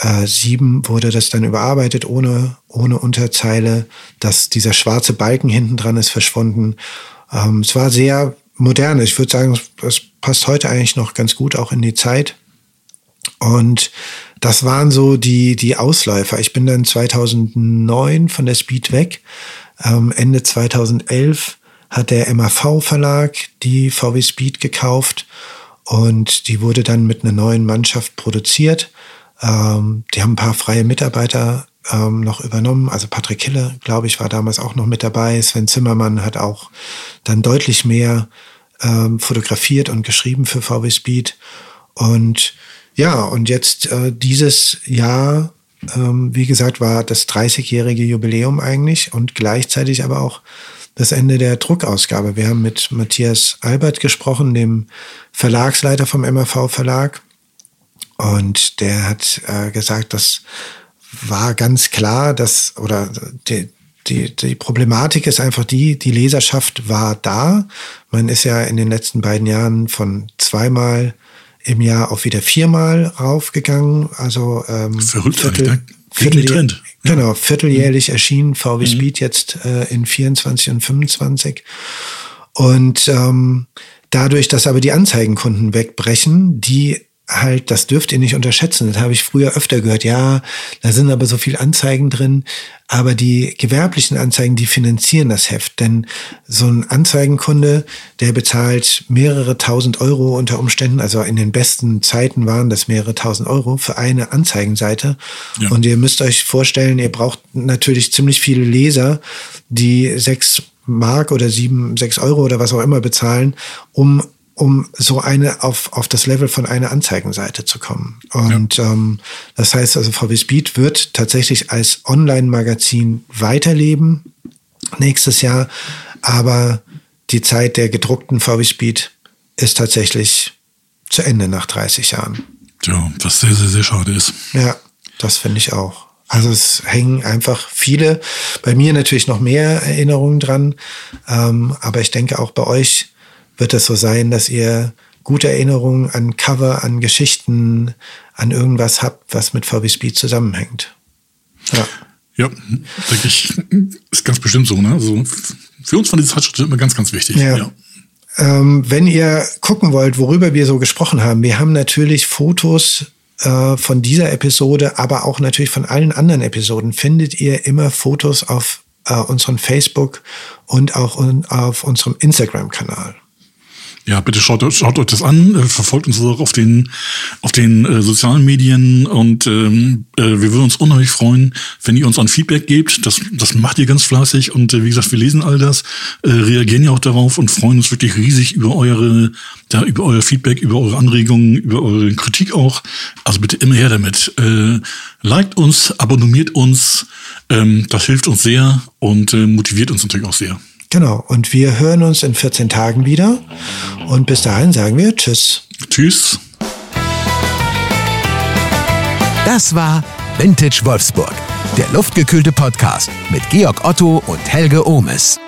wurde das dann überarbeitet ohne, ohne Unterzeile. Das, dieser schwarze Balken hinten dran ist verschwunden. Ähm, es war sehr modern. Ich würde sagen, es passt heute eigentlich noch ganz gut auch in die Zeit. Und das waren so die, die Ausläufer. Ich bin dann zweitausendneun von der Speed weg. Ähm, Ende zweitausendelf hat der M A V-Verlag die V W Speed gekauft und die wurde dann mit einer neuen Mannschaft produziert. Ähm, die haben ein paar freie Mitarbeiter ähm, noch übernommen. Also Patrick Hille, glaube ich, war damals auch noch mit dabei. Sven Zimmermann hat auch dann deutlich mehr ähm, fotografiert und geschrieben für V W Speed. Und ja, und jetzt äh, dieses Jahr, ähm, wie gesagt, war das dreißigjährige Jubiläum eigentlich und gleichzeitig aber auch das Ende der Druckausgabe. Wir haben mit Matthias Albert gesprochen, dem Verlagsleiter vom M A V-Verlag. Und der hat äh, gesagt, dass war ganz klar, dass, oder die, die, die Problematik ist einfach die, die Leserschaft war da. Man ist ja in den letzten beiden Jahren von zweimal im Jahr auf wieder viermal raufgegangen. Also ähm, verrückt, Viertel, ne? Viertel, Trend. Genau, vierteljährlich erschienen V W Mhm. Speed jetzt äh, in vierundzwanzig und fünfundzwanzig. Und ähm, dadurch, dass aber die Anzeigenkunden wegbrechen, die halt, das dürft ihr nicht unterschätzen. Das habe ich früher öfter gehört. Ja, da sind aber so viel Anzeigen drin. Aber die gewerblichen Anzeigen, die finanzieren das Heft. Denn so ein Anzeigenkunde, der bezahlt mehrere tausend Euro unter Umständen. Also in den besten Zeiten waren das mehrere tausend Euro für eine Anzeigenseite. Ja. Und ihr müsst euch vorstellen, ihr braucht natürlich ziemlich viele Leser, die sechs Mark oder sieben, sechs Euro oder was auch immer bezahlen, um um so eine auf, auf das Level von einer Anzeigenseite zu kommen. Und ja. ähm, das heißt also, V W Speed wird tatsächlich als Online-Magazin weiterleben nächstes Jahr, aber die Zeit der gedruckten V W Speed ist tatsächlich zu Ende nach dreißig Jahren. Ja, was sehr, sehr, sehr schade ist. Ja, das finde ich auch. Also es hängen einfach viele, bei mir natürlich noch mehr Erinnerungen dran, ähm, aber ich denke auch bei euch wird es so sein, dass ihr gute Erinnerungen an Cover, an Geschichten, an irgendwas habt, was mit V W Speed zusammenhängt. Ja, ja, denke ich, ist ganz bestimmt so. Ne? Also für uns von dieser Zeitschrift immer ganz, ganz wichtig. Ja. Ja. Ähm, wenn ihr gucken wollt, worüber wir so gesprochen haben, wir haben natürlich Fotos äh, von dieser Episode, aber auch natürlich von allen anderen Episoden, findet ihr immer Fotos auf äh, unserem Facebook und auch un- auf unserem Instagram-Kanal. Ja, bitte schaut, schaut euch das an, äh, verfolgt uns auch auf den auf den äh, sozialen Medien und ähm, äh, wir würden uns unheimlich freuen, wenn ihr uns ein Feedback gebt. Das das macht ihr ganz fleißig und äh, wie gesagt, wir lesen all das, äh, reagieren ja auch darauf und freuen uns wirklich riesig über eure ja, über euer Feedback, über eure Anregungen, über eure Kritik auch. Also bitte immer her damit. Äh, liked uns, abonniert uns, ähm, das hilft uns sehr und äh, motiviert uns natürlich auch sehr. Genau, und wir hören uns in vierzehn Tagen wieder. Und bis dahin sagen wir Tschüss. Tschüss. Das war Vintage Wolfsburg, der luftgekühlte Podcast mit Georg Otto und Helge Ohmes.